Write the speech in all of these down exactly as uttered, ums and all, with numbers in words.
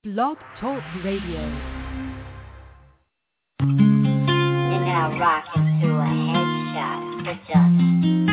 Blog Talk Radio. You're now rocking to a headshot production.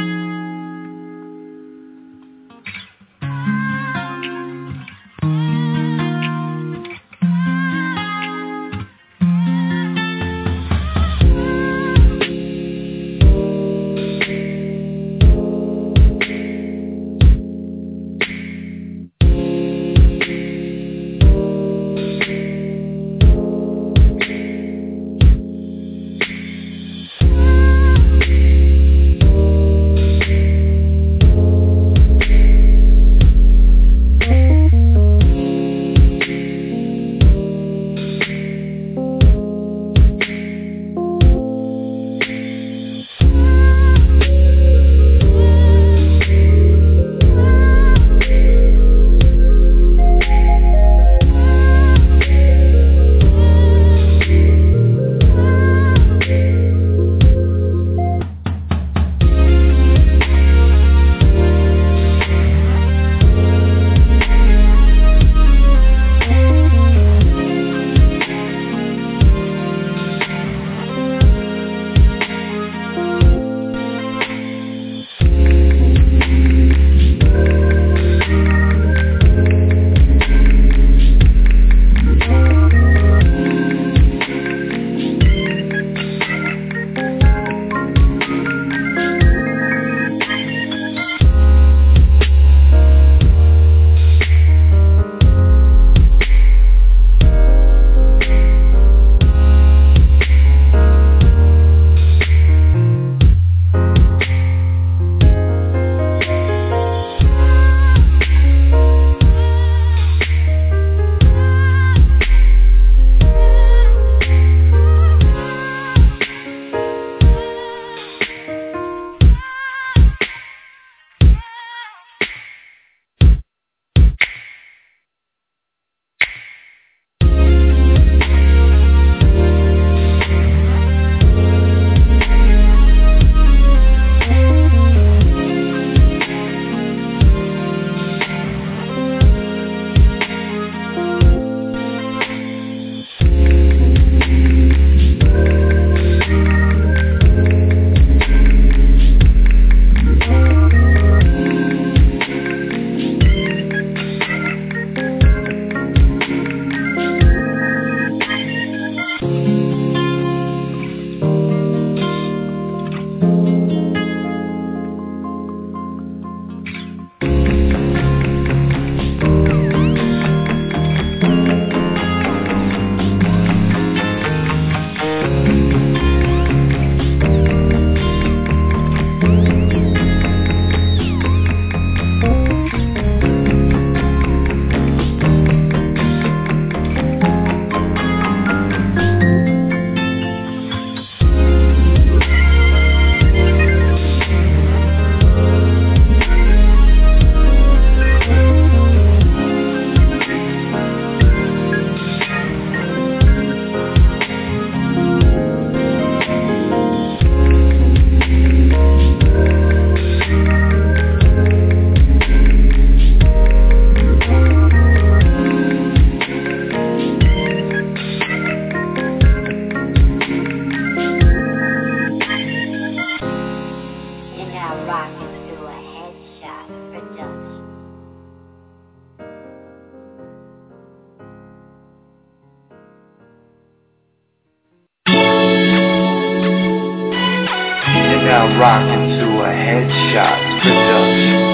Now rocking to a headshot production.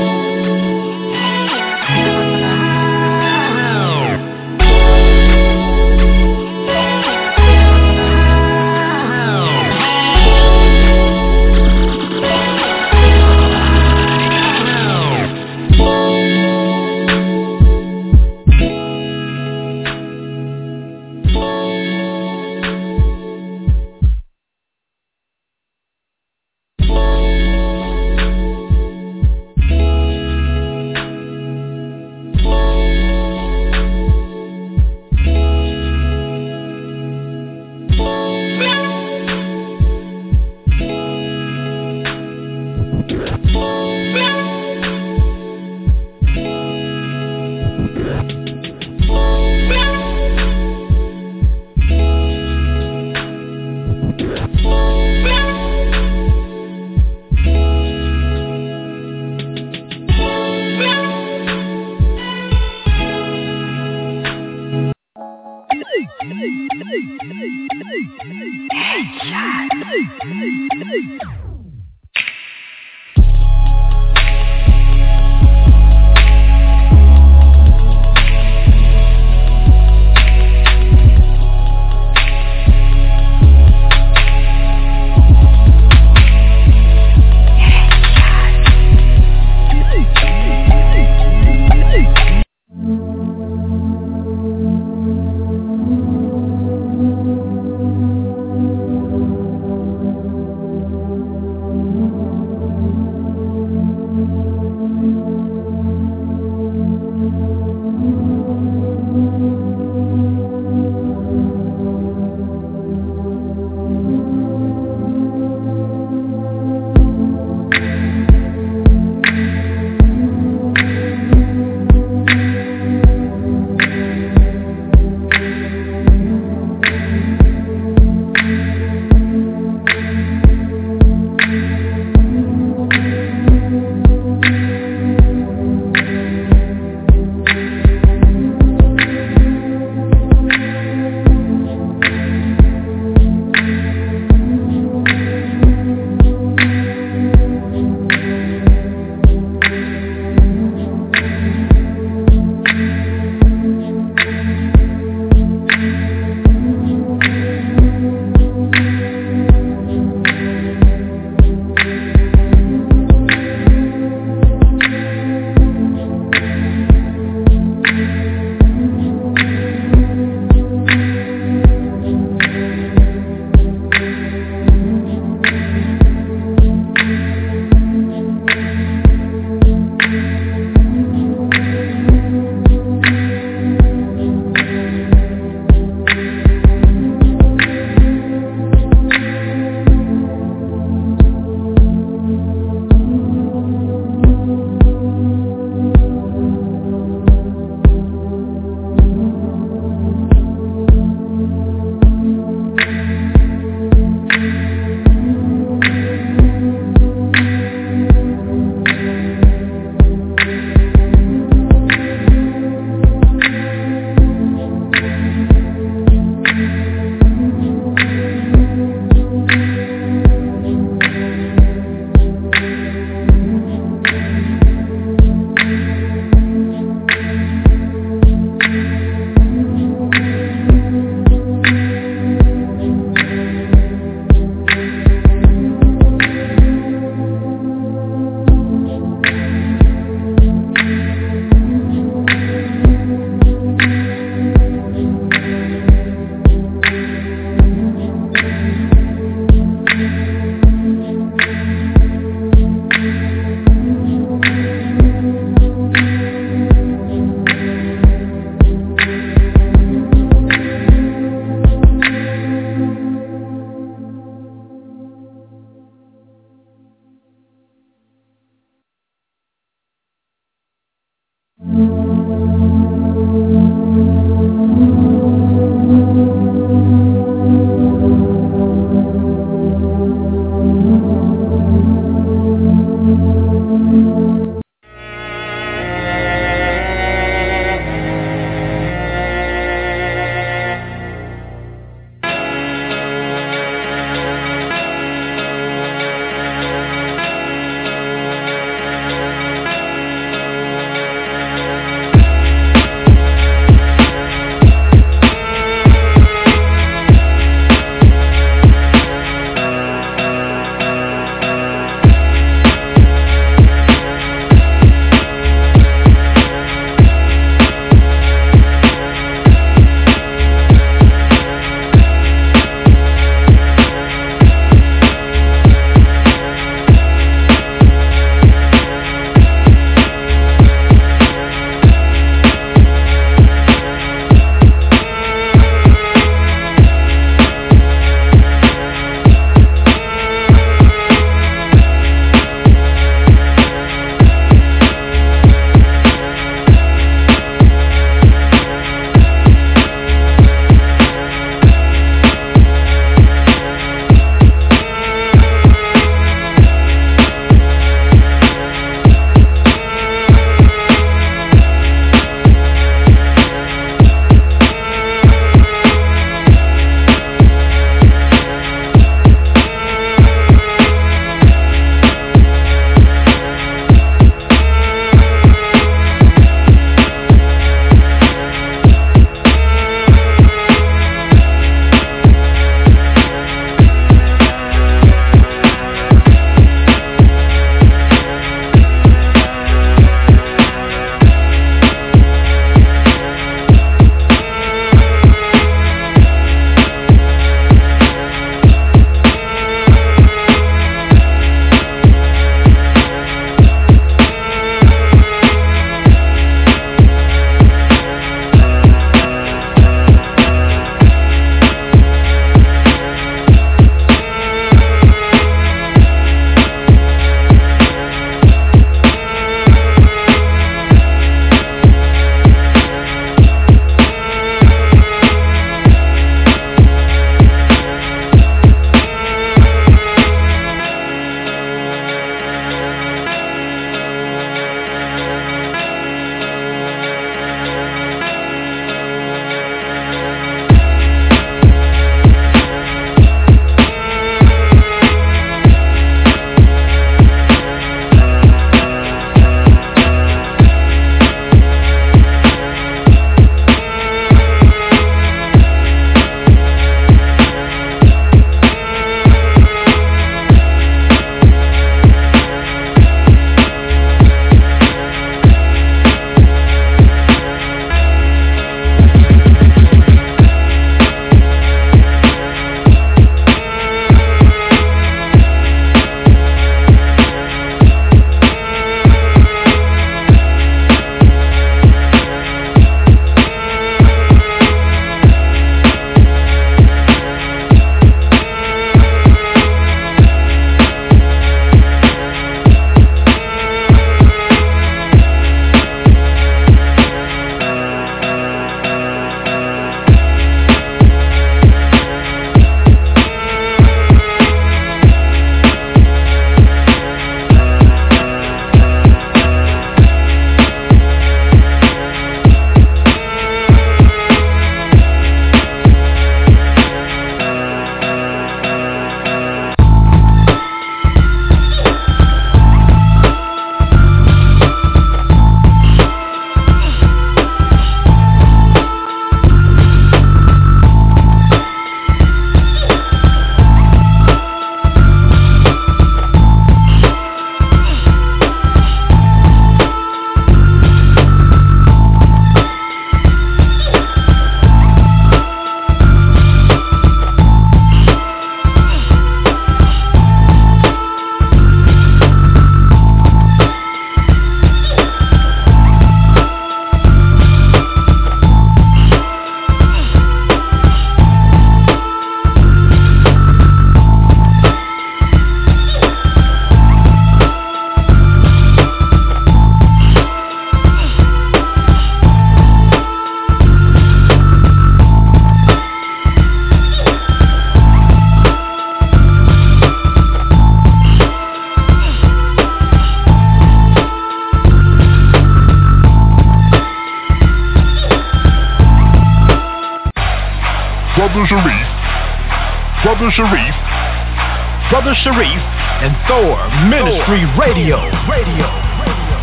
Brother Sharif, Brother Sharif, Brother Sharif, and Thor Ministry Thor. Radio, Radio, Radio.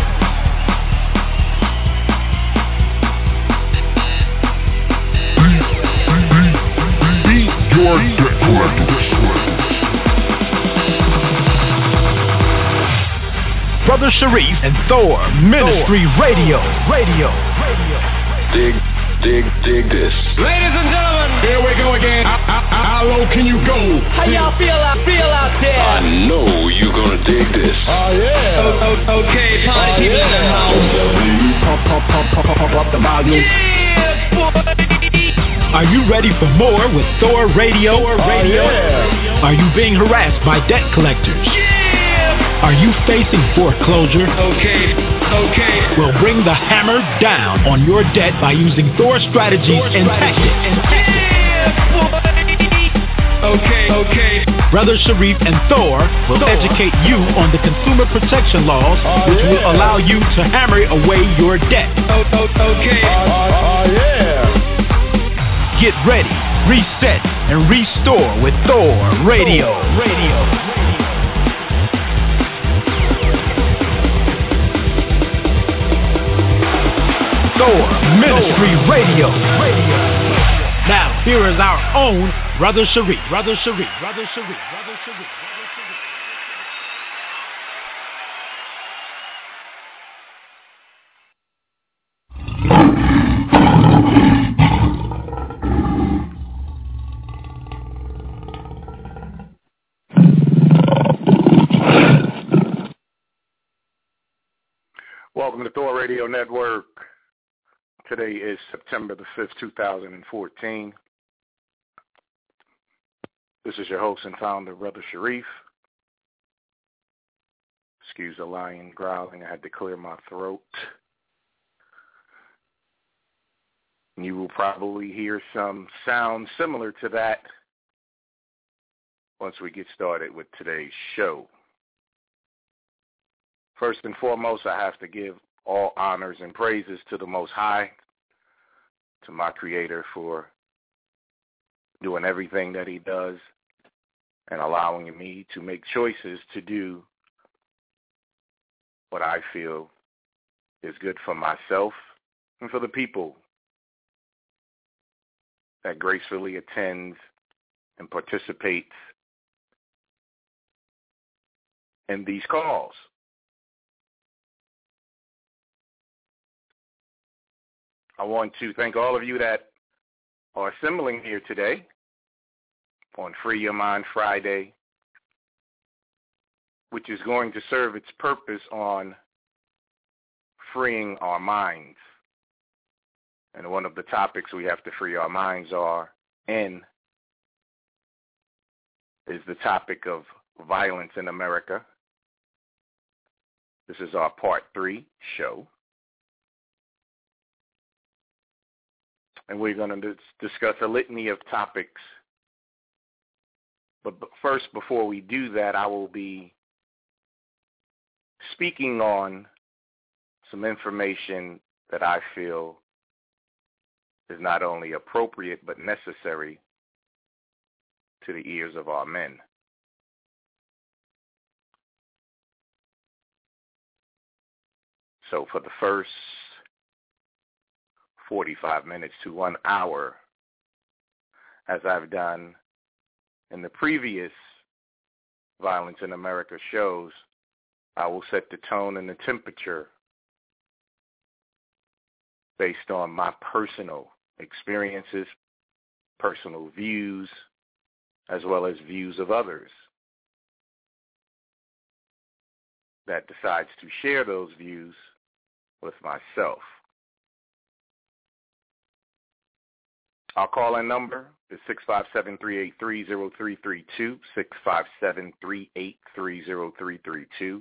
Beat your deck collectors. Brother Sharif and Thor Ministry Thor. Radio, Radio, Radio. Dig, dig, dig this. Ladies and gentlemen, here we go again. How, how, how low can you go? How y'all feel out, feel out there? I know you're gonna dig this. Oh yeah. Oh, oh, okay, party oh, people yeah. in the house. Pump, pump, pump, pump, pump, pump up the volume. Yeah, boy. Are you ready for more with Thor Radio? Thor Radio? Oh, yeah. Are you being harassed by debt collectors? Yeah. Are you facing foreclosure? Okay, okay. We'll bring the hammer down on your debt by using Thor strategies Thor strategy and tactics. And yeah, boy. Okay, okay. Brother Sharif and Thor will Thor. educate you on the consumer protection laws, oh, which yeah. will allow you to hammer away your debt. Oh, oh, okay. Oh, oh, yeah. Get ready, reset, and restore with Thor Radio. Thor. Radio. Thor Ministry Radio. Radio. Now, here is our own Brother Sharif. Brother Sharif. Brother Sharif. Brother Sharif. Brother Sharif. Welcome to Thor Radio Network. Today is September the fifth, two thousand fourteen. This is your host and founder, Brother Sharif. Excuse the lion growling. I had to clear my throat. You will probably hear some sound similar to that once we get started with today's show. First and foremost, I have to give all honors and praises to the Most High, to my Creator for doing everything that He does and allowing me to make choices to do what I feel is good for myself and for the people that gracefully attends and participates in these calls. I want to thank all of you that are assembling here today on Free Your Mind Friday, which is going to serve its purpose on freeing our minds. And one of the topics we have to free our minds are in is the topic of violence in America. This is our part three show. And we're going to discuss a litany of topics. But first, before we do that, I will be speaking on some information that I feel is not only appropriate but necessary to the ears of our men. So for the first forty-five minutes to one hour, as I've done in the previous Violence in America shows, I will set the tone and the temperature based on my personal experiences, personal views, as well as views of others that decides to share those views with myself. Our call-in number is six five seven, three eight three, zero three three two, six five seven, three eight three, zero three three two.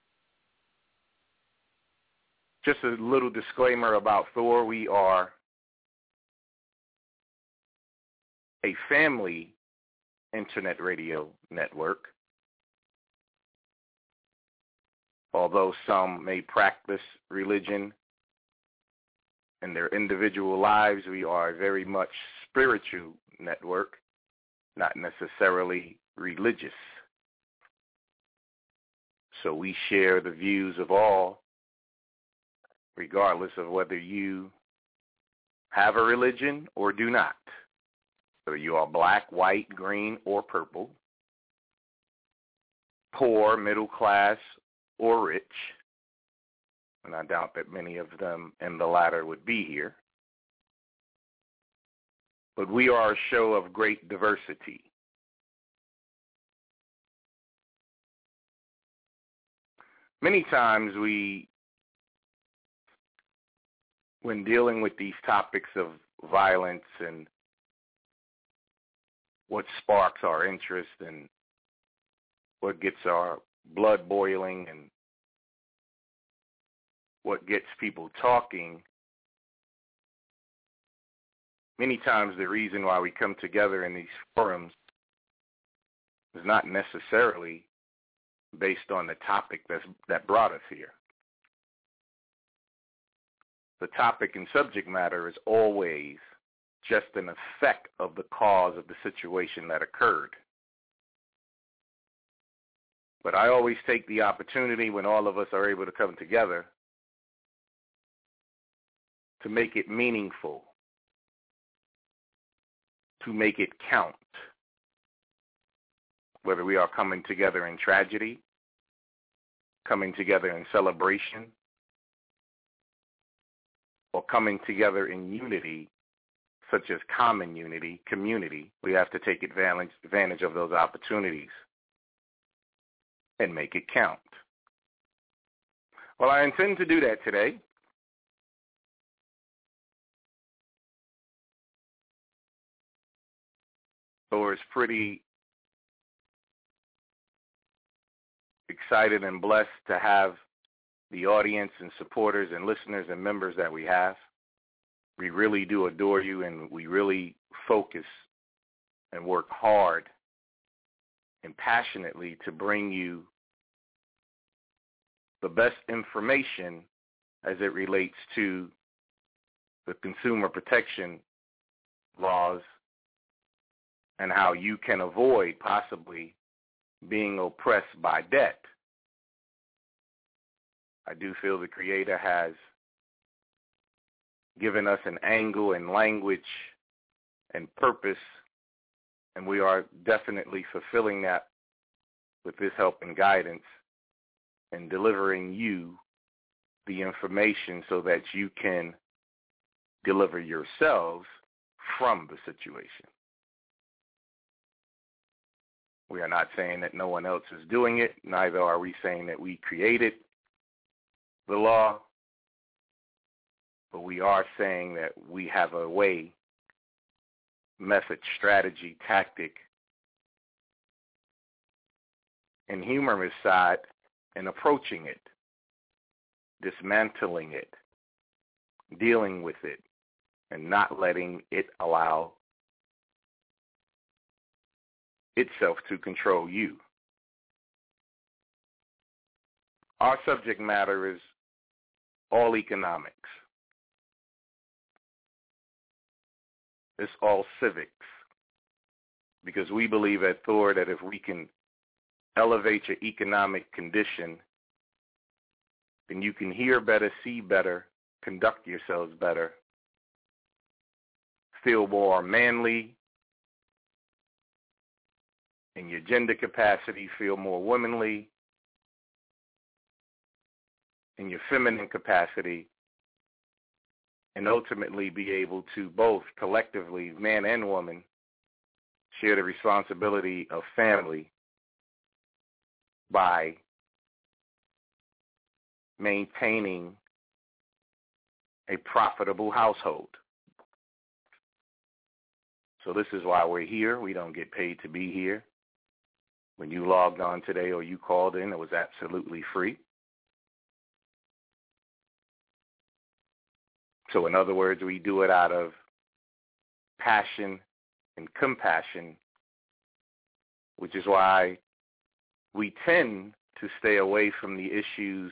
Just a little disclaimer about Thor. We are a family internet radio network. Although some may practice religion in their individual lives, we are a very much spiritual network, not necessarily religious. So we share the views of all, regardless of whether you have a religion or do not. Whether you are black, white, green, or purple, poor, middle class, or rich, and I doubt that many of them in the latter would be here. But we are a show of great diversity. Many times we, when dealing with these topics of violence and what sparks our interest and what gets our blood boiling and what gets people talking, many times the reason why we come together in these forums is not necessarily based on the topic that's, that brought us here. The topic and subject matter is always just an effect of the cause of the situation that occurred. But I always take the opportunity when all of us are able to come together to make it meaningful, to make it count. Whether we are coming together in tragedy, coming together in celebration, or coming together in unity, such as common unity, community, we have to take advantage, advantage of those opportunities and make it count. Well, I intend to do that today. So it's pretty excited and blessed to have the audience and supporters and listeners and members that we have. We really do adore you, and we really focus and work hard and passionately to bring you the best information as it relates to the consumer protection laws and how you can avoid possibly being oppressed by debt. I do feel the Creator has given us an angle and language and purpose, and we are definitely fulfilling that with this help and guidance and delivering you the information so that you can deliver yourselves from the situation. We are not saying that no one else is doing it. Neither are we saying that we created the law. But we are saying that we have a way, method, strategy, tactic, and humorous side in approaching it, dismantling it, dealing with it, and not letting it allow itself to control you. Our subject matter is all economics. It's all civics, because we believe at Thor that if we can elevate your economic condition, then you can hear better, see better, conduct yourselves better, feel more manly in your gender capacity, feel more womanly in your feminine capacity, and ultimately be able to both collectively, man and woman, share the responsibility of family by maintaining a profitable household. So this is why we're here. We don't get paid to be here. When you logged on today or you called in, it was absolutely free. So in other words, we do it out of passion and compassion, which is why we tend to stay away from the issues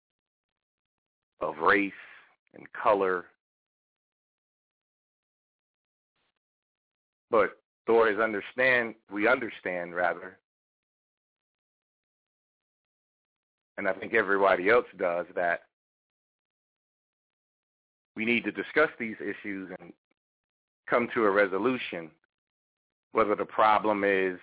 of race and color But Thor is understand, we understand rather, and I think everybody else does, that we need to discuss these issues and come to a resolution, whether the problem is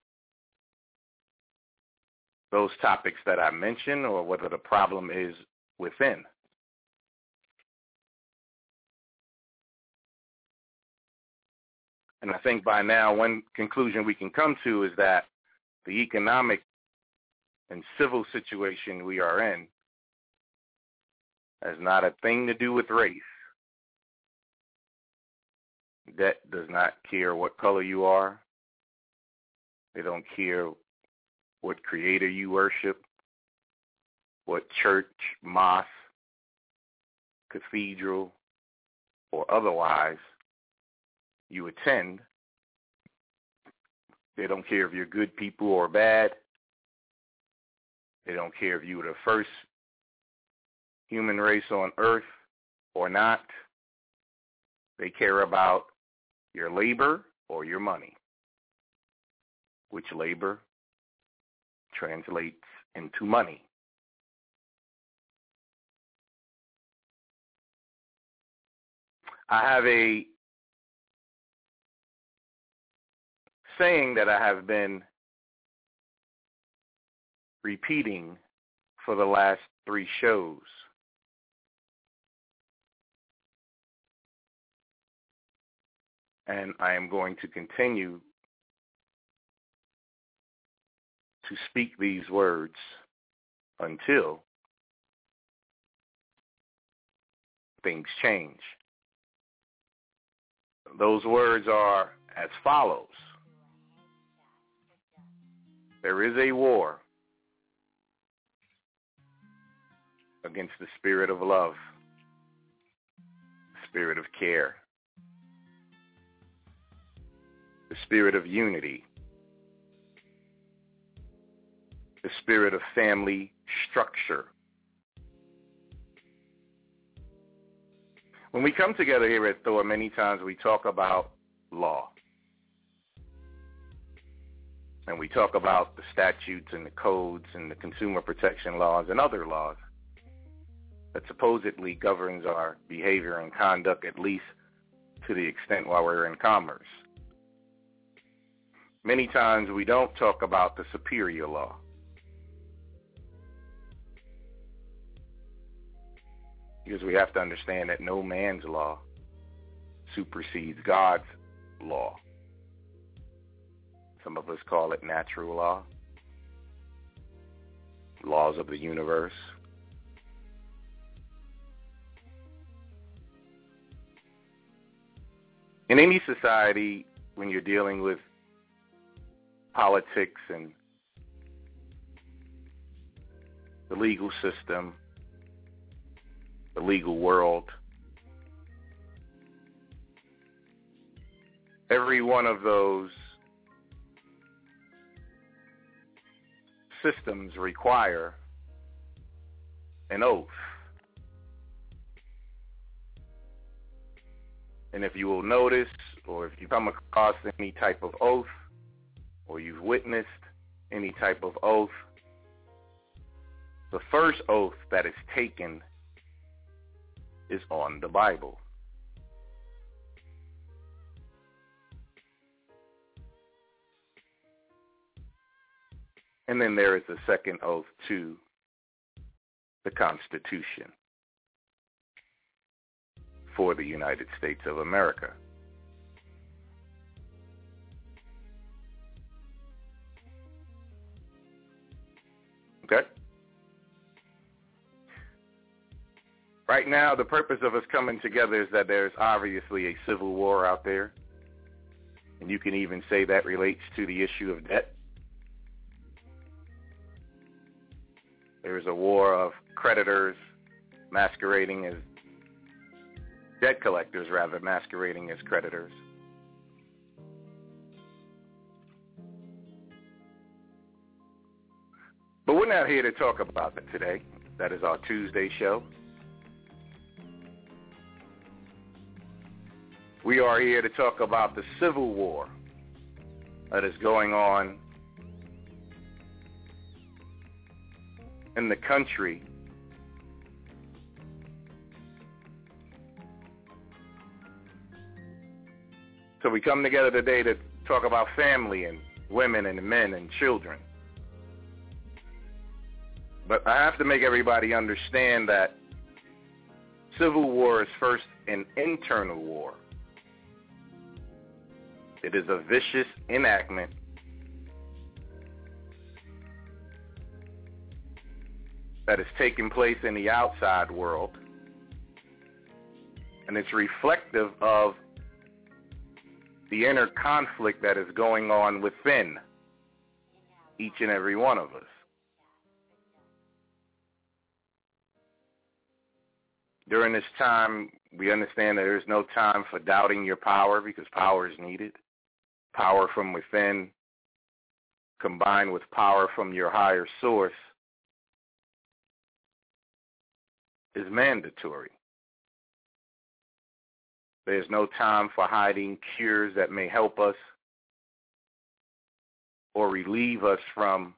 those topics that I mentioned or whether the problem is within. And I think by now one conclusion we can come to is that the economic and civil situation we are in has not a thing to do with race. That does not care what color you are. They don't care what creator you worship, what church, mosque, cathedral, or otherwise you attend. They don't care if you're good people or bad. They don't care if you were the first human race on earth or not. They care about your labor or your money, which labor translates into money. I have a saying that I have been repeating for the last three shows. And I am going to continue to speak these words until things change. Those words are as follows. There is a war against the spirit of love, the spirit of care, the spirit of unity, the spirit of family structure. When we come together here at Thor, many times we talk about law. And we talk about the statutes and the codes and the consumer protection laws and other laws that supposedly governs our behavior and conduct, at least to the extent while we're in commerce. Many times we don't talk about the superior law. Because we have to understand that no man's law supersedes God's law. Some of us call it natural law, laws of the universe. In any society, when you're dealing with politics and the legal system, the legal world, every one of those systems require an oath. And if you will notice, or if you come across any type of oath, or you've witnessed any type of oath, the first oath that is taken is on the Bible. And then there is a second oath to the Constitution for the United States of America. Okay? Right now, the purpose of us coming together is that there's obviously a civil war out there. And you can even say that relates to the issue of debt. There's a war of creditors masquerading as debt collectors, rather, masquerading as creditors. But we're not here to talk about that today. That is our Tuesday show. We are here to talk about the civil war that is going on in the country. So we come together today to talk about family and women and men and children. But I have to make everybody understand that civil war is first an internal war. It is a vicious enactment that is taking place in the outside world, and it's reflective of the inner conflict that is going on within each and every one of us. During this time, we understand that there's no time for doubting your power because power is needed. Power from within combined with power from your higher source is mandatory. There's no time for hiding cures that may help us or relieve us from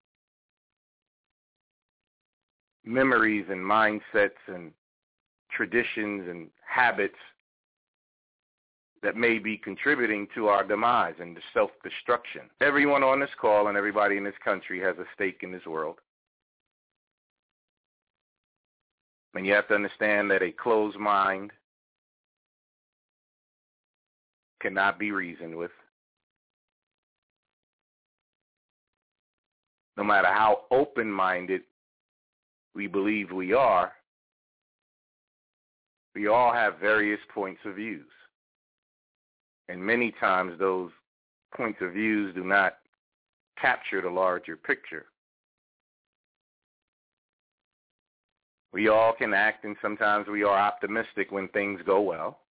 memories and mindsets and traditions and habits that may be contributing to our demise and self-destruction. Everyone on this call and everybody in this country has a stake in this world. And you have to understand that a closed mind cannot be reasoned with. No matter how open-minded we believe we are, we all have various points of views. And many times those points of views do not capture the larger picture. We all can act, and sometimes we are optimistic when things go well.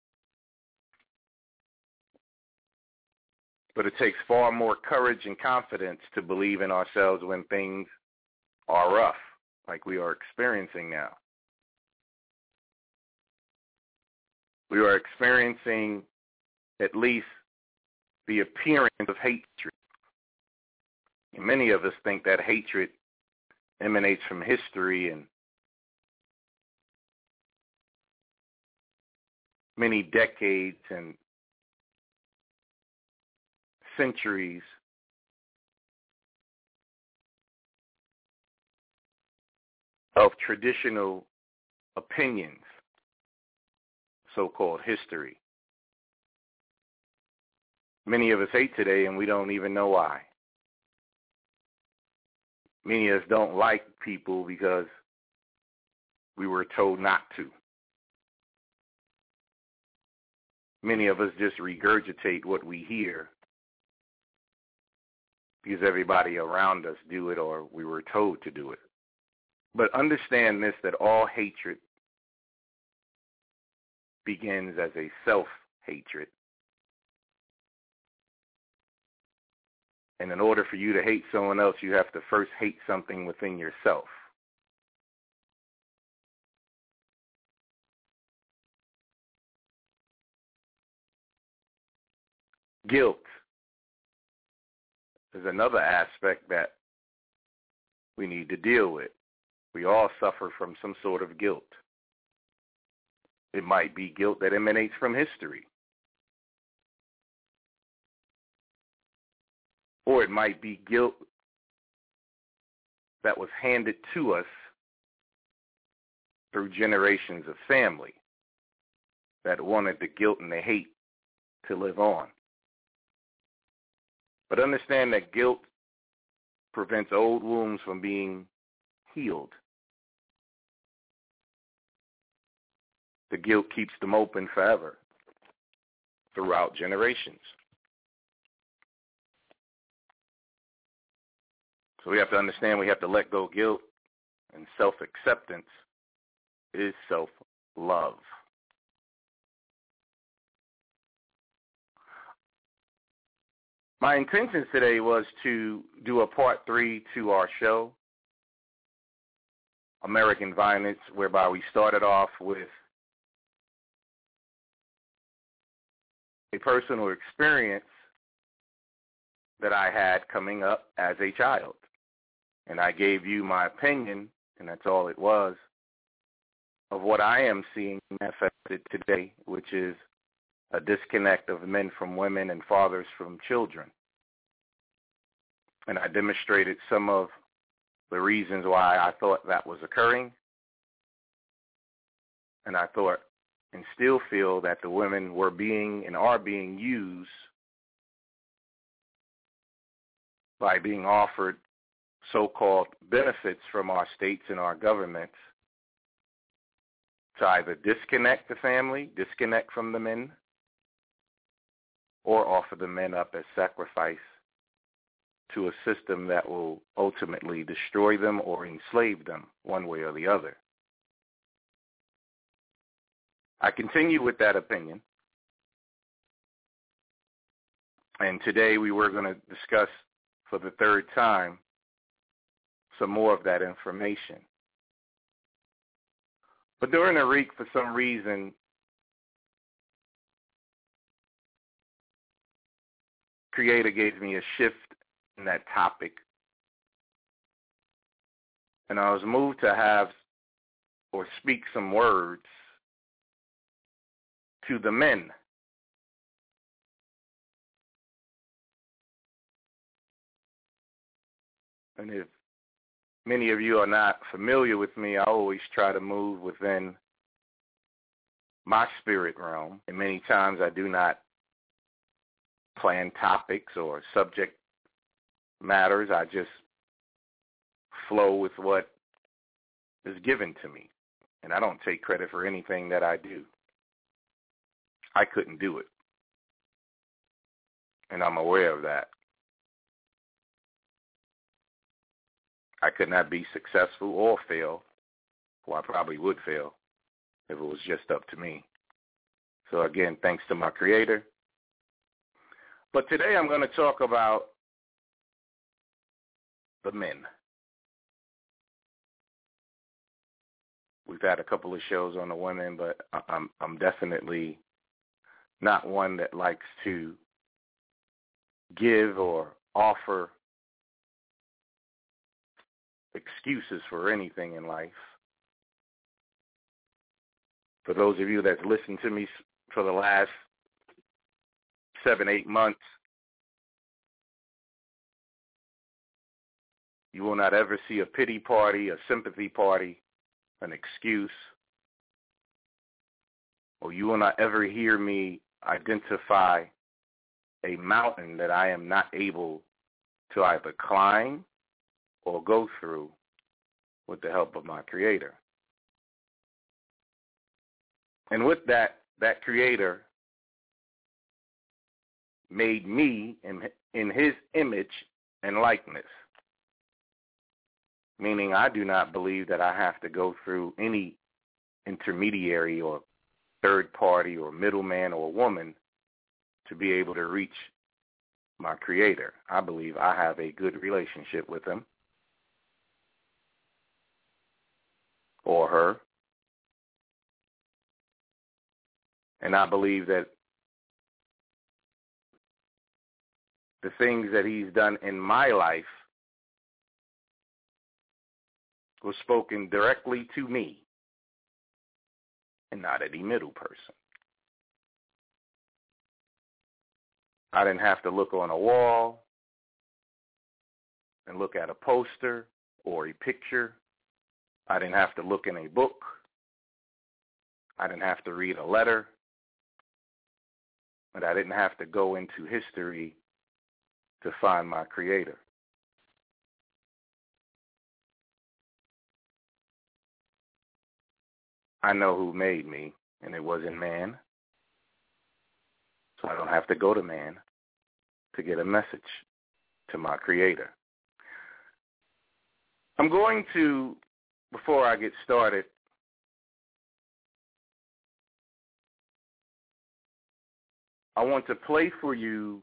But it takes far more courage and confidence to believe in ourselves when things are rough, like we are experiencing now. We are experiencing at least the appearance of hatred. And many of us think that hatred emanates from history and many decades and centuries of traditional opinions, so-called history. Many of us hate today, and we don't even know why. Many of us don't like people because we were told not to. Many of us just regurgitate what we hear because everybody around us do it or we were told to do it. But understand this, that all hatred begins as a self-hatred. And in order for you to hate someone else, you have to first hate something within yourself. Guilt is another aspect that we need to deal with. We all suffer from some sort of guilt. It might be guilt that emanates from history. Or it might be guilt that was handed to us through generations of family that wanted the guilt and the hate to live on. But understand that guilt prevents old wounds from being healed. The guilt keeps them open forever throughout generations. So we have to understand we have to let go of guilt, and self-acceptance is self-love. My intention today was to do a part three to our show, American Violence, whereby we started off with a personal experience that I had coming up as a child. And I gave you my opinion, and that's all it was, of what I am seeing manifested today, which is a disconnect of men from women and fathers from children. And I demonstrated some of the reasons why I thought that was occurring. And I thought and still feel that the women were being and are being used by being offered so-called benefits from our states and our governments to either disconnect the family, disconnect from the men, or offer the men up as sacrifice to a system that will ultimately destroy them or enslave them one way or the other. I continue with that opinion. And today we were going to discuss for the third time some more of that information. But during the week, for some reason, Creator gave me a shift in that topic. And I was moved to have or speak some words to the men. And if many of you are not familiar with me, I always try to move within my spirit realm. And many times I do not plan topics or subject matters. I just flow with what is given to me. And I don't take credit for anything that I do. I couldn't do it. And I'm aware of that. I could not be successful or fail. Well, I probably would fail if it was just up to me. So again, thanks to my Creator. But today I'm going to talk about the men. We've had a couple of shows on the women, but I'm I'm definitely not one that likes to give or offer excuses for anything in life. For those of you that's listened to me for the last seven, eight months, you will not ever see a pity party, a sympathy party, an excuse, or you will not ever hear me identify a mountain that I am not able to either climb or go through with the help of my Creator. And with that, that Creator made me in, in His image and likeness, meaning I do not believe that I have to go through any intermediary or third party or middleman or woman to be able to reach my Creator. I believe I have a good relationship with Him or her. And I believe that the things that He's done in my life was spoken directly to me and not any middle person. I didn't have to look on a wall and look at a poster or a picture. I didn't have to look in a book. I didn't have to read a letter. But I didn't have to go into history to find my Creator. I know who made me, and it wasn't man. So I don't have to go to man to get a message to my Creator. I'm going to, before I get started, I want to play for you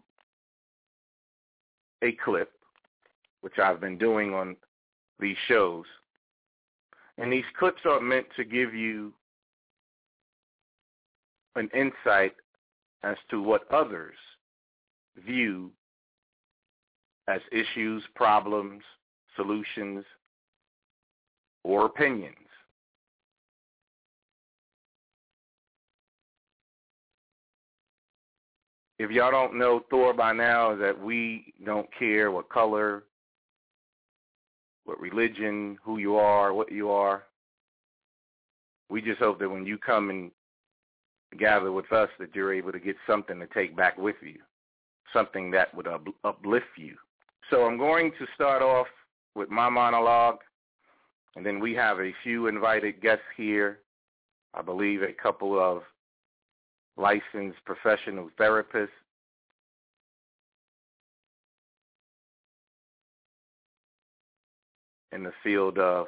a clip, which I've been doing on these shows. And these clips are meant to give you an insight as to what others view as issues, problems, solutions, or opinions. If y'all don't know Thor by now, is that we don't care what color, what religion, who you are, what you are. We just hope that when you come and gather with us that you're able to get something to take back with you, something that would up- uplift you. So I'm going to start off with my monologue, and then we have a few invited guests here. I believe a couple of licensed professional therapists. In the field of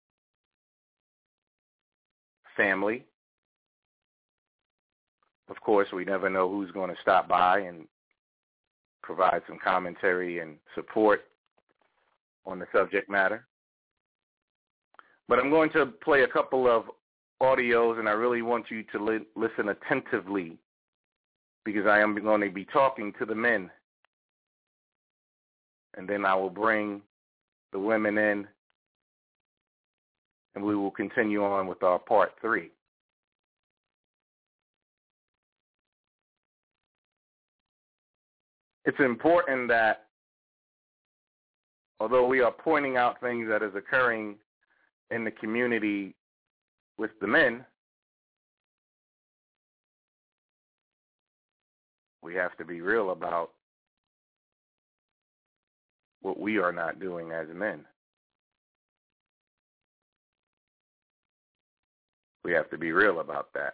family. Of course, we never know who's going to stop by and provide some commentary and support on the subject matter. But I'm going to play a couple of audios, and I really want you to li- listen attentively because I am going to be talking to the men. And then I will bring the women in, and we will continue on with our part three. It's important that although we are pointing out things that is occurring in the community with the men, we have to be real about what we are not doing as men. We have to be real about that.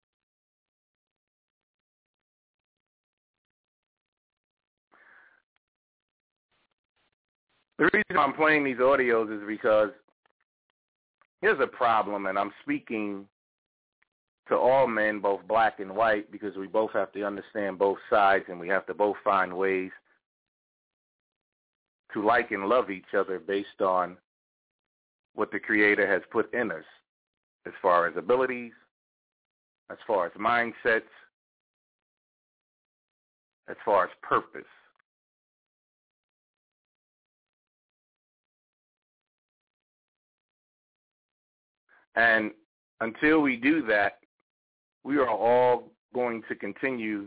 The reason I'm playing these audios is because here's a problem, and I'm speaking to all men, both black and white, because we both have to understand both sides, and we have to both find ways to like and love each other based on what the Creator has put in us, as far as abilities, as far as mindsets, as far as purpose. And until we do that, we are all going to continue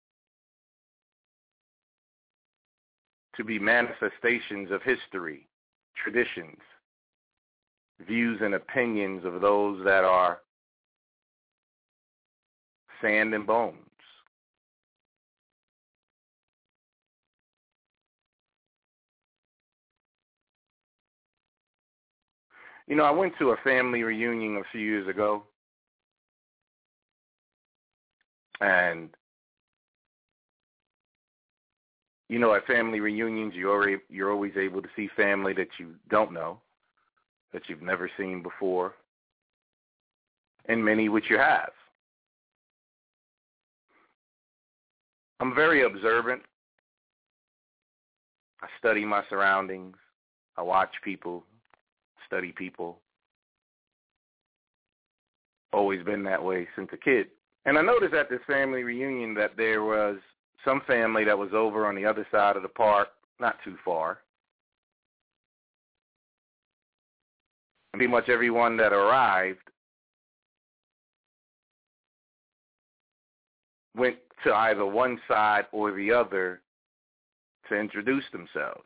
to be manifestations of history, traditions, views and opinions of those that are sand and bones. You know, I went to a family reunion a few years ago, and, you know, at family reunions, you're already, you're always able to see family that you don't know, that you've never seen before, and many which you have. I'm very observant. I study my surroundings. I watch people, study people. Always been that way since a kid. And I noticed at this family reunion that there was some family that was over on the other side of the park, not too far. And pretty much everyone that arrived went to either one side or the other to introduce themselves.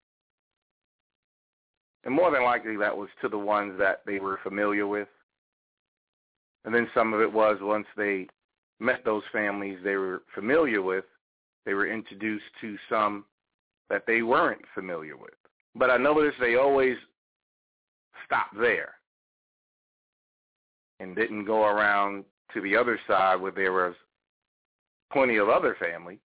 And more than likely that was to the ones that they were familiar with. And then some of it was once they met those families they were familiar with, they were introduced to some that they weren't familiar with. But I noticed they always stopped there and didn't go around to the other side where there was plenty of other family.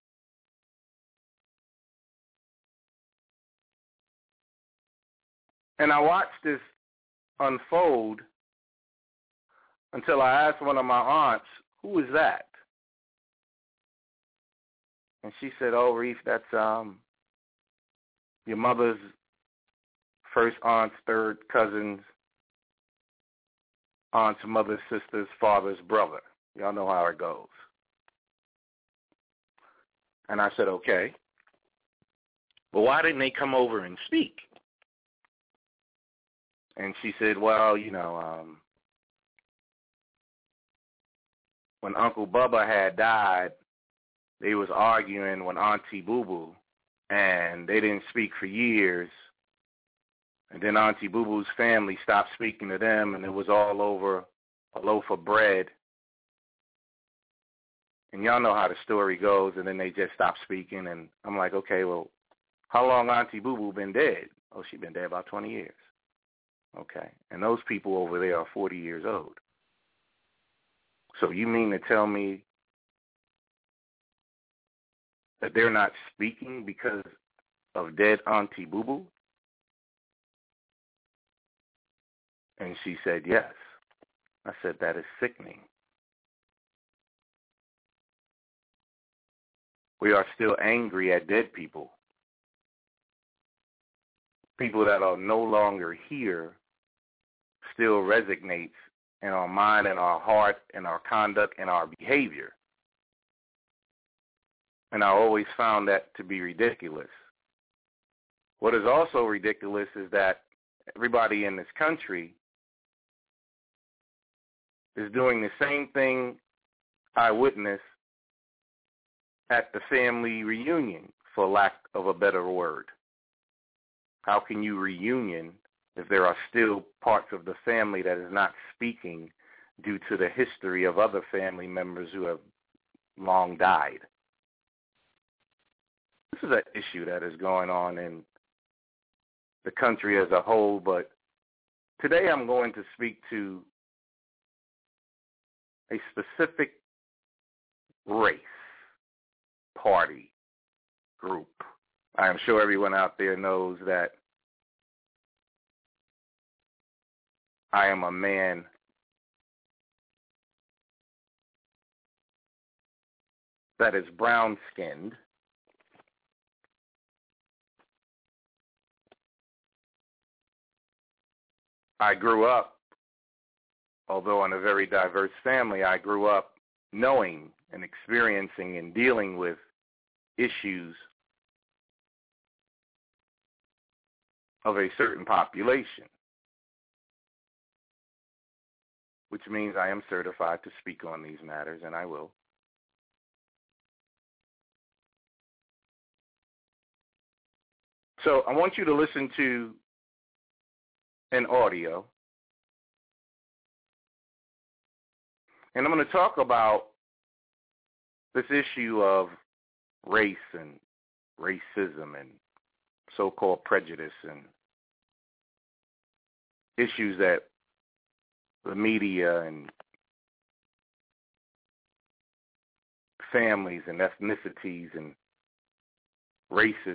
And I watched this unfold until I asked one of my aunts, who is that? And she said, oh, Reef, that's um, your mother's first aunt's, third cousin's, aunt's mother's sister's father's brother. Y'all know how it goes. And I said, okay. But why didn't they come over and speak? And she said, well, you know, um, when Uncle Bubba had died, they was arguing with Auntie Boo Boo, and they didn't speak for years. And then Auntie Boo Boo's family stopped speaking to them, and it was all over a loaf of bread. And y'all know how the story goes, and then they just stopped speaking. And I'm like, okay, well, how long Auntie Boo Boo been dead? Oh, she been dead about twenty years. Okay. And those people over there are forty years old. So you mean to tell me that they're not speaking because of dead Auntie Boo Boo? And she said, yes. I said, that is sickening. We are still angry at dead people. People that are no longer here still resonates in our mind and our heart and our conduct and our behavior. And I always found that to be ridiculous. What is also ridiculous is that everybody in this country is doing the same thing I witnessed at the family reunion, for lack of a better word. How can you reunion if there are still parts of the family that is not speaking due to the history of other family members who have long died? This is an issue that is going on in the country as a whole, but today I'm going to speak to a specific race, party, group. I am sure everyone out there knows that I am a man that is brown-skinned, I grew up, although in a very diverse family, I grew up knowing and experiencing and dealing with issues of a certain population, which means I am certified to speak on these matters, and I will. So I want you to listen to an audio, and I'm going to talk about this issue of race and racism and so-called prejudice and issues that the media and families and ethnicities and races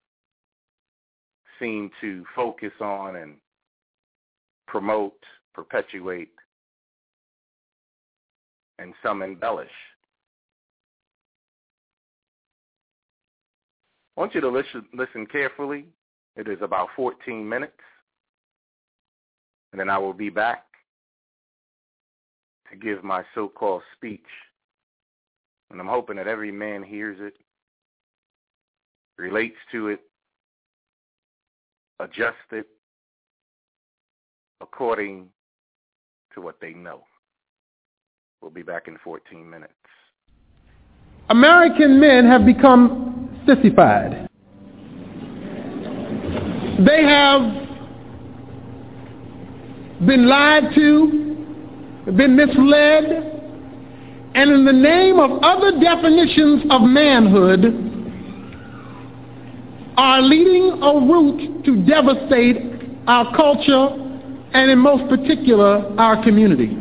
seem to focus on and promote, perpetuate, and some embellish. I want you to listen, listen carefully. It is about fourteen minutes, and then I will be back to give my so-called speech. And I'm hoping that every man hears it, relates to it, adjusts it according to what they know. We'll be back in fourteen minutes. American men have become sissified. They have been lied to, been misled, and in the name of other definitions of manhood are leading a route to devastate our culture and in most particular our community.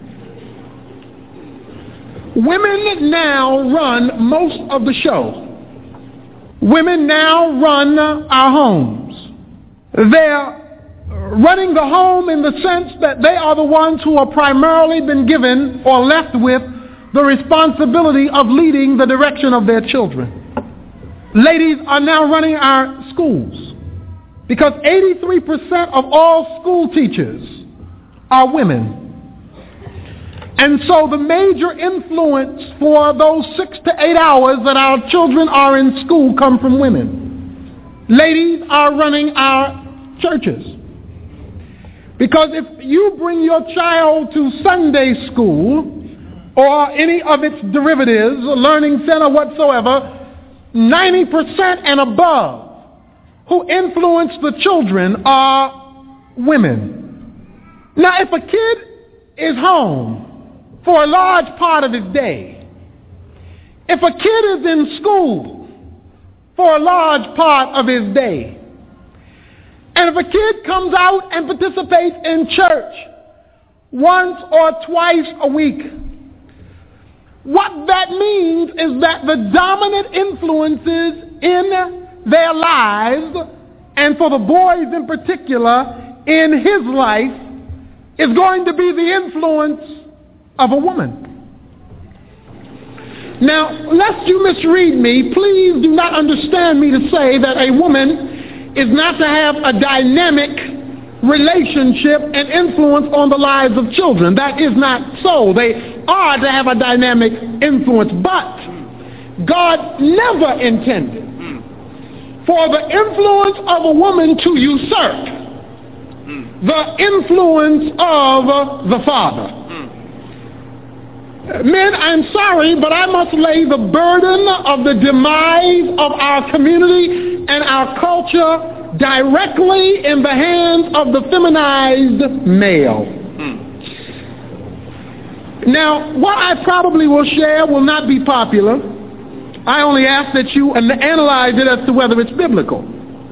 Women now run most of the show. Women now run our homes. They're running the home in the sense that they are the ones who are primarily been given or left with the responsibility of leading the direction of their children. Ladies are now running our schools because eighty-three percent of all school teachers are women. And so the major influence for those six to eight hours that our children are in school come from women. Ladies are running our churches. Because if you bring your child to Sunday school or any of its derivatives, a learning center whatsoever, ninety percent and above who influence the children are women. Now, if a kid is home for a large part of his day, if a kid is in school for a large part of his day, and if a kid comes out and participates in church once or twice a week, what that means is that the dominant influences in their lives, and for the boys in particular, in his life, is going to be the influence of a woman. Now, lest you misread me, please do not understand me to say that a woman is not to have a dynamic relationship and influence on the lives of children. That is not so. They are to have a dynamic influence, but God never intended for the influence of a woman to usurp the influence of the father. Men, I'm sorry, but I must lay the burden of the demise of our community and our culture directly in the hands of the feminized male. Now, what I probably will share will not be popular. I only ask that you analyze it as to whether it's biblical.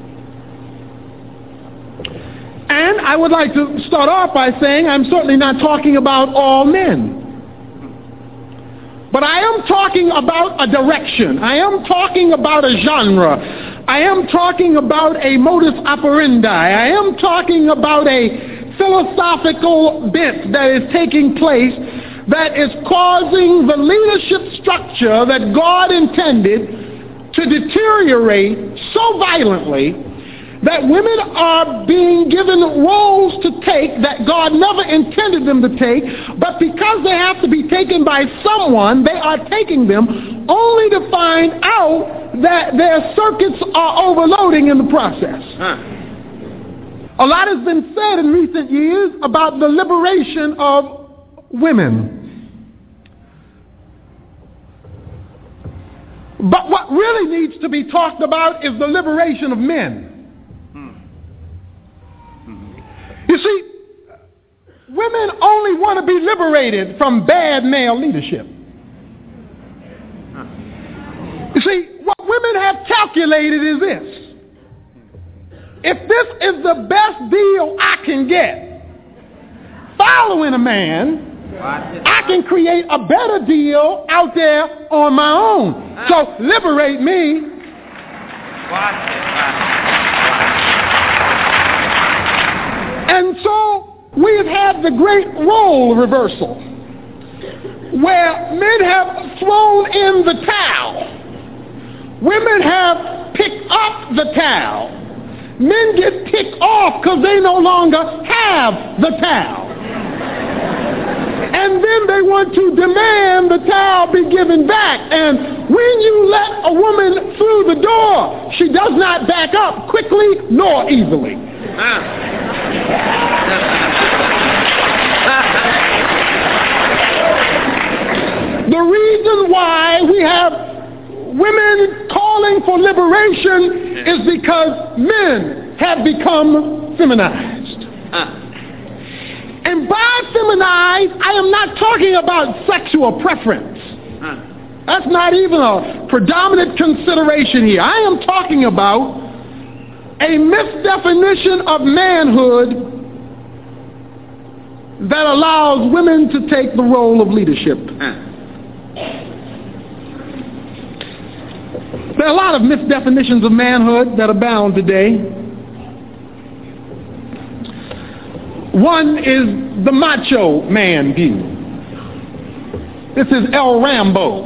And I would like to start off by saying I'm certainly not talking about all men. But I am talking about a direction. I am talking about a genre. I am talking about a modus operandi. I am talking about a philosophical bent that is taking place that is causing the leadership structure that God intended to deteriorate so violently that women are being given roles to take that God never intended them to take, but because they have to be taken by someone, they are taking them only to find out that their circuits are overloading in the process. Huh. A lot has been said in recent years about the liberation of women. But what really needs to be talked about is the liberation of men. You see, women only want to be liberated from bad male leadership. You see, what women have calculated is this. If this is the best deal I can get, following a man, I can create a better deal out there on my own. So liberate me. Watch it. And so we've had the great role reversal where men have thrown in the towel. Women have picked up the towel. Men get picked off because they no longer have the towel. And then they want to demand the towel be given back. And when you let a woman through the door, she does not back up quickly nor easily. The reason why we have women calling for liberation is because men have become feminized. And by feminized, I am not talking about sexual preference. That's not even a predominant consideration here. I am talking about a misdefinition of manhood that allows women to take the role of leadership. There are a lot of misdefinitions of manhood that abound today. One is the macho man view. This is El Rambo.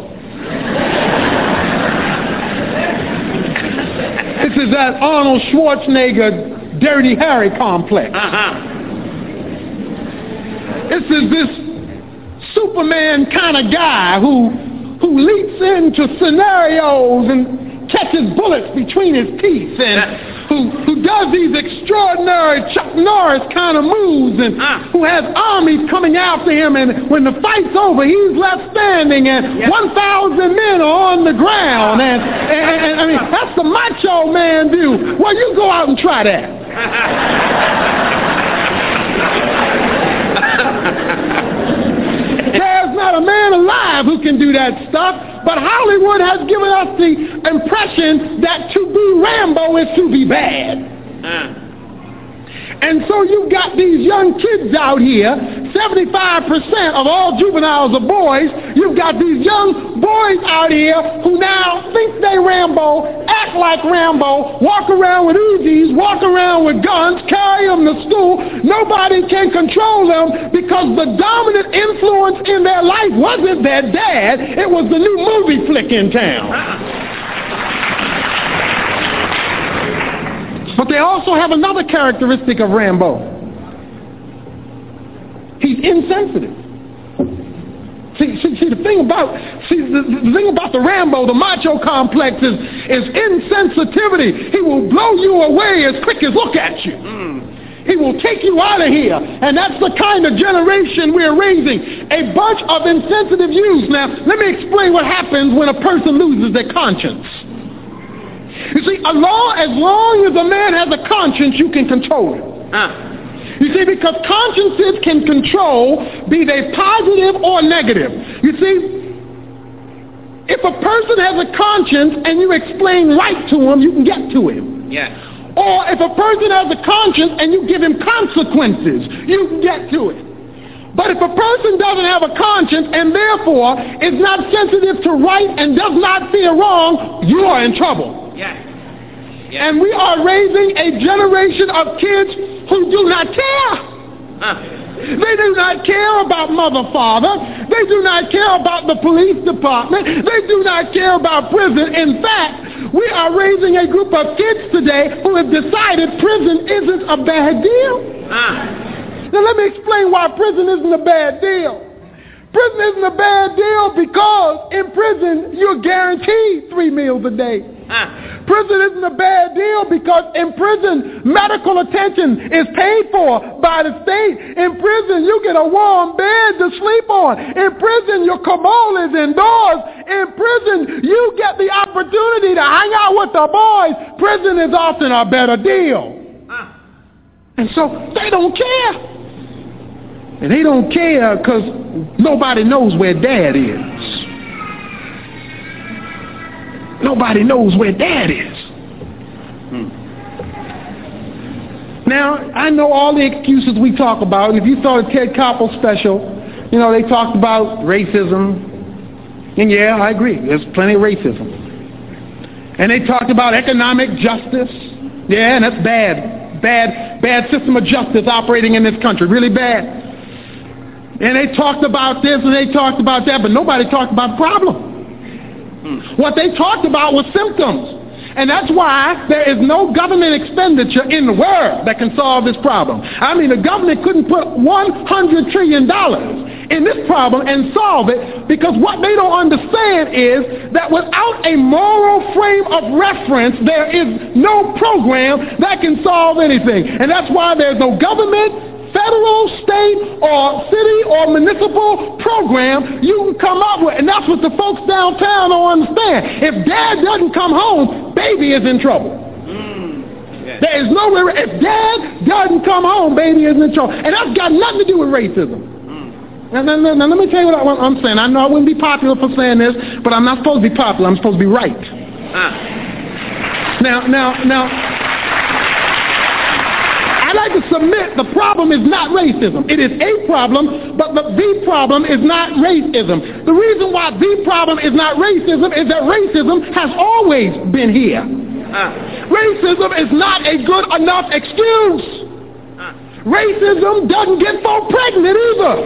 This is that Arnold Schwarzenegger Dirty Harry complex. Uh-huh. This is this Superman kind of guy who who leaps into scenarios and catches bullets between his teeth and who who does these extraordinary Chuck Norris kind of moves and uh. who has armies coming after him, and when the fight's over, he's left standing and yep. one thousand men are on the ground, and, and, and I mean, that's the macho man view. Well, you go out and try that. There's not a man alive who can do that stuff. But Hollywood has given us the impression that to be Rambo is to be bad. Uh. And so you've got these young kids out here, seventy-five percent of all juveniles are boys. You've got these young boys out here who now think they Rambo, act like Rambo, walk around with Uzis, walk around with guns, carry them to school. Nobody can control them because the dominant influence in their life wasn't their dad, it was the new movie flick in town. But they also have another characteristic of Rambo. He's insensitive. See, see, see the thing about see the, the thing about the Rambo, the macho complex is, is insensitivity. He will blow you away as quick as look at you. Mm. He will take you out of here. And that's the kind of generation we're raising. A bunch of insensitive youths. Now, let me explain what happens when a person loses their conscience. You see, as long, as long as a man has a conscience, you can control him. Uh. You see, because consciences can control, be they positive or negative. You see, if a person has a conscience and you explain right to him, you can get to him. Yes. Or if a person has a conscience and you give him consequences, you can get to it. But if a person doesn't have a conscience and therefore is not sensitive to right and does not fear wrong, you are in trouble. Yes. Yes. And we are raising a generation of kids who do not care. Huh. They do not care about mother, father. They do not care about the police department. They do not care about prison. In fact, we are raising a group of kids today who have decided prison isn't a bad deal. Huh. Now let me explain why prison isn't a bad deal. Prison isn't a bad deal because in prison you're guaranteed three meals a day. Uh. Prison isn't a bad deal because in prison medical attention is paid for by the state. In prison you get a warm bed to sleep on. In prison your commode is indoors. In prison you get the opportunity to hang out with the boys. Prison is often a better deal. Uh. And so they don't care. And they don't care because nobody knows where dad is. Nobody knows where dad is. Hmm. Now, I know all the excuses we talk about. And if you saw the Ted Koppel special, you know, they talked about racism. And yeah, I agree. There's plenty of racism. And they talked about economic justice. Yeah, and that's bad. Bad, bad system of justice operating in this country. Really bad. And they talked about this and they talked about that, but nobody talked about the problem. Hmm. What they talked about was symptoms. And that's why there is no government expenditure in the world that can solve this problem. I mean, the government couldn't put one hundred trillion dollars in this problem and solve it, because what they don't understand is that without a moral frame of reference, there is no program that can solve anything. And that's why there's no government, federal, state, or city, or municipal program you can come up with. And that's what the folks downtown don't understand. If dad doesn't come home, baby is in trouble. Mm, yes. There is nowhere. If dad doesn't come home, baby is in trouble. And that's got nothing to do with racism. Mm. Now, now, now, now, let me tell you what I, I'm saying. I know I wouldn't be popular for saying this, but I'm not supposed to be popular. I'm supposed to be right. Ah. Now, now, now... I'd like to submit the problem is not racism. It is a problem, but the, the problem is not racism. The reason why the problem is not racism is that racism has always been here. Uh. Racism is not a good enough excuse. Uh. Racism doesn't get folks pregnant either.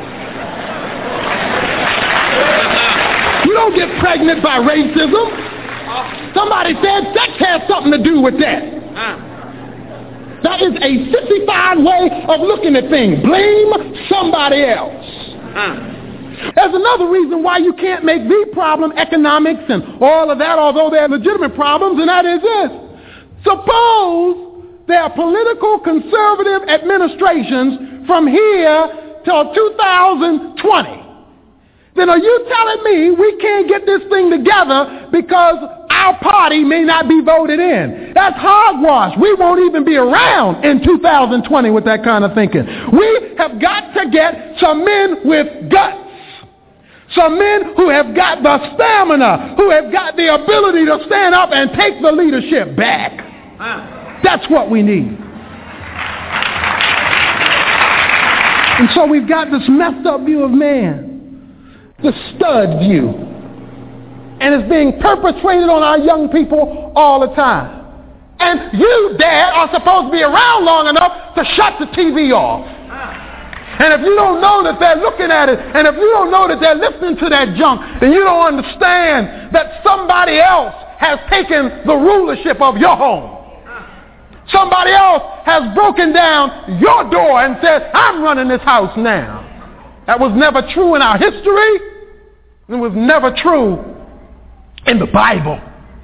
You don't get pregnant by racism. Somebody said sex has something to do with that. Uh. That is a sissified way of looking at things. Blame somebody else. Uh. There's another reason why you can't make the problem economics and all of that, although they're legitimate problems, and that is this. Suppose there are political conservative administrations from here till two thousand twenty. Then are you telling me we can't get this thing together because our party may not be voted in? That's hogwash. We won't even be around in two thousand twenty with that kind of thinking. We have got to get some men with guts. Some men who have got the stamina, who have got the ability to stand up and take the leadership back. That's what we need. And so we've got this messed up view of man. The stud view. And it's being perpetrated on our young people all the time. And you, Dad, are supposed to be around long enough to shut the T V off. And if you don't know that they're looking at it, and if you don't know that they're listening to that junk, then you don't understand that somebody else has taken the rulership of your home. Somebody else has broken down your door and said, I'm running this house now. That was never true in our history. It was never true in the Bible.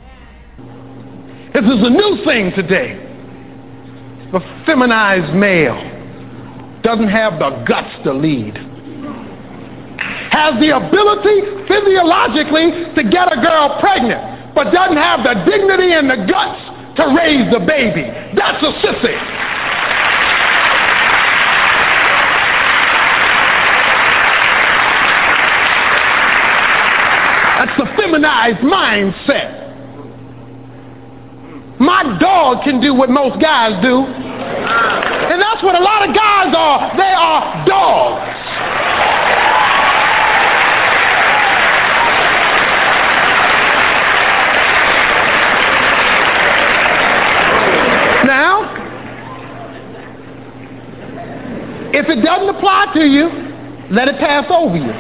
This is a new thing today. The feminized male doesn't have the guts to lead. Has the ability physiologically to get a girl pregnant, but doesn't have the dignity and the guts to raise the baby. That's a sissy. That's the feminized mindset. My dog can do what most guys do. And that's what a lot of guys are. They are dogs. Now, if it doesn't apply to you, let it pass over you.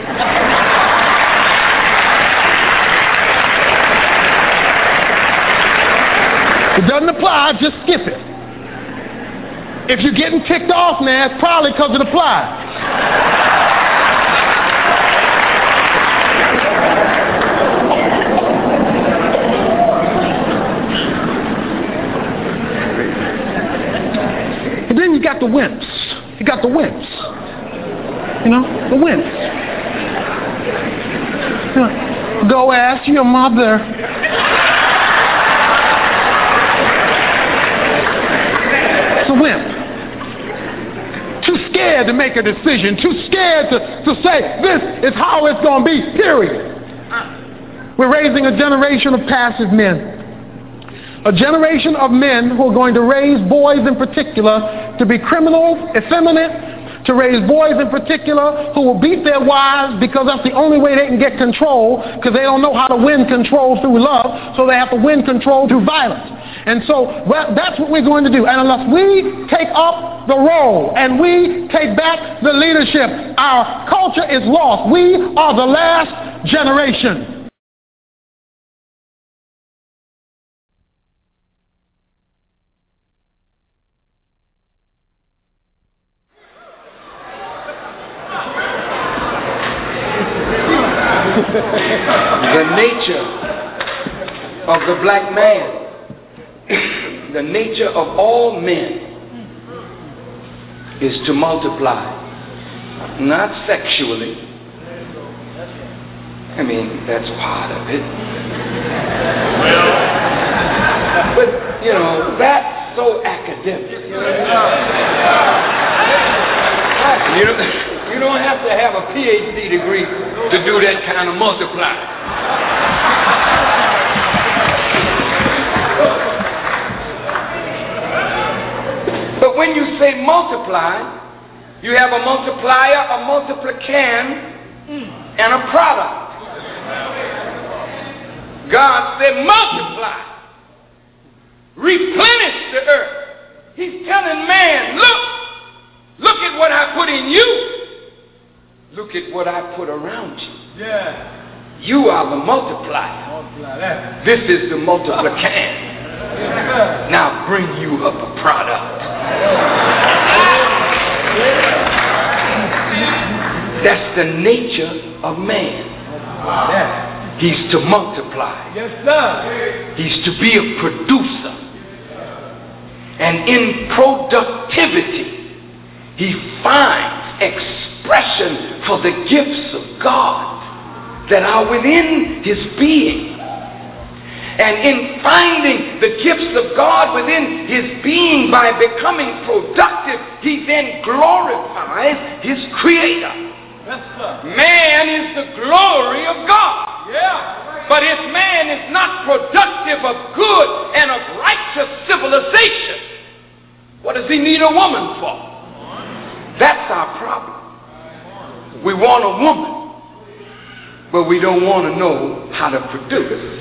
If it doesn't apply, just skip it. If you're getting ticked off now, it's probably because it applies. And then you got the wimps. You got the wimps. You know, the wimps. You know, go ask your mother. It's a wimp. Too scared to make a decision. Too scared to, to say, this is how it's going to be, period. We're raising a generation of passive men. A generation of men who are going to raise boys in particular to be criminals, effeminate, to raise boys in particular who will beat their wives because that's the only way they can get control, because they don't know how to win control through love, so they have to win control through violence. And so well, that's what we're going to do. And unless we take up the role and we take back the leadership, our culture is lost. We are the last generation. The nature of the black man, the nature of all men is to multiply, not sexually. I mean, that's part of it. But, you know, that's so academic. You don't, you don't have to have a P H D degree to do that kind of multiply. But when you say multiply, you have a multiplier, a multiplicand, and a product. God said multiply, replenish the earth. He's telling man, look, look at what I put in you. Look at what I put around you. Yeah. You are the multiplier. Multiply that. This is the multiplicand. Now bring you up a product. That's the nature of man. He's to multiply. Yes, sir. He's to be a producer. And in productivity, he finds expression for the gifts of God that are within his being. And in finding the gifts of God within his being by becoming productive, he then glorifies his creator. Yes, sir. Man is the glory of God. Yeah. But if man is not productive of good and of righteous civilization, what does he need a woman for? That's our problem. We want a woman, but we don't want to know how to produce.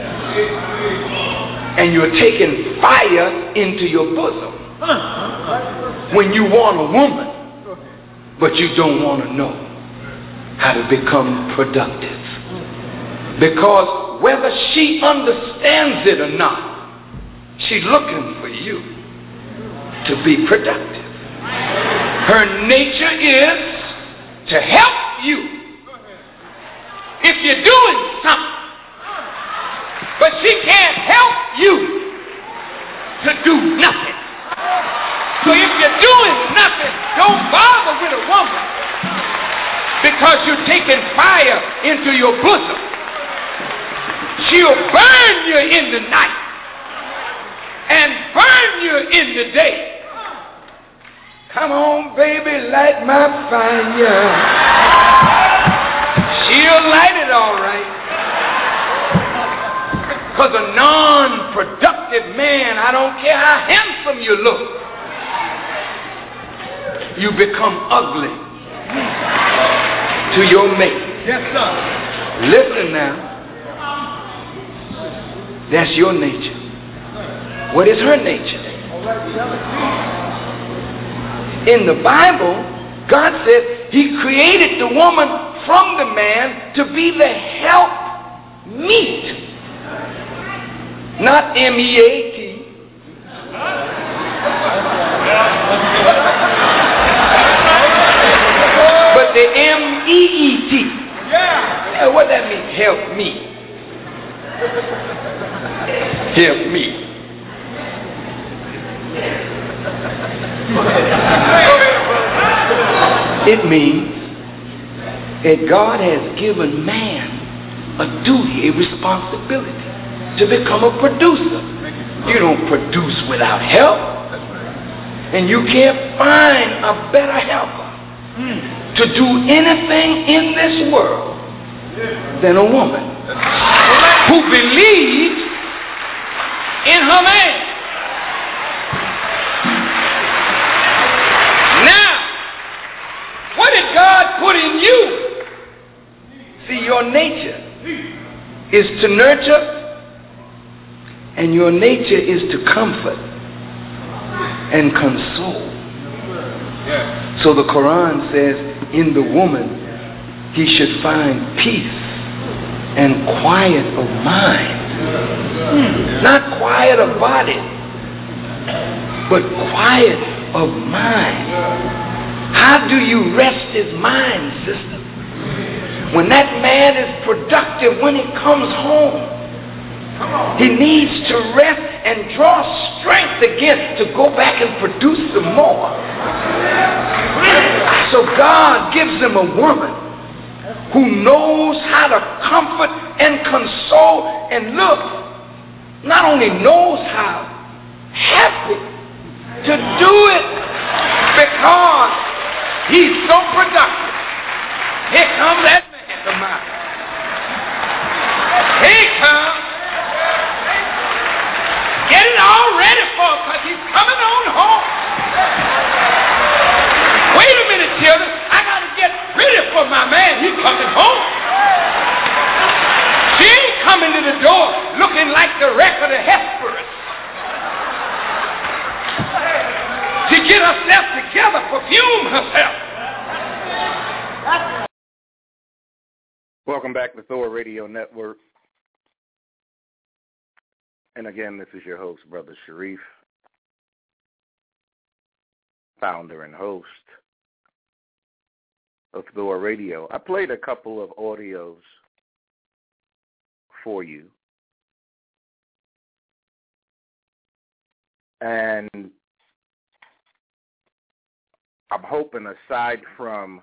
And you're taking fire into your bosom when you want a woman, but you don't want to know how to become productive. Because whether she understands it or not, she's looking for you to be productive. Her nature is to help you if you're doing something. But she can't help you to do nothing. So if you're doing nothing, don't bother with a woman, because you're taking fire into your bosom. She'll burn you in the night and burn you in the day. Come on, baby, light my fire. She'll light it all right. Because a non-productive man, I don't care how handsome you look, you become ugly to your mate. Yes, sir. Listen now. That's your nature. What is her nature? In the Bible, God said he created the woman from the man to be the help meet. Not M E A T. But the M E E T. Yeah. What that mean? Help me. Help me. It means that God has given man a duty, a responsibility to become a producer. You don't produce without help. And you can't find a better helper to do anything in this world than a woman who believes in her man. Now, what did God put in you? See, your nature is to nurture, and your nature is to comfort and console. So the Quran says, in the woman, he should find peace and quiet of mind. Not quiet of body, but quiet of mind. How do you rest his mind, sister? When that man is productive, when he comes home, he needs to rest and draw strength again to go back and produce some more. So God gives him a woman who knows how to comfort and console, and look, not only knows how, happy to do it because he's so productive. Here comes that man of mine. Here he comes. Get it all ready for him, because he's coming on home. Wait a minute, children. I got to get ready for my man. He's coming home. She ain't coming to the door looking like the wreck of the Hesperus. She get herself together, perfume herself. Welcome back to Thor Radio Network. And again, this is your host, Brother Sharif, founder and host of Thor Radio. I played a couple of audios for you. And I'm hoping, aside from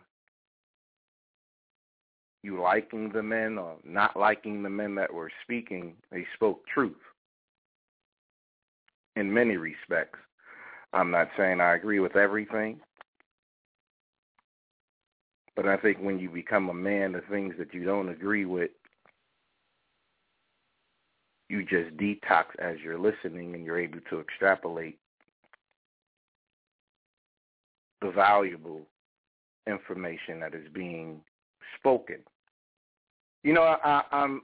you liking the men or not liking the men that were speaking, they spoke truth in many respects. I'm not saying I agree with everything, but I think when you become a man, the things that you don't agree with, you just detox as you're listening, and you're able to extrapolate the valuable information that is being spoken. You know, I, I'm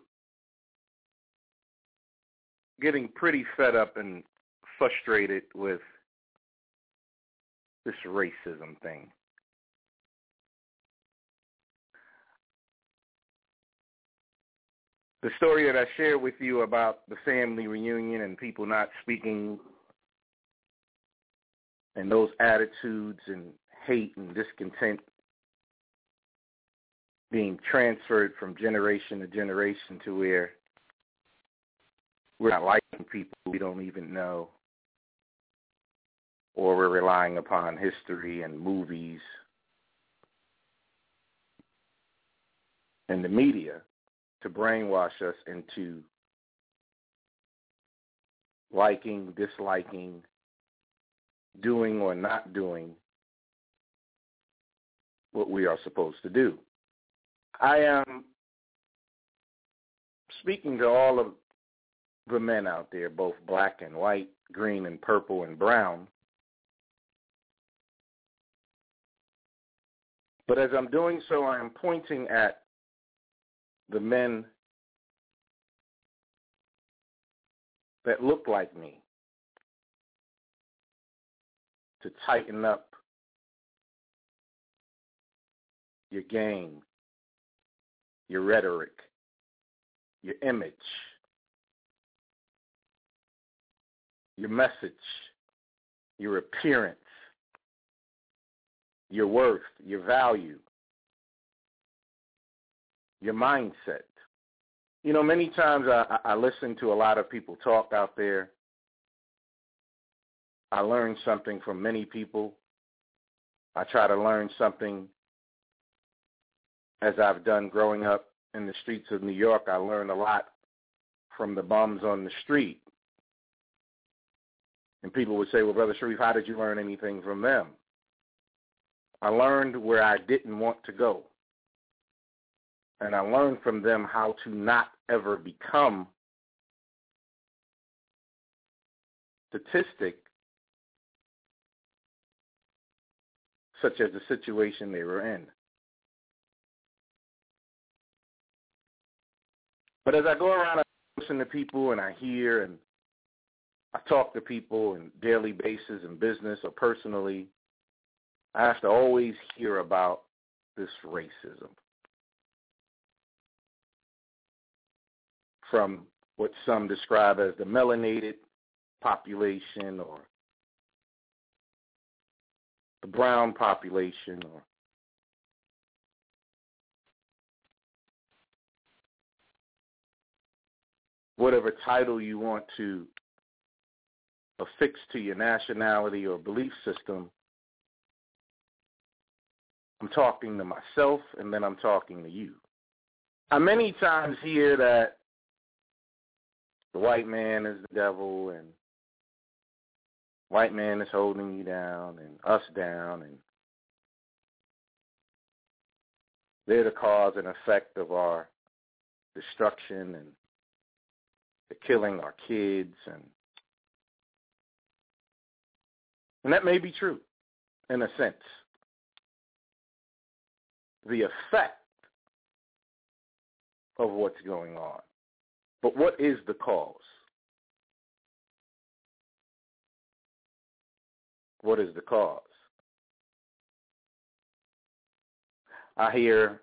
getting pretty fed up and frustrated with this racism thing. The story that I shared with you about the family reunion and people not speaking, and those attitudes and hate and discontent being transferred from generation to generation to where we're not liking people we don't even know, or we're relying upon history and movies and the media to brainwash us into liking, disliking, doing or not doing what we are supposed to do. I am speaking to all of the men out there, both black and white, green and purple and brown. But as I'm doing so, I am pointing at the men that look like me to tighten up your game, your rhetoric, your image, your message, your appearance, your worth, your value, your mindset. You know, many times I, I listen to a lot of people talk out there. I learn something from many people. I try to learn something, as I've done growing up in the streets of New York. I learned a lot from the bums on the street. And people would say, well, Brother Sharif, how did you learn anything from them? I learned where I didn't want to go. And I learned from them how to not ever become statistic, such as the situation they were in. But as I go around, I listen to people and I hear and I talk to people on a daily basis in business or personally, I have to always hear about this racism. From what some describe as the melanated population or the brown population or whatever title you want to affix to your nationality or belief system. I'm talking to myself, and then I'm talking to you. I many times hear that the white man is the devil, and white man is holding you down and us down, and they're the cause and effect of our destruction and the killing our kids, and and that may be true in a sense. The effect of what's going on. But what is the cause? What is the cause? I hear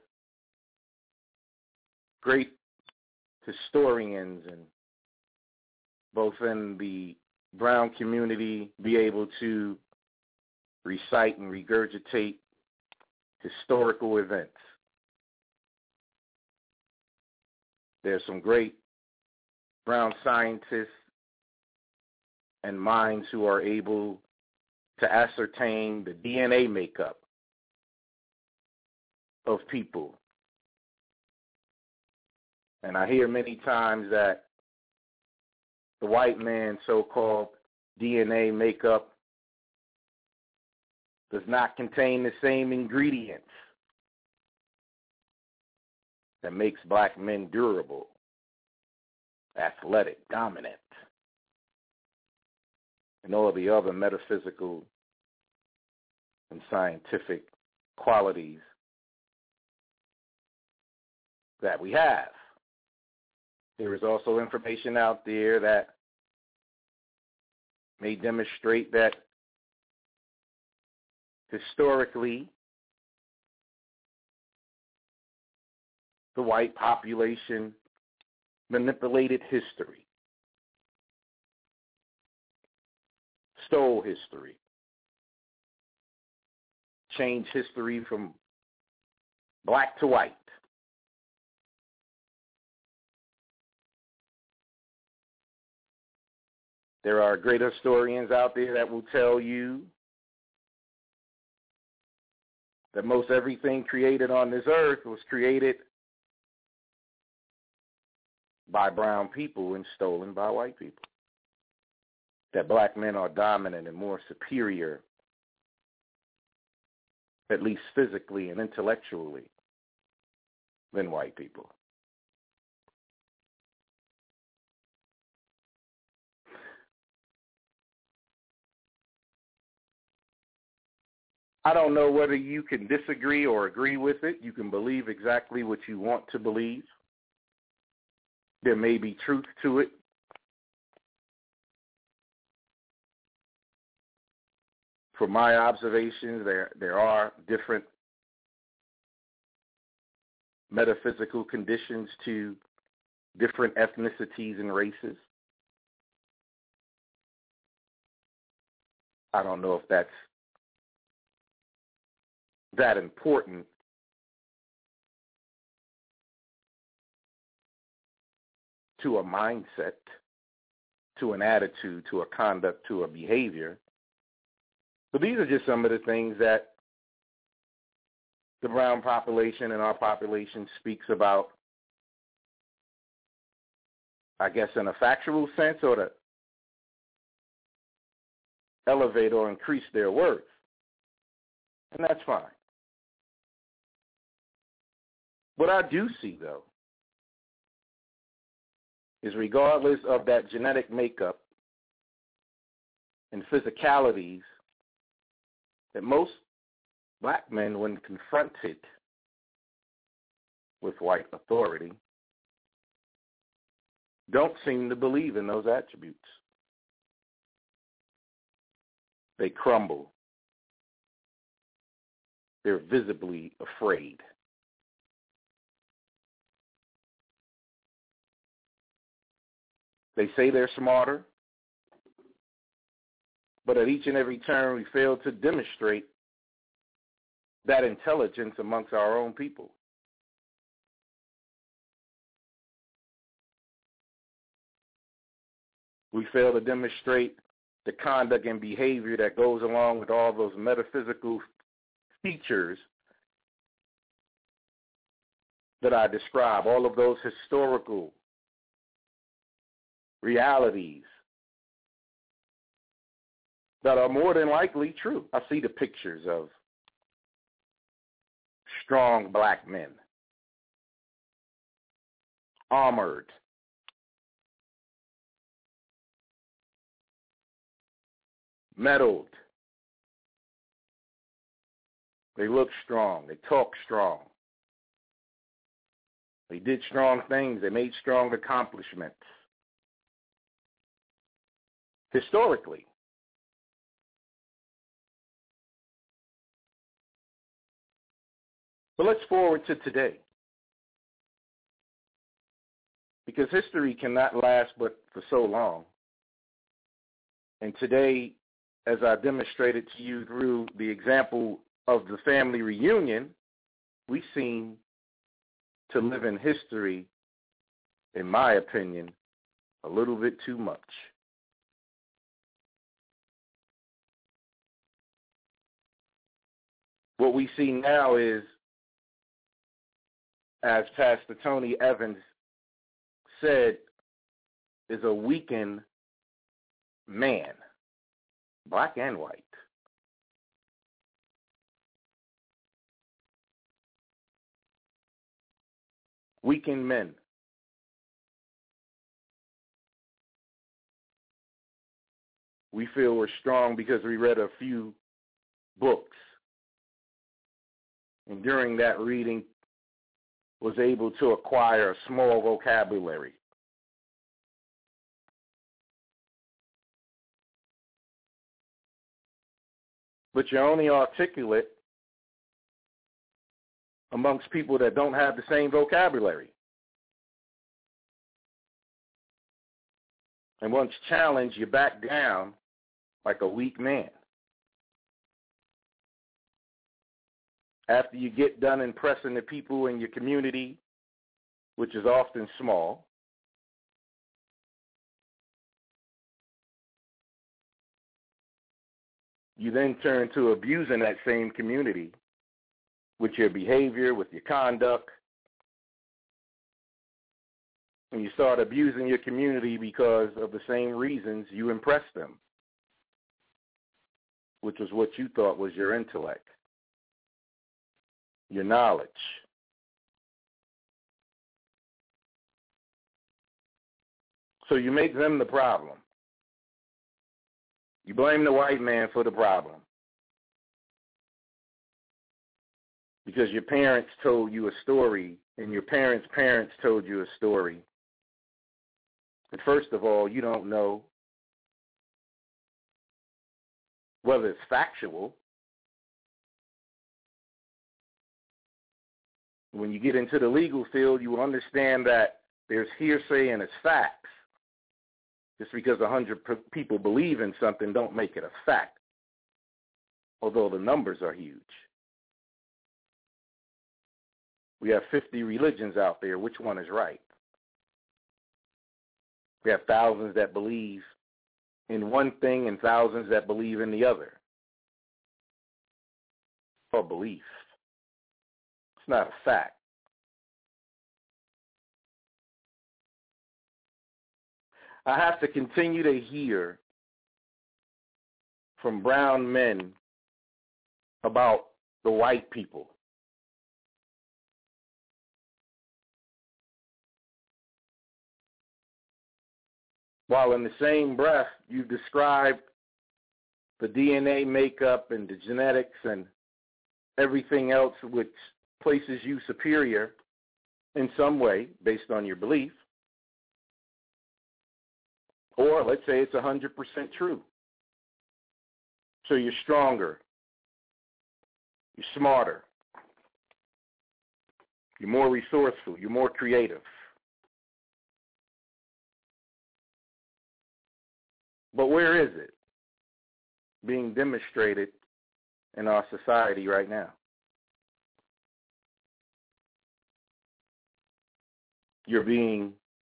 great historians and both in the brown community be able to recite and regurgitate historical events. There's some great brown scientists and minds who are able to ascertain the D N A makeup of people. And I hear many times that the white man's so-called D N A makeup does not contain the same ingredients that makes black men durable, athletic, dominant, and all the other metaphysical and scientific qualities that we have. There is also information out there that may demonstrate that historically the white population manipulated history, stole history, changed history from black to white. There are great historians out there that will tell you that most everything created on this earth was created by brown people and stolen by white people. That black men are dominant and more superior, at least physically and intellectually, than white people. I don't know whether you can disagree or agree with it. You can believe exactly what you want to believe. There may be truth to it. From my observations, there, there are different metaphysical conditions to different ethnicities and races. I don't know if that's that important to a mindset, to an attitude, to a conduct, to a behavior. But these are just some of the things that the brown population and our population speaks about, I guess, in a factual sense, or to elevate or increase their worth. And that's fine. What I do see, though, is regardless of that genetic makeup and physicalities, that most black men, when confronted with white authority, don't seem to believe in those attributes. They crumble. They're visibly afraid. They say they're smarter, but at each and every turn we fail to demonstrate that intelligence amongst our own people. We fail to demonstrate the conduct and behavior that goes along with all those metaphysical features that I describe, all of those historical realities that are more than likely true. I see the pictures of strong black men, armored, mettled. They look strong. They talk strong. They did strong things. They made strong accomplishments. Historically. But let's forward to today. Because history cannot last but for so long. And today, as I demonstrated to you through the example of the family reunion, we seem to live in history, in my opinion, a little bit too much. What we see now is, as Pastor Tony Evans said, is a weakened man, black and white. Weakened men. We feel we're strong because we read a few books. And during that reading, was able to acquire a small vocabulary. But you're only articulate amongst people that don't have the same vocabulary. And once challenged, you back down like a weak man. After you get done impressing the people in your community, which is often small, you then turn to abusing that same community with your behavior, with your conduct, and you start abusing your community because of the same reasons you impressed them, which was what you thought was your intellect, your knowledge. So you make them the problem. You blame the white man for the problem because your parents told you a story and your parents' parents told you a story. And first of all, you don't know whether it's factual. When you get into the legal field, you will understand that there's hearsay and it's facts. Just because a hundred people believe in something don't make it a fact, although the numbers are huge. We have fifty religions out there. Which one is right? We have thousands that believe in one thing and thousands that believe in the other. Or belief. It's not a fact. I have to continue to hear from brown men about the white people. While in the same breath, you describe the D N A makeup and the genetics and everything else which places you superior in some way based on your belief. Or let's say it's one hundred percent true. So you're stronger. You're smarter. You're more resourceful. You're more creative. But where is it being demonstrated in our society right now? You're being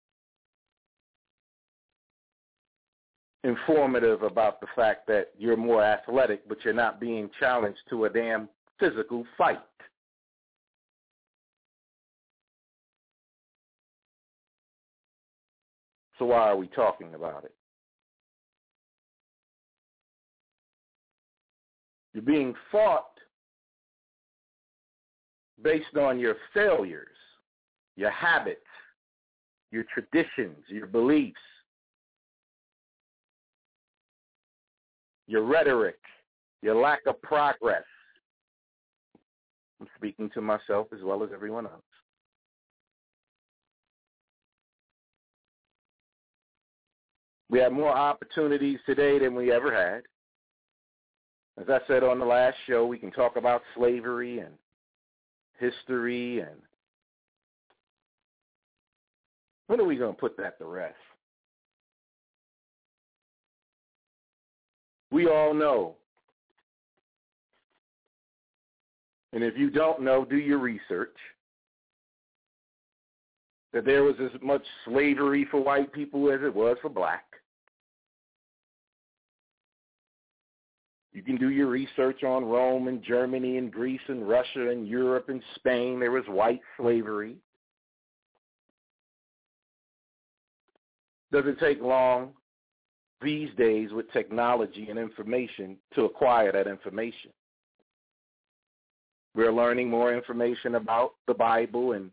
informative about the fact that you're more athletic, but you're not being challenged to a damn physical fight. So why are we talking about it? You're being fought based on your failures, your habits, your traditions, your beliefs, your rhetoric, your lack of progress. I'm speaking to myself as well as everyone else. We have more opportunities today than we ever had. As I said on the last show, we can talk about slavery and history, and when are we going to put that to rest? We all know And if you don't know, do your research. That there was as much slavery for white people as it was for black. You can do your research on Rome and Germany and Greece and Russia and Europe and Spain. There was white slavery. Doesn't take long these days with technology and information to acquire that information. We're learning more information about the Bible and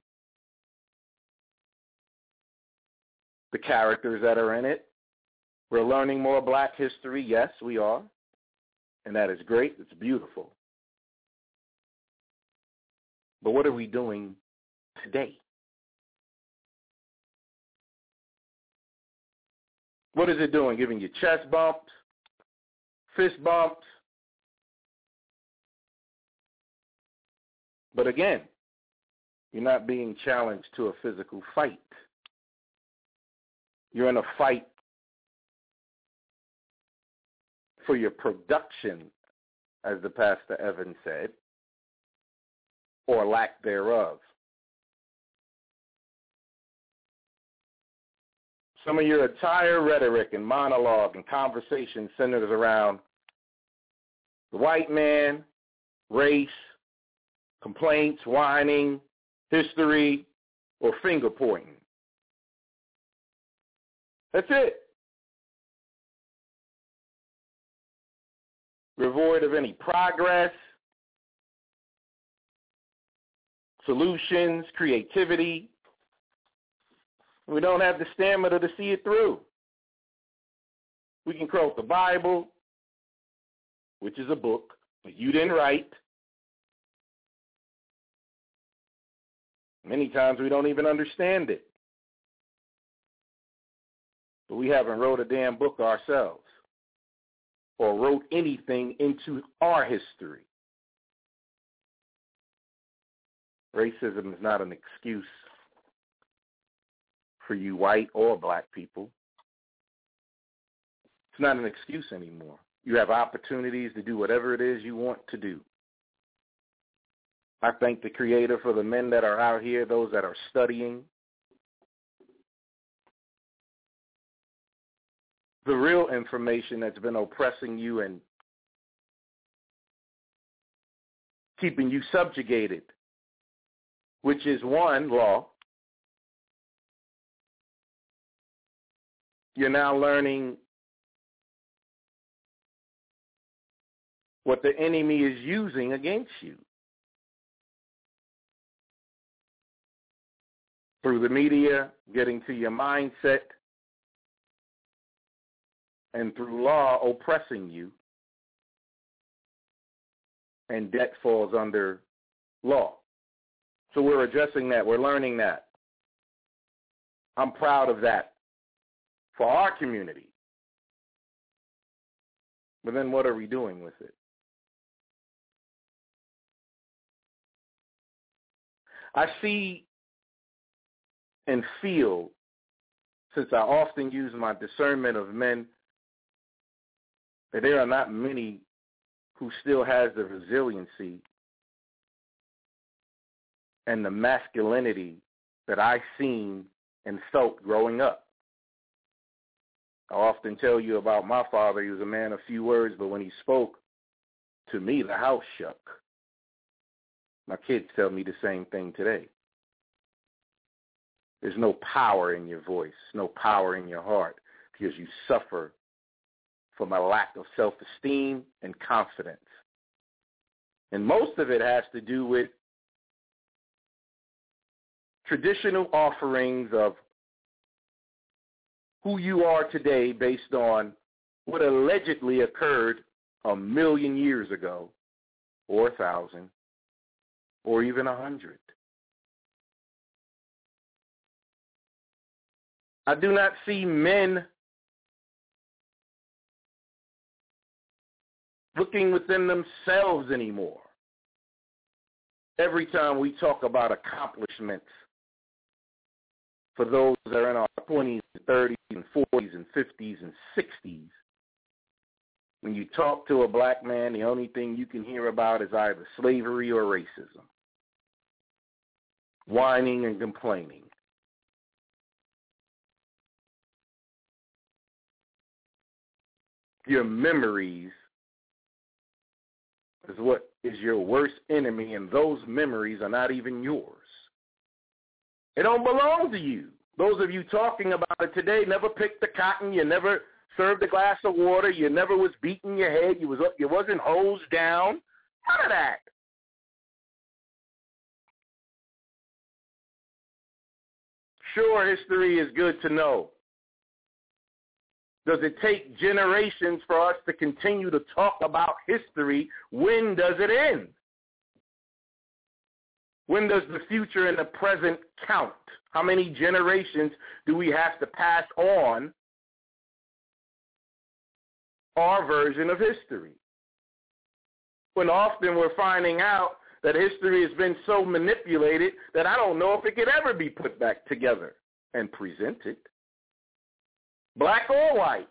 the characters that are in it. We're learning more black history. Yes, we are. And that is great. It's beautiful. But what are we doing today? What is it doing? Giving you chest bumps, fist bumps? But again, you're not being challenged to a physical fight. You're in a fight for your production, as the Pastor Evan said, or lack thereof. Some of your entire rhetoric and monologue and conversation centers around the white man, race, complaints, whining, history, or finger pointing. That's it. We're void of any progress, solutions, creativity. We don't have the stamina to see it through. We can quote the Bible, which is a book that you didn't write. Many times we don't even understand it. But we haven't wrote a damn book ourselves or wrote anything into our history. Racism is not an excuse for you white or black people. It's not an excuse anymore. You have opportunities to do whatever it is you want to do. I thank the Creator for the men that are out here, those that are studying. The real information that's been oppressing you and keeping you subjugated, which is one, law. You're now learning what the enemy is using against you. Through the media, getting to your mindset, and through law oppressing you, and debt falls under law. So we're addressing that. We're learning that. I'm proud of that for our community. But then what are we doing with it? I see and feel, since I often use my discernment of men, that there are not many who still has the resiliency and the masculinity that I seen and felt growing up. I often tell you about my father. He was a man of few words, but when he spoke to me, the house shook. My kids tell me the same thing today. There's no power in your voice, no power in your heart, because you suffer from a lack of self-esteem and confidence. And most of it has to do with traditional offerings of who you are today based on what allegedly occurred a million years ago, or a thousand, or even a hundred. I do not see men looking within themselves anymore. Every time we talk about accomplishments for those that are in our twenties and thirties and forties and fifties and sixties, When you talk to a black man, the only thing you can hear about is either slavery or racism. Whining and complaining. Your memories is what is your worst enemy, and those memories are not even yours. It don't belong to you. Those of you talking about it today never picked the cotton. You never served a glass of water. You never was beating your head. You was you wasn't hosed down. None of that. Sure, history is good to know. Does it take generations for us to continue to talk about history? When does it end? When does the future and the present count? How many generations do we have to pass on our version of history? When often we're finding out that history has been so manipulated that I don't know if it could ever be put back together and presented. Black or white.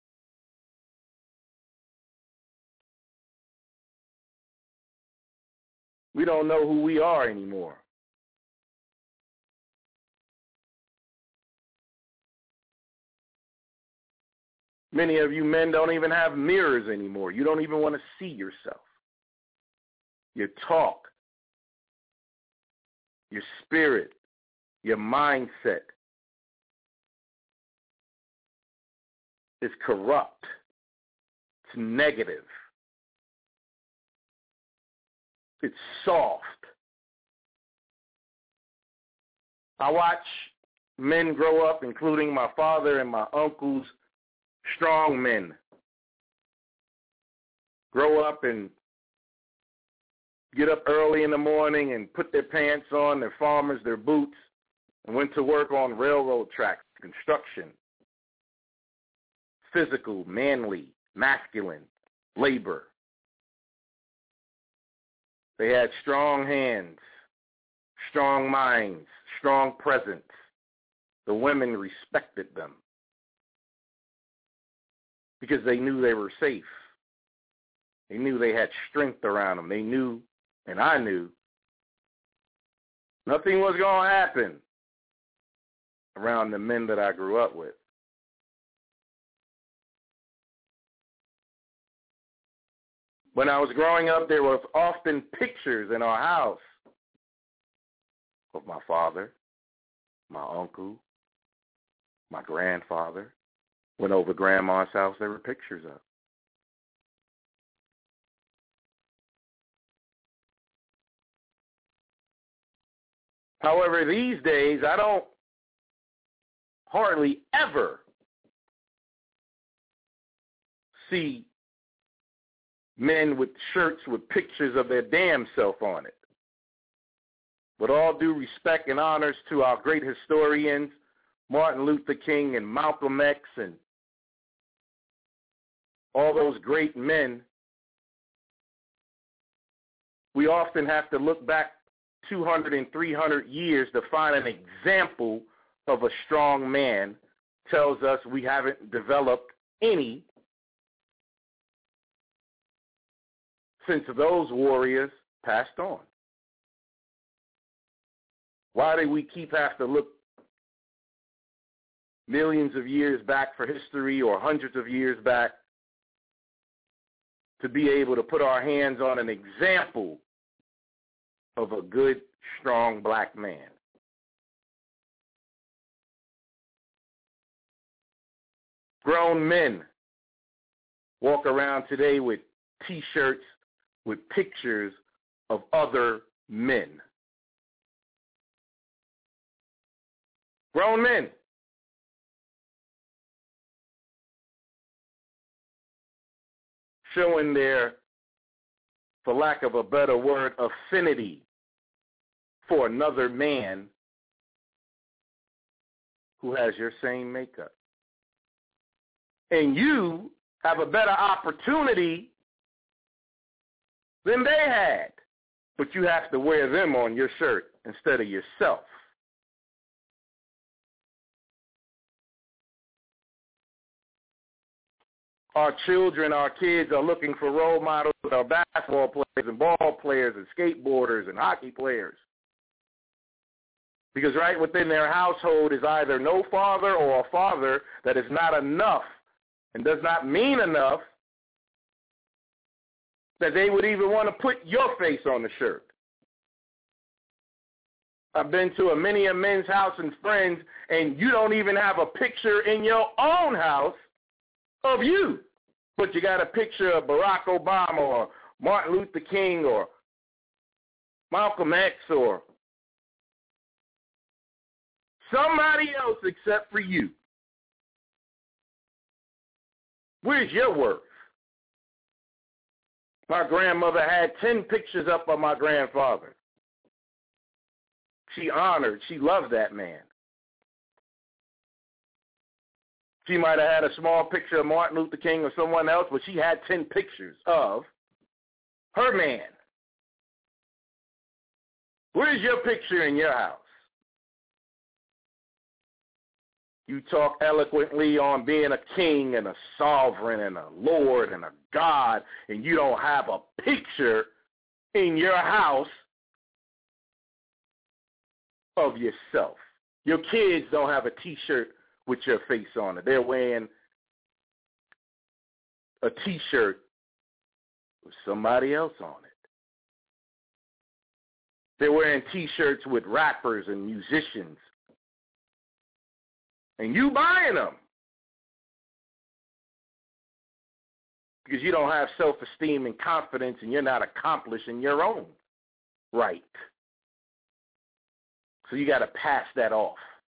We don't know who we are anymore. Many of you men don't even have mirrors anymore. You don't even want to see yourself. Your talk, your spirit, your mindset is corrupt. It's negative. It's soft. I watch men grow up, including my father and my uncles, strong men, grow up and get up early in the morning and put their pants on, their farmers, their boots, and went to work on railroad tracks, construction. Physical, manly, masculine labor. They had strong hands, strong minds, strong presence. The women respected them because they knew they were safe. They knew they had strength around them. They knew, and I knew, nothing was going to happen around the men that I grew up with. When I was growing up, there was often pictures in our house of my father, my uncle, my grandfather. Went over grandma's house, there were pictures of. However, these days, I don't hardly ever see men with shirts with pictures of their damn self on it. With all due respect and honors to our great historians, Martin Luther King and Malcolm X and all those great men, we often have to look back two hundred and three hundred years to find an example of a strong man. Tells us we haven't developed any since those warriors passed on. Why do we keep have to look millions of years back for history or hundreds of years back to be able to put our hands on an example of a good, strong black man? Grown men walk around today with T-shirts with pictures of other men. Grown men. Showing their, for lack of a better word, affinity for another man who has your same makeup. And you have a better opportunity than they had, but you have to wear them on your shirt instead of yourself. our children, our kids are looking for role models, our basketball players and ball players and skateboarders and hockey players. Because right within their household is either no father or a father that is not enough and does not mean enough that they would even want to put your face on the shirt. I've been to a many a men's house and friends, and you don't even have a picture in your own house of you. But you got a picture of Barack Obama or Martin Luther King or Malcolm X or somebody else except for you. Where's your worth? My grandmother had ten pictures up of my grandfather. She honored, she loved that man. She might have had a small picture of Martin Luther King or someone else, but she had ten pictures of her man. Where's your picture in your house? You talk eloquently on being a king and a sovereign and a lord and a god, and you don't have a picture in your house of yourself. Your kids don't have a T-shirt with your face on it. They're wearing a T-shirt with somebody else on it. They're wearing T-shirts with rappers and musicians. And you buying them because you don't have self-esteem and confidence and you're not accomplished in your own right. So you got to pass that off.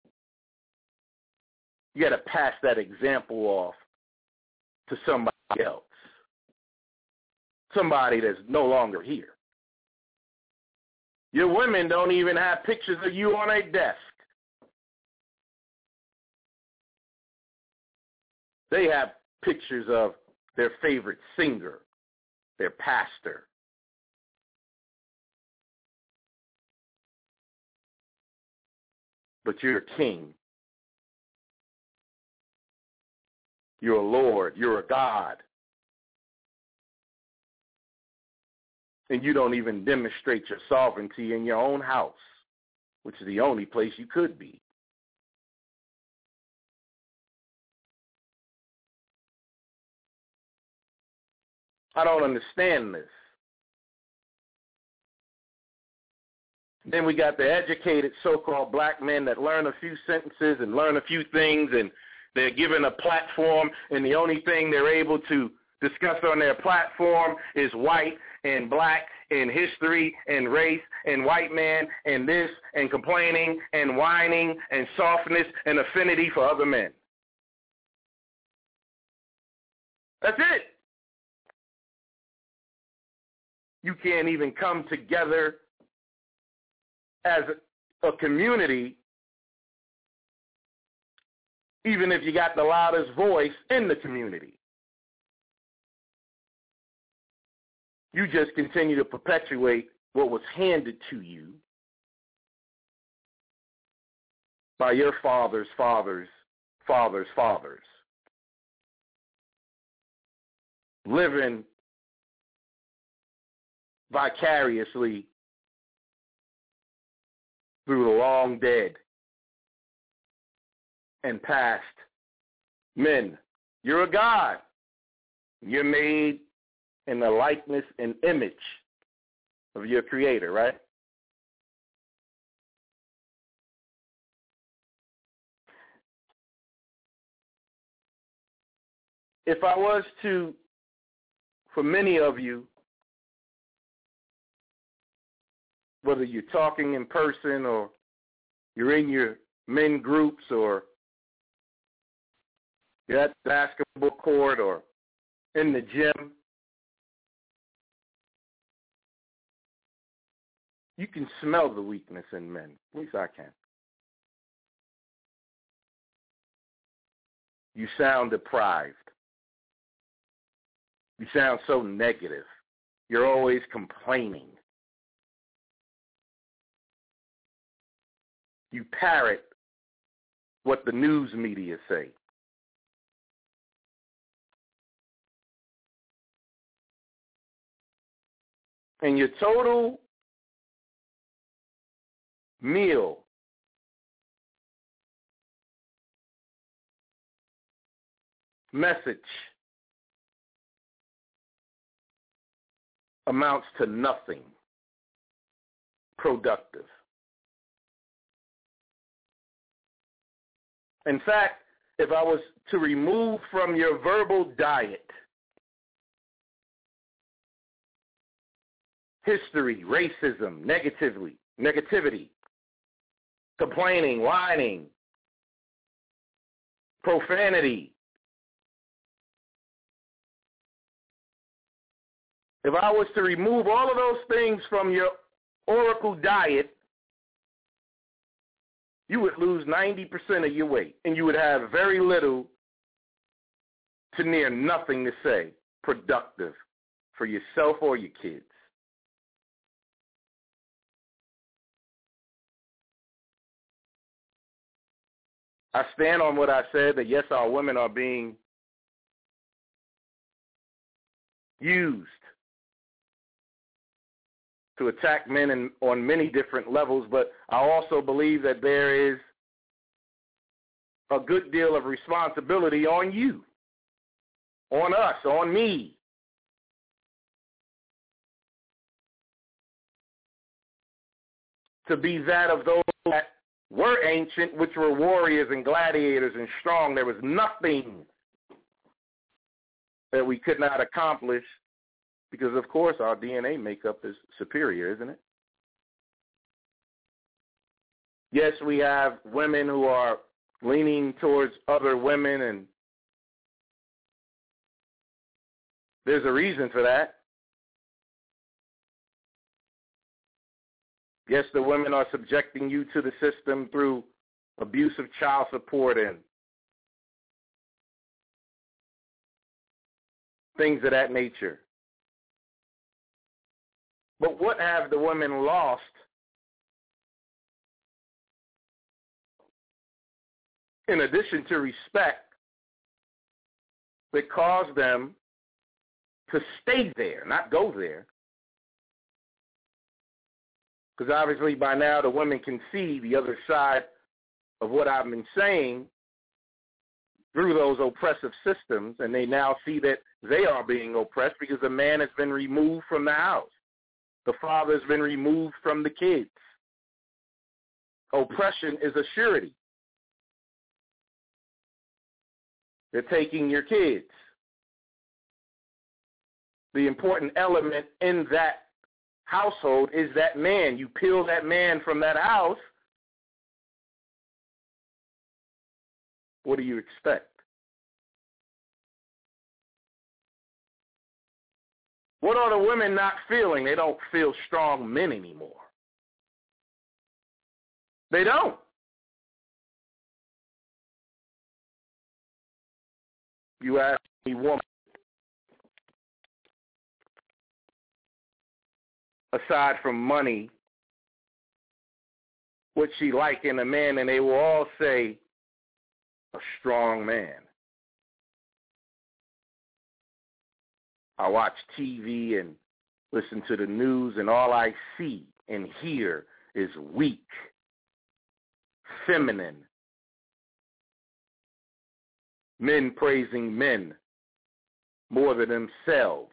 You got to pass that example off to somebody else, somebody that's no longer here. Your women don't even have pictures of you on a desk. They have pictures of their favorite singer, their pastor. But you're a king. You're a Lord. You're a God. And you don't even demonstrate your sovereignty in your own house, which is the only place you could be. I don't understand this. Then we got the educated so-called black men that learn a few sentences and learn a few things, and they're given a platform, and the only thing they're able to discuss on their platform is white and black and history and race and white man and this and complaining and whining and softness and affinity for other men. That's it. You can't even come together as a, a community, even if you got the loudest voice in the community. You just continue to perpetuate what was handed to you by your father's fathers, fathers' fathers. Living vicariously through the long dead and past men. You're a God. You're made in the likeness and image of your Creator, right? If I was to, for many of you, whether you're talking in person or you're in your men groups or you're at the basketball court or in the gym, you can smell the weakness in men. At least I can. You sound deprived. You sound so negative. You're always complaining. You parrot what the news media say. and your total meal message amounts to nothing productive. In fact, if I was to remove from your verbal diet history, racism, negatively, negativity, complaining, whining, profanity, if I was to remove all of those things from your oracle diet, you would lose ninety percent of your weight, and you would have very little to near nothing to say productive for yourself or your kids. I stand on what I said, that yes, our women are being used to attack men in, on many different levels, but I also believe that there is a good deal of responsibility on you, on us, on me. To be that of those that were ancient, which were warriors and gladiators and strong. There was nothing that we could not accomplish because, of course, our D N A makeup is superior, isn't it? Yes, we have women who are leaning towards other women, and there's a reason for that. Yes, the women are subjecting you to the system through abuse of child support and things of that nature. But what have the women lost in addition to respect that caused them to stay there, not go there? Because obviously by now the women can see the other side of what I've been saying through those oppressive systems, and they now see that they are being oppressed because the man has been removed from the house. The father has been removed from the kids. Oppression is a surety. They're taking your kids. The important element in that household is that man. You peel that man from that house, what do you expect? What are the women not feeling? They don't feel strong men anymore. They don't. You ask me, woman, aside from money, what she like in a man, and they will all say, a strong man. I watch T V and listen to the news, and all I see and hear is weak, feminine, men praising men more than themselves.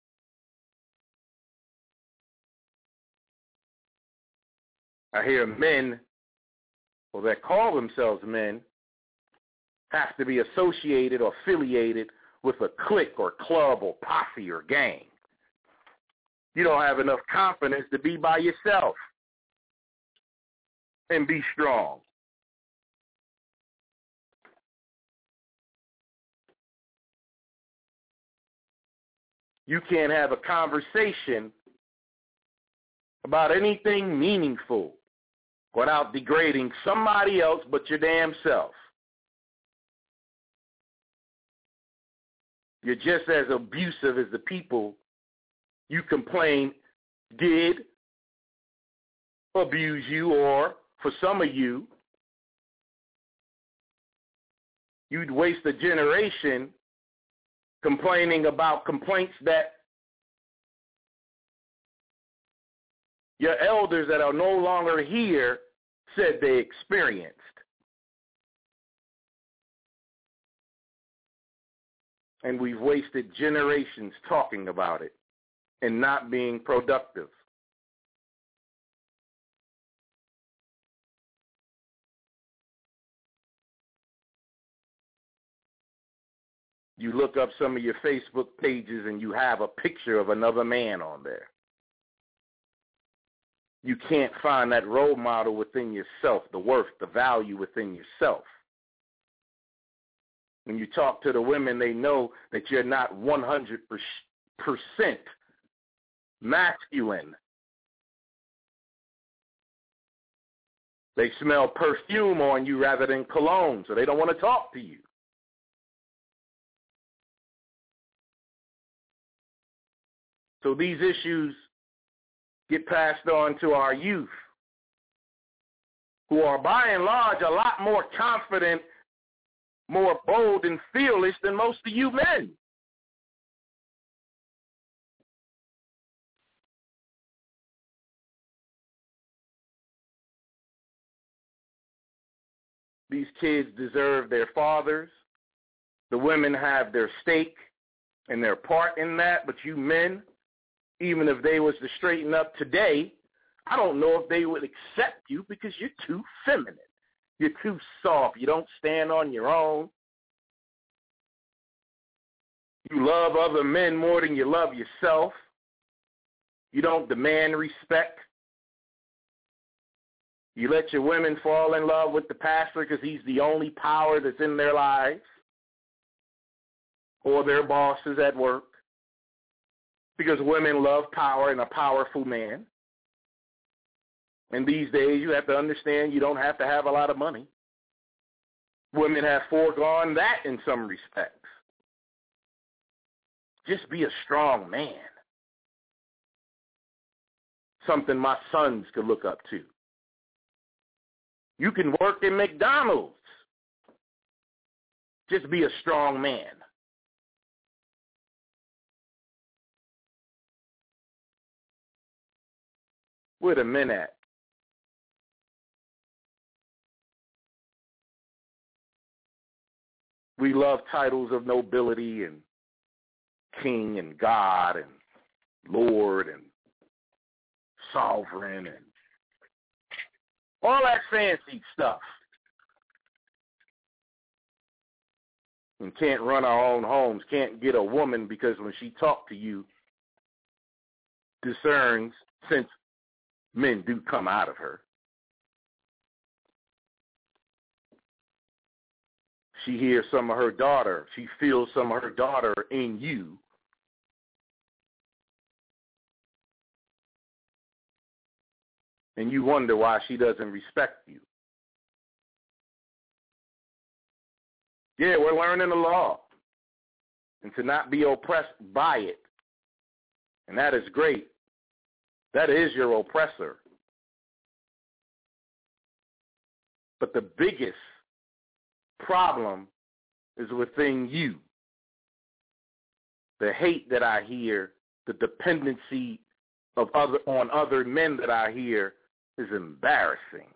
I hear men, well, that call themselves men, have to be associated or affiliated with a clique or club or posse or gang. You don't have enough confidence to be by yourself and be strong. You can't have a conversation about anything meaningful without degrading somebody else but your damn self. You're just as abusive as the people you complain did abuse you, or for some of you, you'd waste a generation complaining about complaints that your elders that are no longer here said they experienced. And we've wasted generations talking about it and not being productive. You look up some of your Facebook pages and you have a picture of another man on there. You can't find that role model within yourself, the worth, the value within yourself. When you talk to the women, they know that you're not one hundred percent masculine. They smell perfume on you rather than cologne, so they don't want to talk to you. So these issues get passed on to our youth, who are by and large a lot more confident, more bold and fearless than most of you men. These kids deserve their fathers. The women have their stake and their part in that, but you men, even if they was to straighten up today, I don't know if they would accept you because you're too feminine. You're too soft. You don't stand on your own. You love other men more than you love yourself. You don't demand respect. You let your women fall in love with the pastor because he's the only power that's in their lives, or their bosses at work, because women love power and a powerful man. And these days, you have to understand you don't have to have a lot of money. Women have foregone that in some respects. Just be a strong man. Something my sons could look up to. You can work in McDonald's. Just be a strong man. Where the men at? We love titles of nobility and king and God and Lord and sovereign and all that fancy stuff. And can't run our own homes, can't get a woman because when she talks to you, discerns, since men do come out of her. She hears some of her daughter. She feels some of her daughter in you. And you wonder why she doesn't respect you. Yeah, we're learning the law. And to not be oppressed by it. And that is great. That is your oppressor. But the biggest problem is within you. The hate that I hear, the dependency of other on other men that I hear is embarrassing.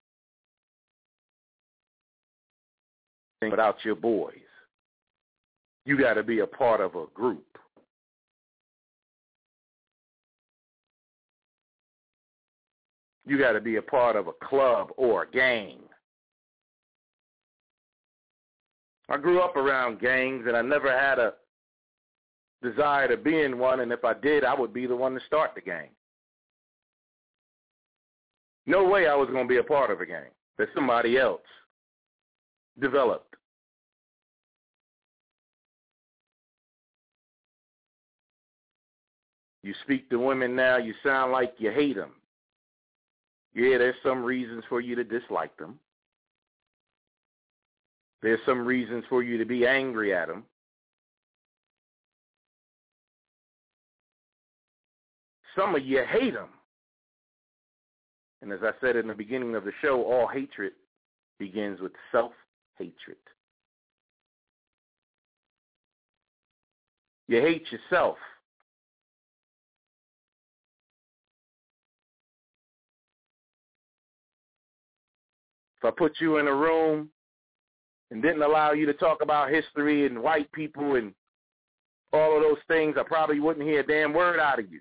Without your boys, you got to be a part of a group. You got to be a part of a club or a gang. I grew up around gangs, and I never had a desire to be in one, and if I did, I would be the one to start the gang. No way I was going to be a part of a gang that somebody else developed. You speak to women now, you sound like you hate them. Yeah, there's some reasons for you to dislike them. There's some reasons for you to be angry at them. Some of you hate them. And as I said in the beginning of the show, all hatred begins with self-hatred. You hate yourself. If I put you in a room and didn't allow you to talk about history and white people and all of those things, I probably wouldn't hear a damn word out of you.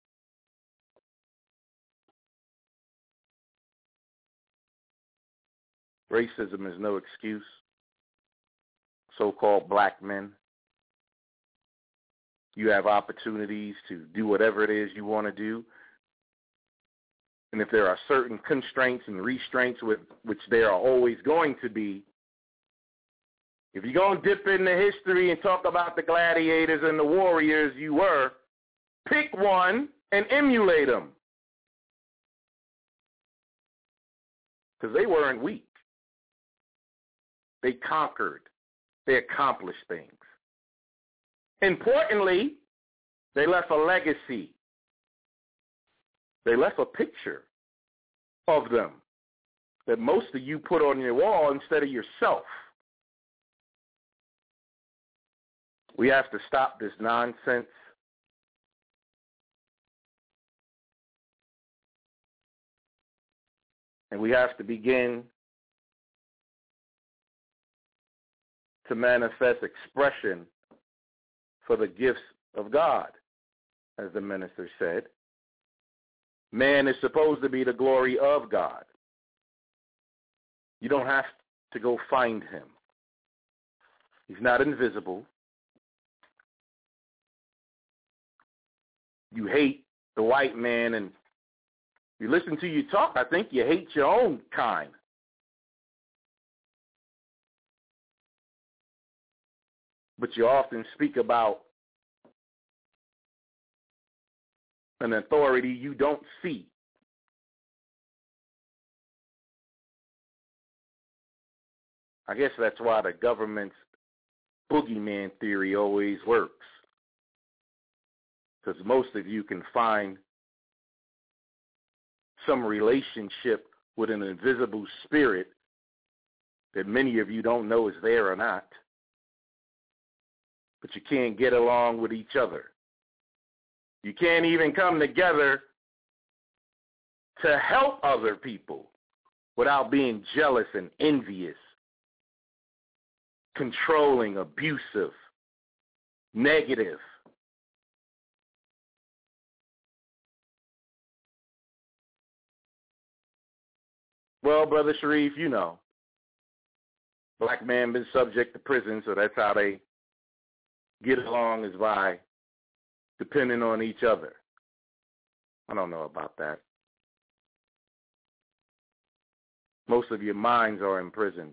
Racism is no excuse. So-called black men, you have opportunities to do whatever it is you want to do. And if there are certain constraints and restraints, with which there are always going to be, if you're going to dip into history and talk about the gladiators and the warriors you were, pick one and emulate them. Because they weren't weak. They conquered. They accomplished things. Importantly, they left a legacy. They left a picture of them that most of you put on your wall instead of yourself. We have to stop this nonsense. And we have to begin to manifest expression for the gifts of God, as the minister said. Man is supposed to be the glory of God. You don't have to go find him. He's not invisible. You hate the white man, and you listen to you talk, I think you hate your own kind. But you often speak about an authority you don't see. I guess that's why the government's boogeyman theory always works. Because most of you can find some relationship with an invisible spirit that many of you don't know is there or not. But you can't get along with each other. You can't even come together to help other people without being jealous and envious, controlling, abusive, negative. Well, Brother Sharif, you know, black man been subject to prison, so that's how they get along, is by depending on each other. I don't know about that. Most of your minds are imprisoned.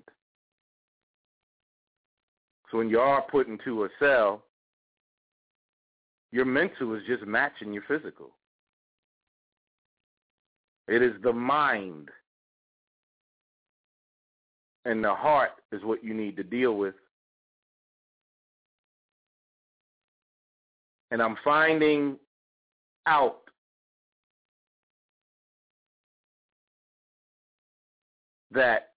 So when you are put into a cell, your mental is just matching your physical. It is the mind and the heart is what you need to deal with. And I'm finding out that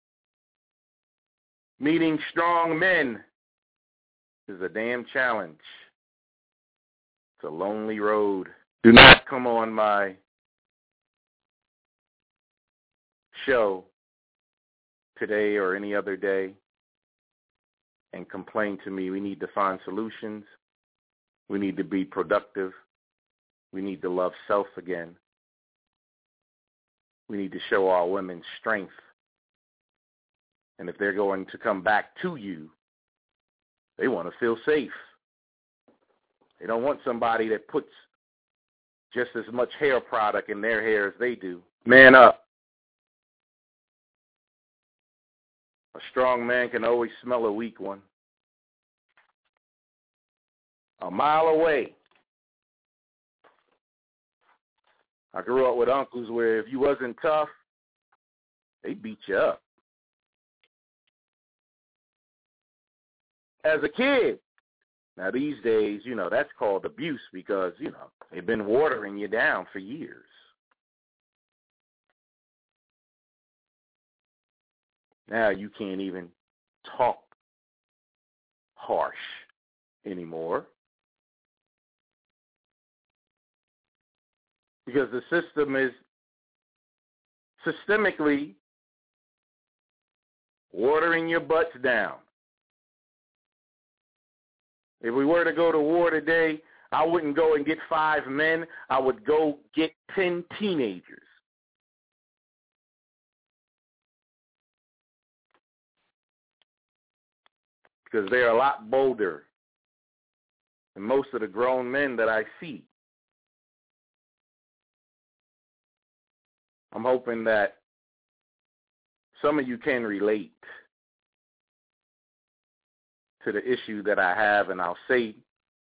meeting strong men is a damn challenge. It's a lonely road. Do not come on my show today or any other day and complain to me. We need to find solutions. We need to be productive. We need to love self again. We need to show our women strength. And if they're going to come back to you, they want to feel safe. They don't want somebody that puts just as much hair product in their hair as they do. Man up. A strong man can always smell a weak one. A mile away. I grew up with uncles where if you wasn't tough, they beat you up. As a kid. Now these days, you know, that's called abuse because, you know, they've been watering you down for years. Now you can't even talk harsh anymore. Because the system is systemically watering your butts down. If we were to go to war today, I wouldn't go and get five men. I would go get ten teenagers. Because they're a lot bolder than most of the grown men that I see. I'm hoping that some of you can relate to the issue that I have, and I'll say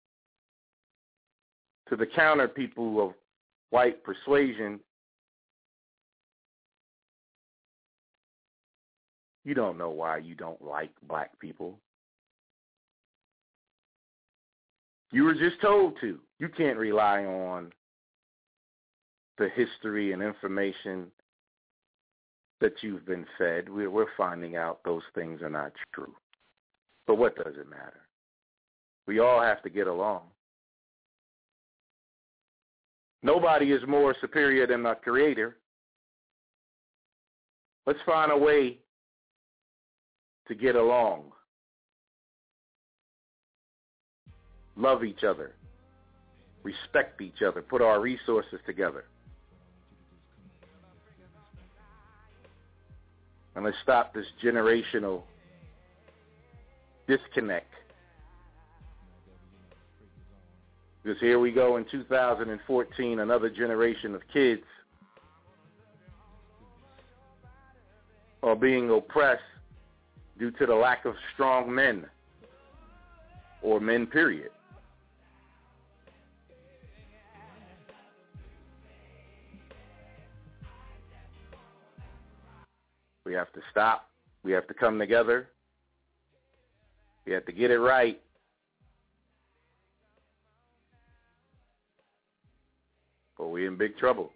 to the counter people of white persuasion, you don't know why you don't like black people. You were just told to. You can't rely on the history and information that you've been fed. We're, we're finding out those things are not true. But what does it matter? We all have to get along. Nobody is more superior than the Creator. Let's find a way to get along. Love each other. Respect each other. Put our resources together. And let's stop this generational disconnect. Because here we go in two thousand fourteen, another generation of kids are being oppressed due to the lack of strong men, or men, period. We have to stop. We have to come together. We have to get it right. Or we're in big trouble.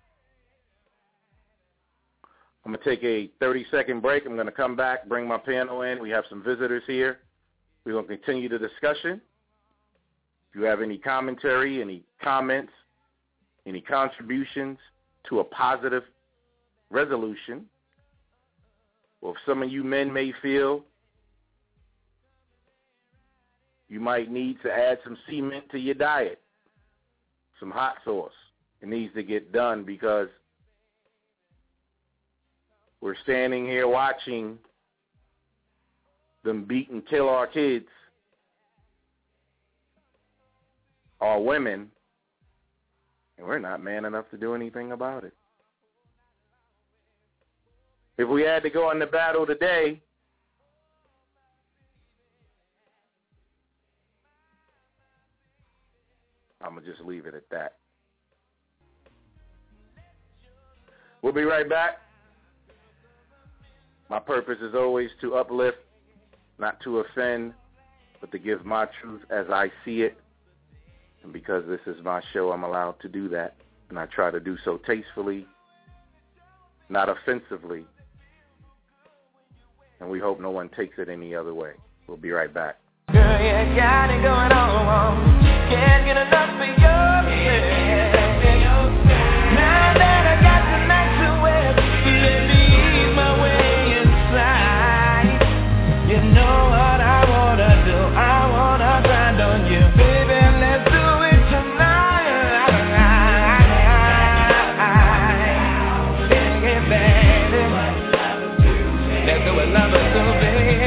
I'm going to take a thirty-second break. I'm going to come back, bring my panel in. We have some visitors here. We're going to continue the discussion. If you have any commentary, any comments, any contributions to a positive resolution, or if some of you men may feel you might need to add some cement to your diet, some hot sauce. It needs to get done because we're standing here watching them beat and kill our kids, our women, and we're not man enough to do anything about it. If we had to go into battle today, I'm going to just leave it at that. We'll be right back. My purpose is always to uplift, not to offend, but to give my truth as I see it. And because this is my show, I'm allowed to do that. And I try to do so tastefully, not offensively. And we hope no one takes it any other way. We'll be right back. Girl, you got it going on. Can't get enough of your yeah. Now that I got the night to wear, let me ease my way inside. You know what I wanna do. I wanna grind on you, baby. Let's do it tonight. Yeah, baby. Let's do what lovers do, baby.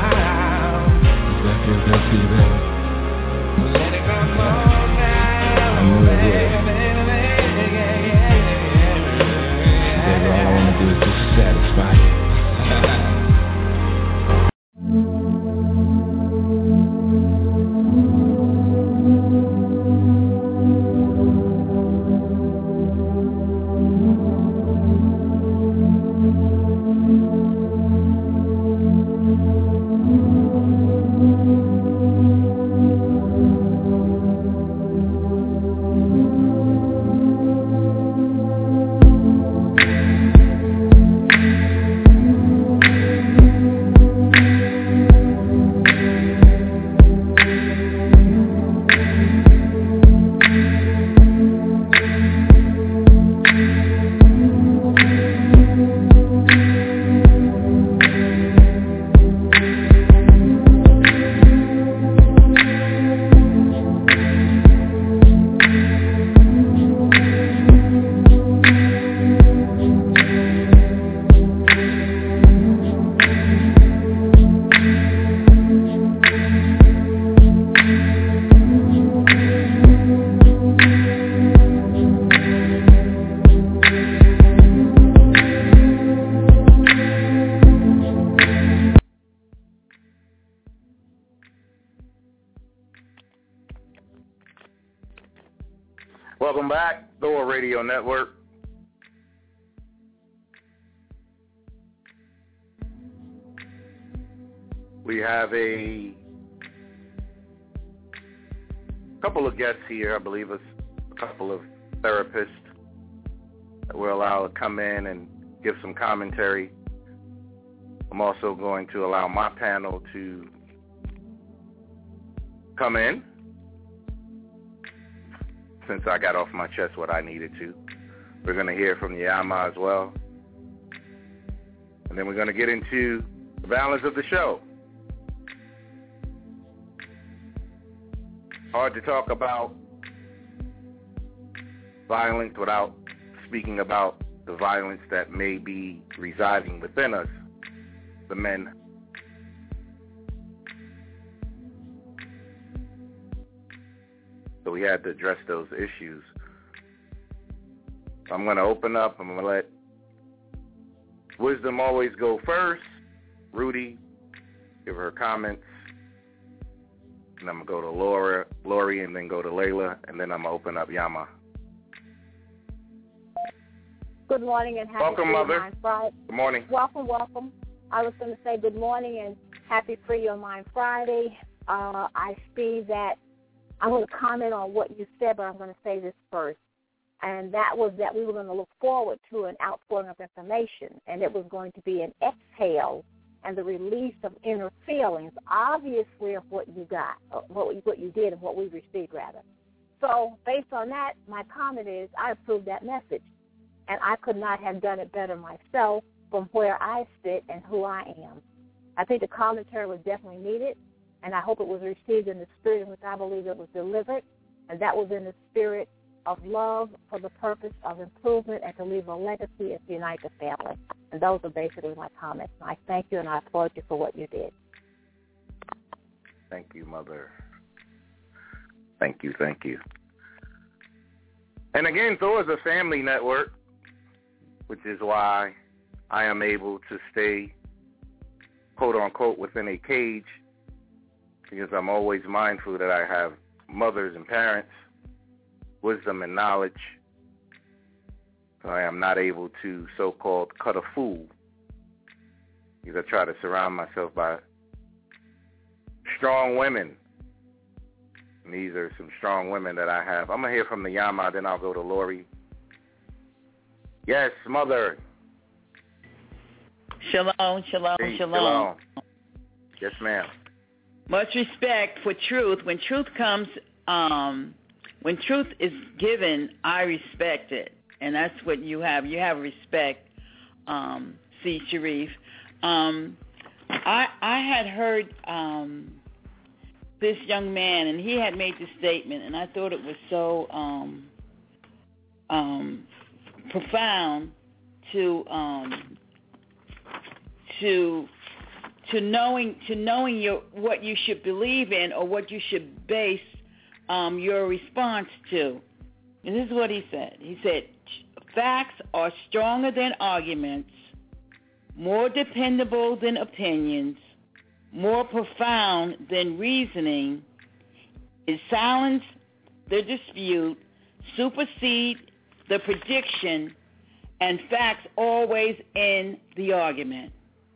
Let it come on now. back, Thor Radio Network. We have a couple of guests here, I believe it's a couple of therapists that we're allowed to come in and give some commentary. I'm also going to allow my panel to come in since I got off my chest what I needed to. We're going to hear from Yama as well. And then we're going to get into the balance of the show. Hard to talk about violence without speaking about the violence that may be residing within us, the men. So we had to address those issues. I'm going to open up. I'm going to let Wisdom always go first. Rudy, give her comments. And I'm going to go to Laura, Lori, and then go to Layla, and then I'm going to open up Yama. Good morning and happy welcome, Free Mother. Your Mind Friday. Good morning. Welcome, welcome. I was going to say good morning and happy Free Your Mind Friday. Uh, I see that I'm going to comment on what you said, but I'm going to say this first. And that was that we were going to look forward to an outpouring of information, and it was going to be an exhale and the release of inner feelings, obviously, of what you got, what, what you did and what we received, rather. So based on that, my comment is I approve that message, and I could not have done it better myself from where I sit and who I am. I think the commentary was definitely needed, and I hope it was received in the spirit in which I believe it was delivered, and that was in the spirit of love for the purpose of improvement and to leave a legacy and to unite the family. And those are basically my comments. I thank you and I applaud you for what you did. Thank you, Mother. Thank you, thank you. And again, Thor is a family network, which is why I am able to stay, quote unquote, within a cage, because I'm always mindful that I have mothers and parents, wisdom and knowledge. So I am not able to so-called cut a fool, because I try to surround myself by strong women. And these are some strong women that I have. I'm going to hear from the Yama, then I'll go to Lori. Yes, Mother. Shalom, shalom, hey, shalom. Shalom. Yes, ma'am. Much respect for truth. When truth comes, um, when truth is given, I respect it. And that's what you have. You have respect, um, C. Sharif. Um, I, I had heard um, this young man, and he had made this statement, and I thought it was so um, um, profound to um, to to knowing to knowing your what you should believe in or what you should base um, your response to. And this is what he said. He said, facts are stronger than arguments, more dependable than opinions, more profound than reasoning. It silence the dispute, supersede the prediction, and facts always end the argument.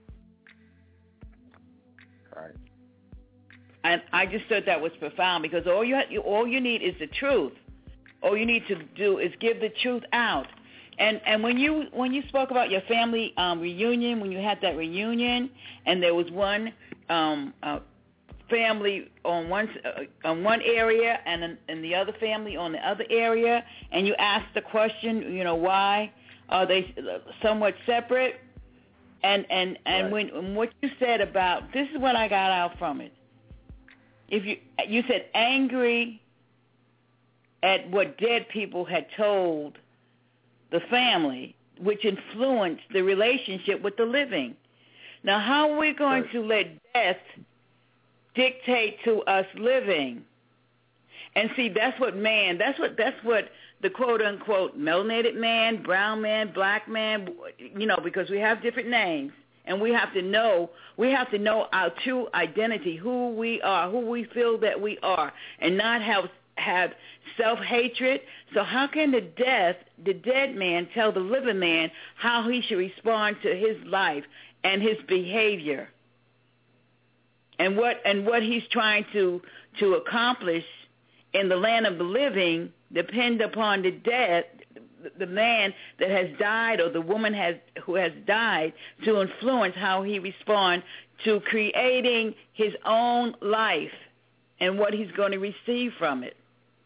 Right. And I just thought that was profound, because all you ha- all you need is the truth. All you need to do is give the truth out. And and when you when you spoke about your family um, reunion, when you had that reunion, and there was one um, uh, family on one uh, on one area and and the other family on the other area, and you asked the question, you know, why are they somewhat separate? And and and right. when and what you said about, this is what I got out from it. If you you said angry at what dead people had told the family, which influenced the relationship with the living. Now, how are we going right. to let death dictate to us living? And see, that's what man, that's what that's what the quote-unquote melanated man, brown man, black man, you know, because we have different names, and we have to know, we have to know our true identity, who we are, who we feel that we are, and not have have self-hatred. So how can the death, the dead man tell the living man how he should respond to his life and his behavior and what and what he's trying to to accomplish in the land of the living depend upon the dead, the man that has died or the woman has who has died to influence how he responds to creating his own life and what he's going to receive from it.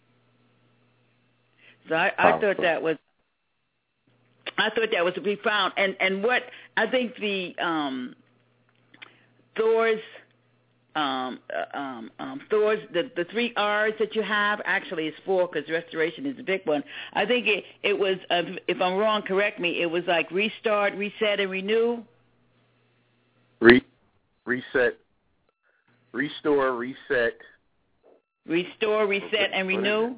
So I, I thought that was I thought that was profound. And and what I think the um, Thor's um, uh, um, um, Thor's the, the three R's that you have, actually it's four because restoration is a big one. I think it it was uh, if I'm wrong, correct me. It was like restart, reset, and renew. Re- reset, restore, reset. Restore, reset, and renew.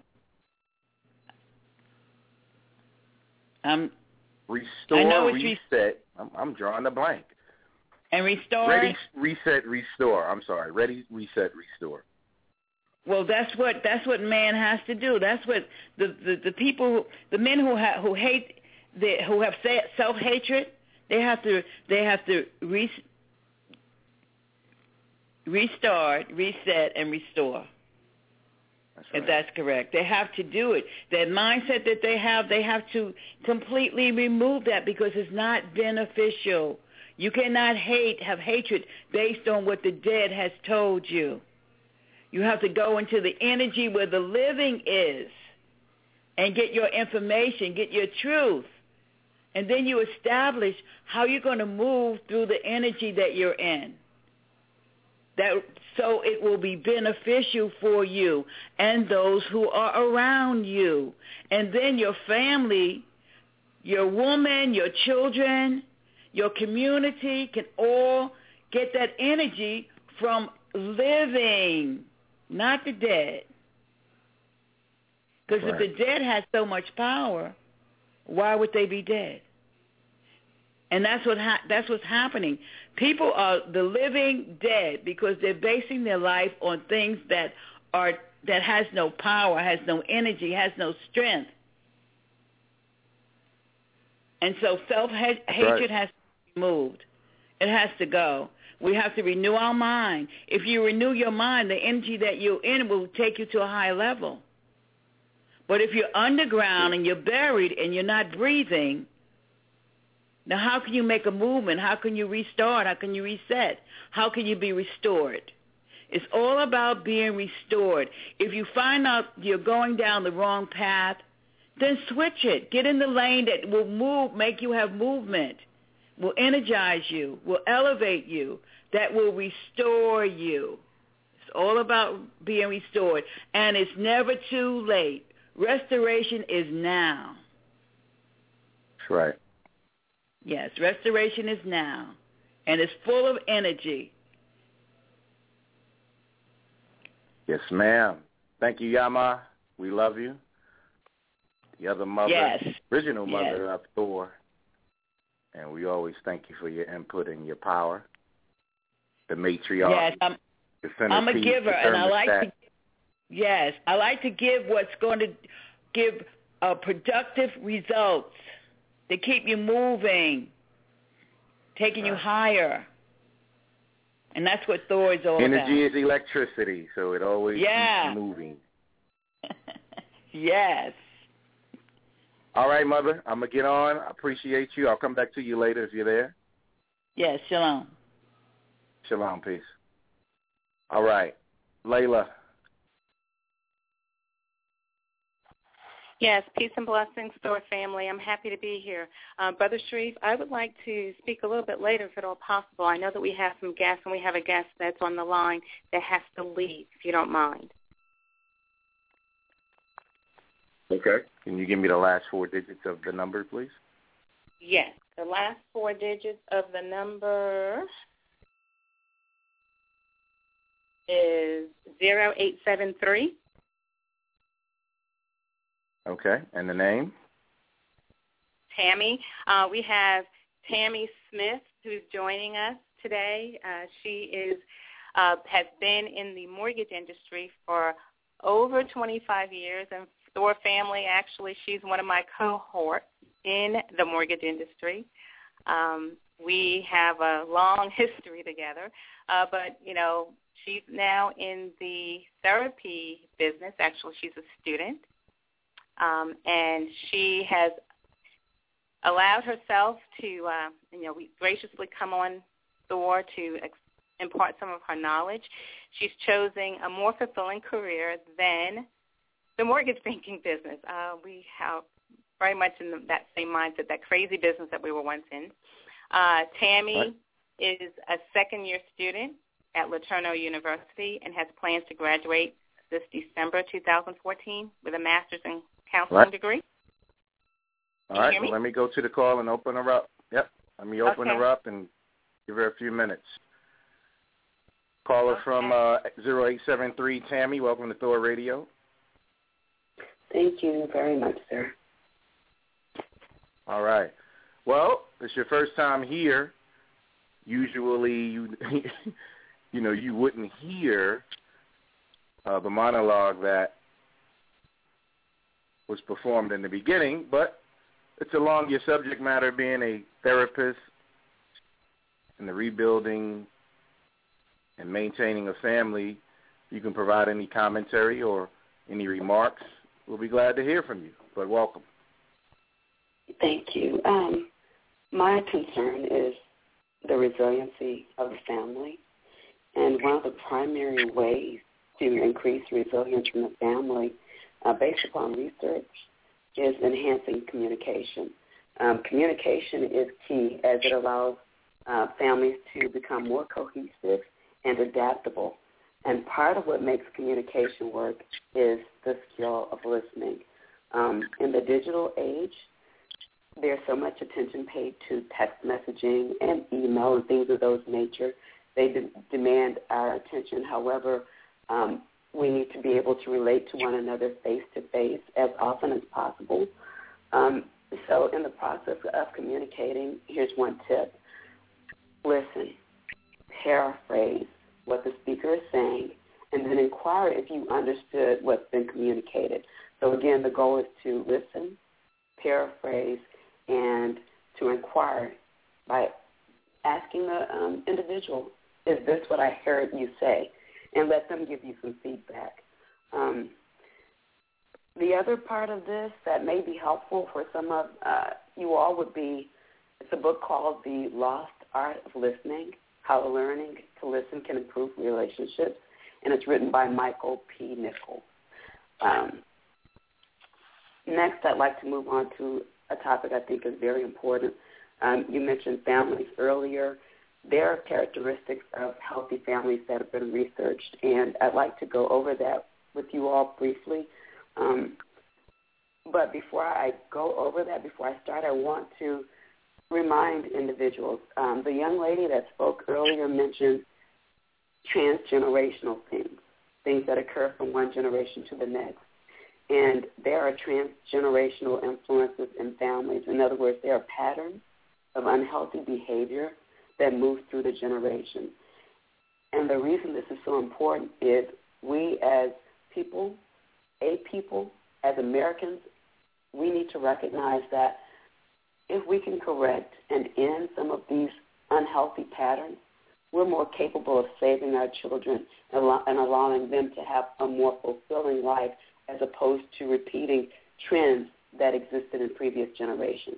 Um, Restore, I know reset. Re- I'm, I'm drawing a blank. And restore. Ready, reset, restore. I'm sorry. Ready, reset, restore. Well, that's what that's what man has to do. That's what the the, the people, the men who ha, who hate, the, who have self hatred, they have to they have to re, restart, reset, and restore. That's right. If that's correct. They have to do it. That mindset that they have, they have to completely remove that because it's not beneficial. You cannot hate, have hatred based on what the dead has told you. You have to go into the energy where the living is and get your information, get your truth. And then you establish how you're going to move through the energy that you're in. That so it will be beneficial for you and those who are around you. And then your family, your woman, your children, your community can all get that energy from living, not the dead. Because right. if the dead has so much power, why would they be dead? And that's what ha- that's what's happening. People are the living dead because they're basing their life on things that are that has no power, has no energy, has no strength. And so self-hatred right. has to be moved. It has to go. We have to renew our mind. If you renew your mind, the energy that you're in will take you to a high level. But if you're underground and you're buried and you're not breathing, now how can you make a movement? How can you restart? How can you reset? How can you be restored? It's all about being restored. If you find out you're going down the wrong path, then switch it. Get in the lane that will move, make you have movement, will energize you, will elevate you, that will restore you. It's all about being restored. And it's never too late. Restoration is now. That's right. Yes, restoration is now, and it's full of energy. Yes, ma'am. Thank you, Yama. We love you. The other mother, yes. original mother yes. of Thor, and we always thank you for your input and your power. The matriarch. Yes, I'm, I'm a giver, and I like to. Yes, I like to give what's going to give uh, productive results. To keep you moving, taking you higher. And that's what Thor is all Energy about. Energy is electricity, so it always yeah. keeps moving. Yes. All right, Mother, I'm going to get on. I appreciate you. I'll come back to you later if you're there. Yes, shalom. Shalom, peace. All right, Layla. Yes, peace and blessings, Thor family. I'm happy to be here. Uh, Brother Sharif, I would like to speak a little bit later if at all possible. I know that we have some guests, and we have a guest that's on the line that has to leave, if you don't mind. Okay. Can you give me the last four digits of the number, please? Yes, the last four digits of the number is zero eight seven three. Okay, and the name? Tammy. Uh, we have Tammy Smith, who's joining us today. Uh, she is uh, has been in the mortgage industry for over twenty-five years. And Thor family, actually, she's one of my cohorts in the mortgage industry. Um, we have a long history together, uh, but, you know, she's now in the therapy business. Actually, she's a student, um, and she has allowed herself to, uh, you know, we graciously come on Thor to ex- impart some of her knowledge. She's choosing a more fulfilling career than the mortgage banking business. Uh, we have very much in the, that same mindset, that crazy business that we were once in. Uh, Tammy what? is a second-year student at LeTourneau University and has plans to graduate this December two thousand fourteen with a master's in counseling right. degree. All right, well, let me go to the call and open her up. Yep, let me open okay. her up and give her a few minutes. Caller okay. from uh, zero eight seven three, Tammy, welcome to Thor Radio. Thank you very much, sir. All right. Well, it's your first time here. Usually, you you know, you wouldn't hear uh, the monologue that was performed in the beginning, but it's along your subject matter being a therapist and the rebuilding and maintaining a family. You can provide any commentary or any remarks. We'll be glad to hear from you, but welcome. Thank you. Um, my concern is the resiliency of the family, and one of the primary ways to increase resilience in the family, uh, based upon research, is enhancing communication. Um, communication is key as it allows uh, families to become more cohesive and adaptable. And part of what makes communication work is the skill of listening. Um, in the digital age, there's so much attention paid to text messaging and email and things of those nature. They de- demand our attention. However, um, we need to be able to relate to one another face-to-face as often as possible. Um, so in the process of communicating, here's one tip. Listen, paraphrase what the speaker is saying, and then inquire if you understood what's been communicated. So again, the goal is to listen, paraphrase, and to inquire by asking the um, individual, is this what I heard you say? And let them give you some feedback. Um, the other part of this that may be helpful for some of uh, you all would be, it's a book called The Lost Art of Listening, How Learning to Listen Can Improve Relationships, and it's written by Michael P. Nichols. Um, next, I'd like to move on to a topic I think is very important. Um, you mentioned families earlier. There are characteristics of healthy families that have been researched, and I'd like to go over that with you all briefly. Um, but before I go over that, before I start, I want to remind individuals. Um, the young lady that spoke earlier mentioned transgenerational things, things that occur from one generation to the next. And there are transgenerational influences in families. In other words, there are patterns of unhealthy behavior that move through the generations. And the reason this is so important is we as people, a people, as Americans, we need to recognize that if we can correct and end some of these unhealthy patterns, we're more capable of saving our children and allowing them to have a more fulfilling life as opposed to repeating trends that existed in previous generations.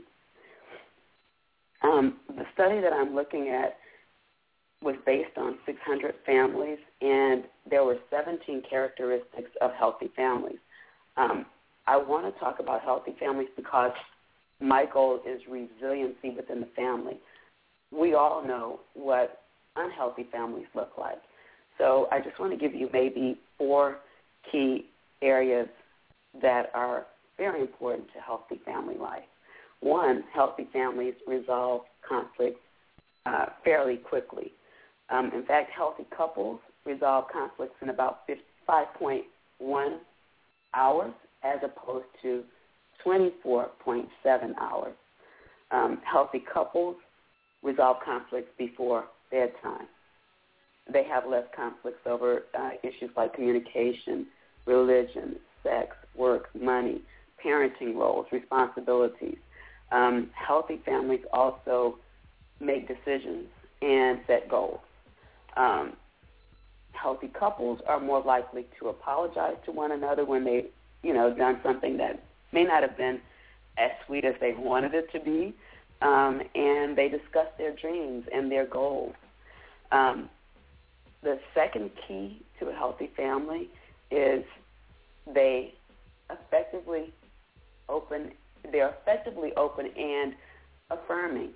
Um, the study that I'm looking at was based on six hundred families, and there were seventeen characteristics of healthy families. Um, I want to talk about healthy families because my goal is resiliency within the family. We all know what unhealthy families look like. So I just want to give you maybe four key areas that are very important to healthy family life. One, healthy families resolve conflicts uh, fairly quickly. Um, in fact, healthy couples resolve conflicts in about five point one hours as opposed to twenty-four point seven hours. Um, healthy couples resolve conflicts before bedtime. They have less conflicts over uh, issues like communication, religion, sex, work, money, parenting roles, responsibilities. Um, healthy families also make decisions and set goals. Um, healthy couples are more likely to apologize to one another when they, you know, done something that may not have been as sweet as they wanted it to be, um, and they discuss their dreams and their goals. Um, the second key to a healthy family is they effectively open. They're effectively open and affirming.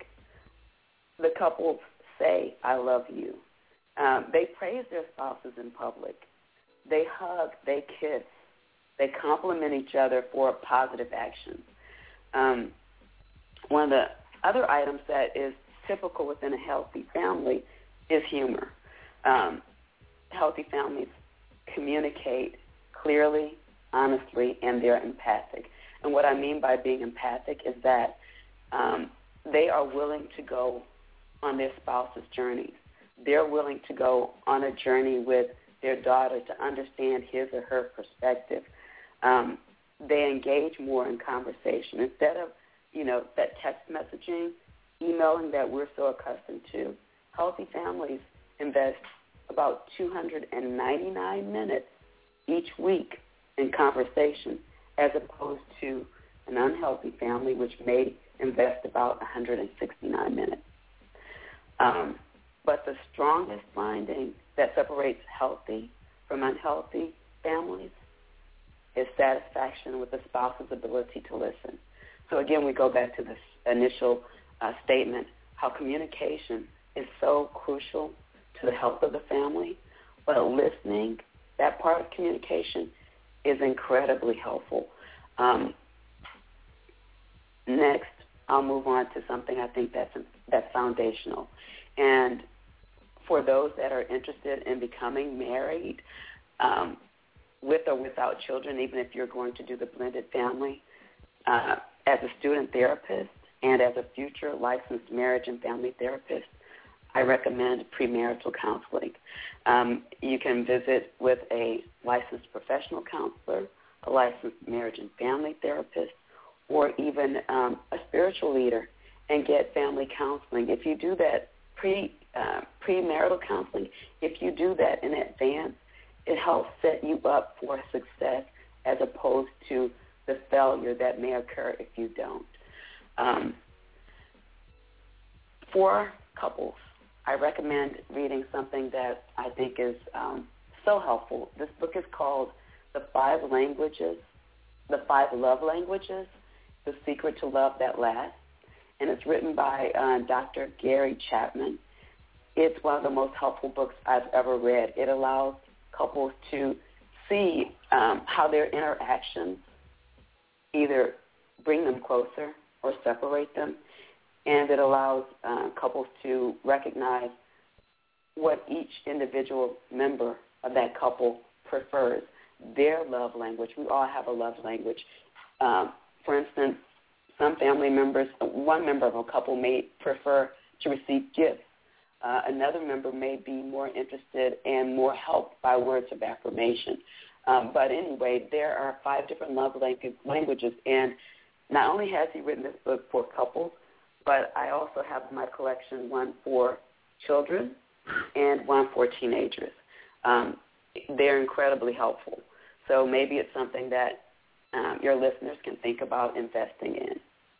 The couples say, "I love you." Um, they praise their spouses in public. They hug. They kiss. They compliment each other for positive actions. Um, one of the other items that is typical within a healthy family is humor. Um, healthy families communicate clearly, honestly, and they're empathic. And what I mean by being empathic is that um, they are willing to go on their spouse's journeys. They're willing to go on a journey with their daughter to understand his or her perspective. Um, they engage more in conversation. Instead of, you know, that text messaging, emailing that we're so accustomed to, healthy families invest about two hundred ninety-nine minutes each week in conversation, as opposed to an unhealthy family, which may invest about one hundred sixty-nine minutes. Um, but the strongest finding that separates healthy from unhealthy families is satisfaction with the spouse's ability to listen. So again, we go back to this initial uh, statement, how communication is so crucial to the health of the family, but listening, that part of communication, is incredibly helpful. Um, next, I'll move on to something I think that's that's foundational. And for those that are interested in becoming married, um, with or without children, even if you're going to do the blended family, uh, as a student therapist and as a future licensed marriage and family therapist, I recommend premarital counseling. Um, you can visit with a licensed professional counselor, a licensed marriage and family therapist, or even um, a spiritual leader and get family counseling. If you do that pre uh, premarital counseling, if you do that in advance, it helps set you up for success as opposed to the failure that may occur if you don't. Um, for couples, I recommend reading something that I think is um, so helpful. This book is called The Five Languages, The Five Love Languages, The Secret to Love That Lasts, and it's written by uh, Doctor Gary Chapman. It's one of the most helpful books I've ever read. It allows couples to see um, how their interactions either bring them closer or separate them, and it allows uh, couples to recognize what each individual member of that couple prefers, their love language. We all have a love language. Um, for instance, some family members, one member of a couple may prefer to receive gifts. Uh, another member may be more interested and more helped by words of affirmation. Um, but anyway, there are five different love languages, and not only has he written this book for couples, but I also have in my collection one for children and one for teenagers. Um, they're incredibly helpful. So maybe it's something that um, your listeners can think about investing in.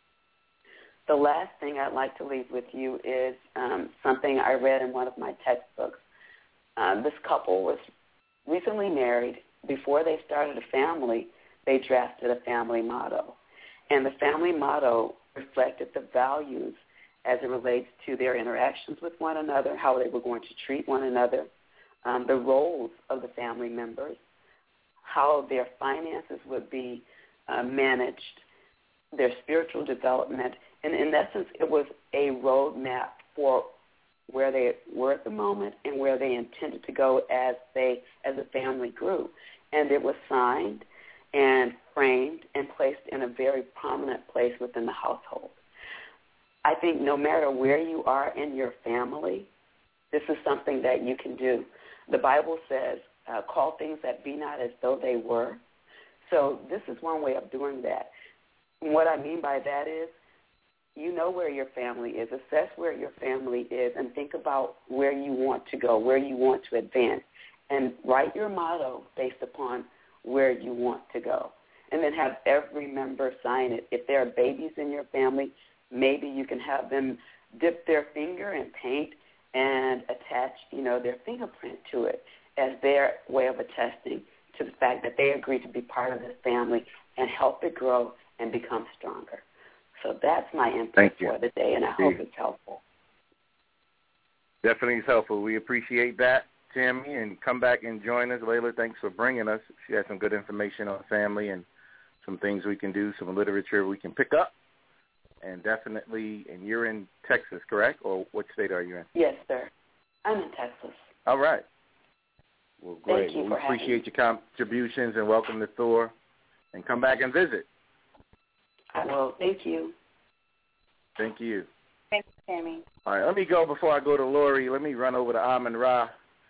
The last thing I'd like to leave with you is um, something I read in one of my textbooks. Um, this couple was recently married. Before they started a family, they drafted a family motto. And the family motto reflected the values as it relates to their interactions with one another, how they were going to treat one another, um, the roles of the family members, how their finances would be uh, managed, their spiritual development. And in essence, it was a roadmap for where they were at the moment and where they intended to go as they, as a family grew. And it was signed and framed and placed in a very prominent place within the household. I think no matter where you are in your family, this is something that you can do. The Bible says uh, call things that be not as though they were. So this is one way of doing that. And what I mean by that is, you know where your family is. Assess where your family is and think about where you want to go, where you want to advance, and write your motto based upon where you want to go. And then have every member sign it. If there are babies in your family, maybe you can have them dip their finger in paint and attach, you know, their fingerprint to it as their way of attesting to the fact that they agree to be part of this family and help it grow and become stronger. So that's my input for the day, and I hope it's helpful. Definitely it's helpful. We appreciate that, Tammy, and come back and join us. Layla, thanks for bringing us. She has some good information on family and some things we can do, some literature we can pick up. And definitely, and you're in Texas, correct? Or what state are you in? Yes, sir. I'm in Texas. All right. Well, great. Thank you well, for we appreciate your contributions and welcome to Thor. And come back and visit. I will. Thank you. Thank you. Thanks, Tammy. All right, let me go before I go to Lori. Let me run over to Amin Ra.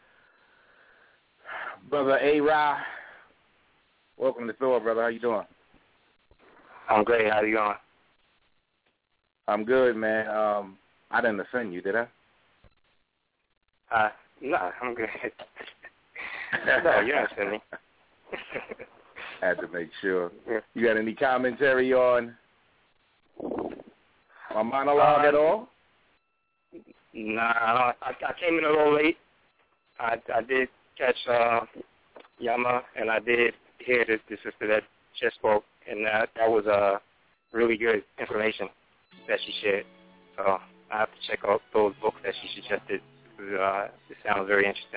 Brother A. Ra, welcome to Thor, brother. How you doing? I'm great. How you doing? I'm good, man. Um, I didn't offend you, did I? Uh, no, I'm good. No, you didn't offend me. Had to make sure. You got any commentary on my monologue uh, at all? Nah, I, I came in a little late. I, I did catch uh, Yama, and I did hear the, the sister that just spoke, and that, that was uh, really good information that she shared. So I have to check out those books that she suggested. Uh, it sounds very interesting.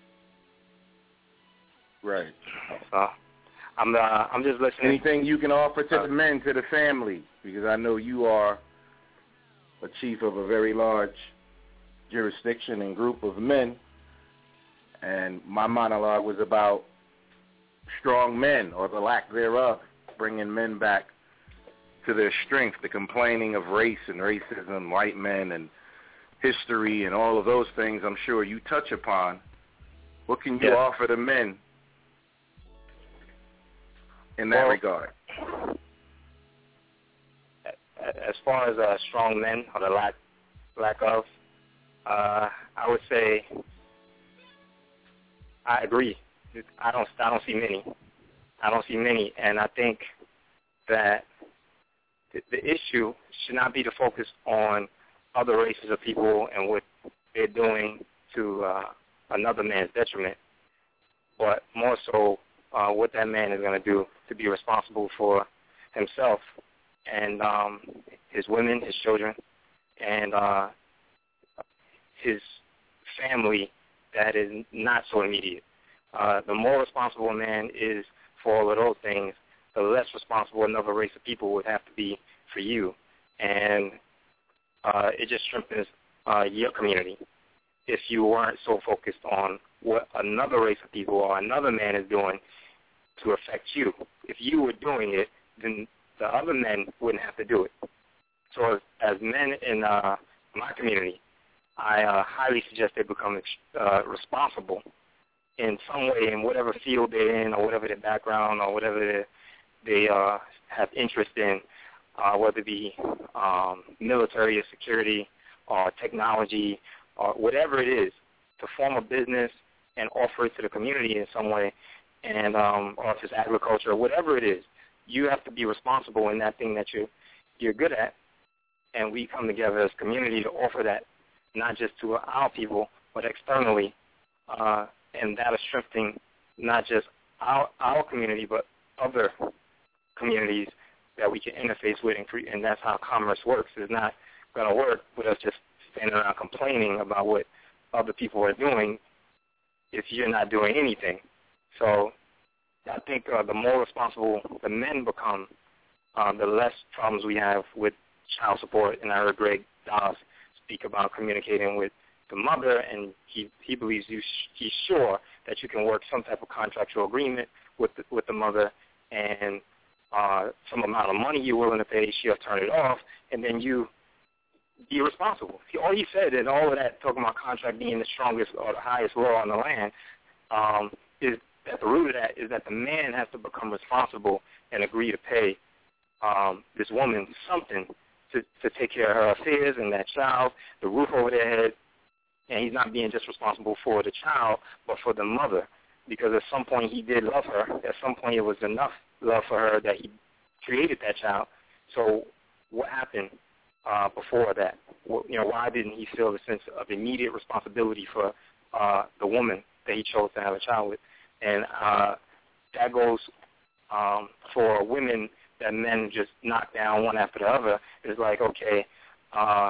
Right. So I'm uh, I'm just listening. Anything you can offer to uh, the men, to the family, because I know you are a chief of a very large jurisdiction and group of men, and my monologue was about strong men, or the lack thereof, bringing men back to their strength, the complaining of race and racism, white men and history and all of those things I'm sure you touch upon. What can you yeah. offer the men in that well, regard? As far as uh, strong men, or the lack lack of, uh, I would say I agree. I don't I don't see many. I don't see many, and I think that the, the issue should not be to focus on other races of people and what they're doing to uh, another man's detriment, but more so uh, what that man is going to do to be responsible for himself and um, his women, his children, and uh, his family that is not so immediate. Uh, the more responsible a man is for all of those things, the less responsible another race of people would have to be for you. And uh, it just strengthens uh, your community if you weren't so focused on what another race of people or another man is doing to affect you. If you were doing it, then the other men wouldn't have to do it. So as, as men in uh, my community, I uh, highly suggest they become uh, responsible in some way in whatever field they're in or whatever their background or whatever they, they uh, have interest in, uh, whether it be um, military or security or technology or whatever it is, to form a business and offer it to the community in some way, and um, or if it's agriculture or whatever it is. You have to be responsible in that thing that you're, you're good at, and we come together as a community to offer that, not just to our people, but externally, uh, and that is strengthening not just our, our community, but other communities that we can interface with, and, cre- and that's how commerce works. It's not going to work with us just standing around complaining about what other people are doing if you're not doing anything. So I think uh, the more responsible the men become, uh, the less problems we have with child support. And I heard Greg Dawes speak about communicating with the mother, and he, he believes you sh- he's sure that you can work some type of contractual agreement with the, with the mother, and uh, some amount of money you're willing to pay, she'll turn it off, and then you be responsible. He, all he said in all of that, talking about contract being the strongest or the highest law on the land, um, is at the root of that is that the man has to become responsible and agree to pay um, this woman something to, to take care of her affairs and that child, the roof over their head, and he's not being just responsible for the child, but for the mother, because at some point he did love her. At some point it was enough love for her that he created that child. So what happened uh, before that? What, you know, why didn't he feel the sense of immediate responsibility for uh, the woman that he chose to have a child with? And uh, that goes um, for women that men just knock down one after the other. It's like, okay, uh,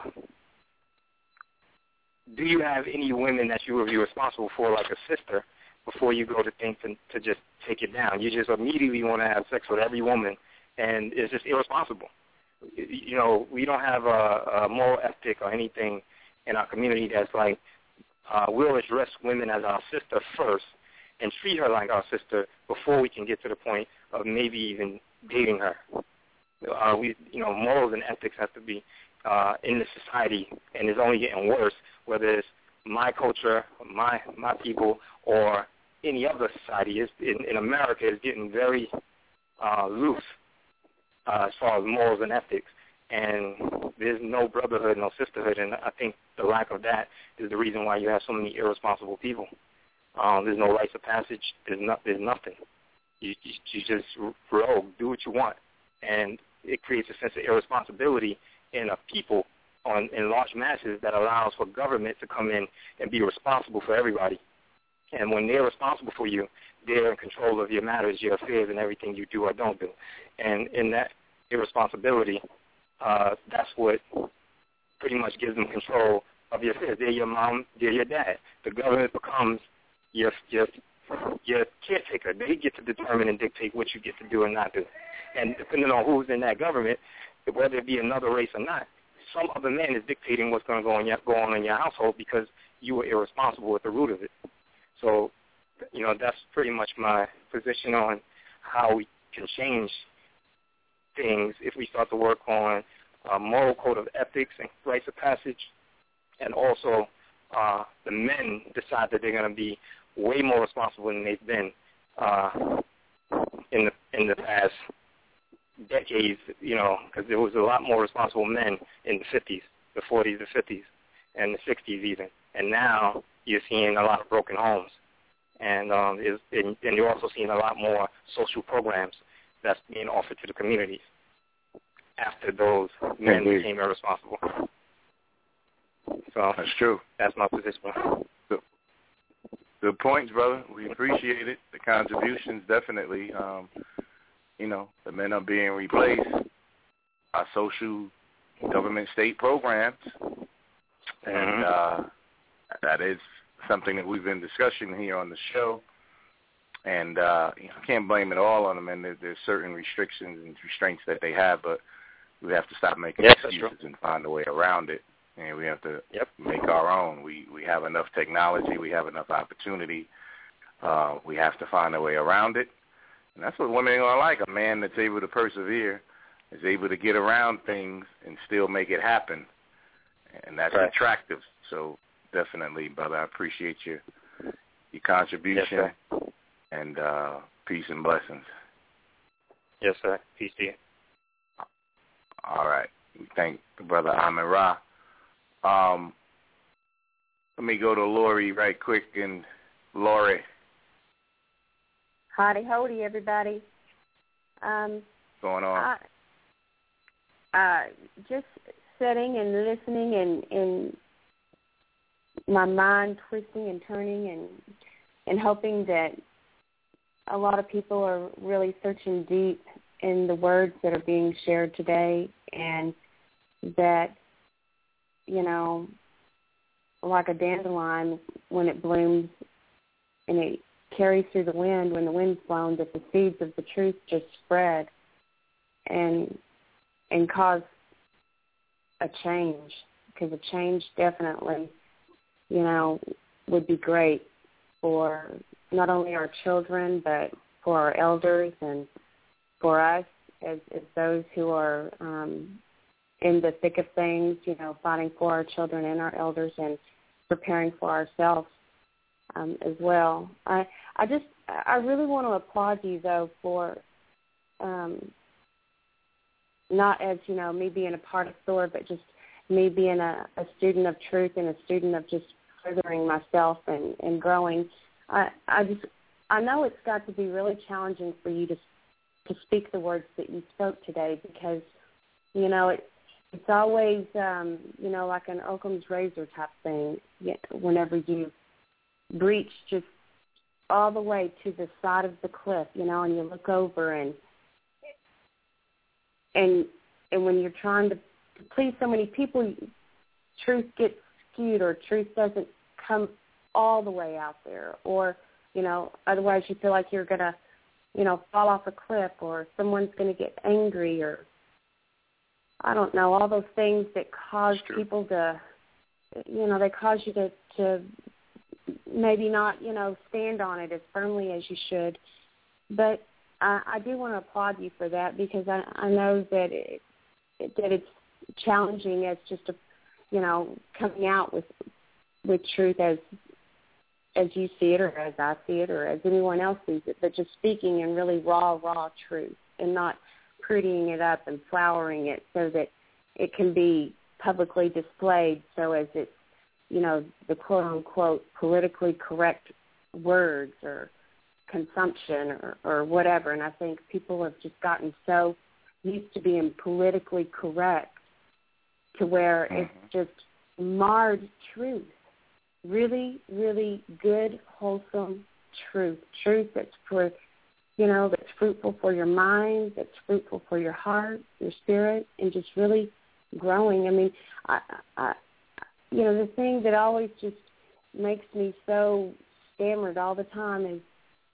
do you have any women that you would be responsible for, like a sister, before you go to think to, to just take it down? You just immediately want to have sex with every woman, and it's just irresponsible. You know, we don't have a, a moral ethic or anything in our community that's like, uh, we'll address women as our sister first and treat her like our sister before we can get to the point of maybe even dating her. Uh, we, you know, morals and ethics have to be uh, in the society, and it's only getting worse, whether it's my culture, my my people, or any other society. It's, in, in America, it's getting very uh, loose uh, as far as morals and ethics, and there's no brotherhood, no sisterhood, and I think the lack of that is the reason why you have so many irresponsible people. Um, there's no rites of passage. There's, no, there's nothing. You, you, you just rogue, do what you want, and it creates a sense of irresponsibility in a people on in large masses that allows for government to come in and be responsible for everybody. And when they're responsible for you, they're in control of your matters, your affairs, and everything you do or don't do. And in that irresponsibility, uh, that's what pretty much gives them control of your affairs. They're your mom, they're your dad. The government becomes your your your caretaker. They get to determine and dictate what you get to do and not do. And depending on who's in that government, whether it be another race or not, some other man is dictating what's going to go on, your, go on in your household because you were irresponsible at the root of it. So, you know, that's pretty much my position on how we can change things if we start to work on a moral code of ethics and rites of passage, and also uh, the men decide that they're going to be way more responsible than they've been uh, in the in the past decades, you know, because there was a lot more responsible men in the fifties, the forties, the fifties, and the sixties even. And now you're seeing a lot of broken homes. And, um, is, and, and you're also seeing a lot more social programs that's being offered to the communities after those men Indeed. became irresponsible. So that's true. That's my position. Good, good points, brother. We appreciate it. The contributions, definitely. Um, you know, the men are being replaced by social government state programs, and uh, that is something that we've been discussing here on the show. And uh, you know, I can't blame it all on them, and there, there's certain restrictions and restraints that they have, but we have to stop making yes, excuses and find a way around it. And we have to yep. make our own. We we have enough technology. We have enough opportunity. Uh, we have to find a way around it. And that's what women are like, a man that's able to persevere, is able to get around things and still make it happen. And that's right. attractive. So definitely, brother, I appreciate your, your contribution. Yes, and uh, peace and blessings. Yes, sir. Peace to you. All right. We thank the brother Amin Ra. Um, let me go to Lori right quick. And Lori. Howdy, howdy, everybody. Um, What's going on? I, uh, just sitting and listening and, and my mind twisting and turning and and hoping that a lot of people are really searching deep in the words that are being shared today, and that, you know, like a dandelion, when it blooms and it carries through the wind, when the wind's blown, that the seeds of the truth just spread and and cause a change, because a change definitely, you know, would be great for not only our children, but for our elders and for us as, as those who are um, in the thick of things, you know, fighting for our children and our elders and preparing for ourselves. um, as well. I I just I really want to applaud you though for um, not as you know me being a part of SOAR, but just me being a, a student of truth and a student of just furthering myself and, and growing. I I just I know it's got to be really challenging for you to to speak the words that you spoke today because you know it. It's always, um, you know, like an Occam's razor type thing. Whenever you breach just all the way to the side of the cliff, you know, and you look over and and and when you're trying to, to please so many people, truth gets skewed or truth doesn't come all the way out there, or you know, otherwise you feel like you're gonna, you know, fall off a cliff or someone's gonna get angry or. I don't know, all those things that cause people to, you know, they cause you to, to maybe not, you know, stand on it as firmly as you should. But I, I do want to applaud you for that because I, I know that it, that it's challenging as just a, you know, coming out with with truth as as you see it or as I see it or as anyone else sees it, but just speaking in really raw, raw truth and not prettying it up and flowering it so that it can be publicly displayed so as it's, you know, the quote-unquote politically correct words or consumption or, or whatever. And I think people have just gotten so used to being politically correct to where mm-hmm. it's just marred truth, really, really good, wholesome truth, truth that's for you know, that's fruitful for your mind, that's fruitful for your heart, your spirit, and just really growing. I mean, I, I, you know, the thing that always just makes me so stammered all the time is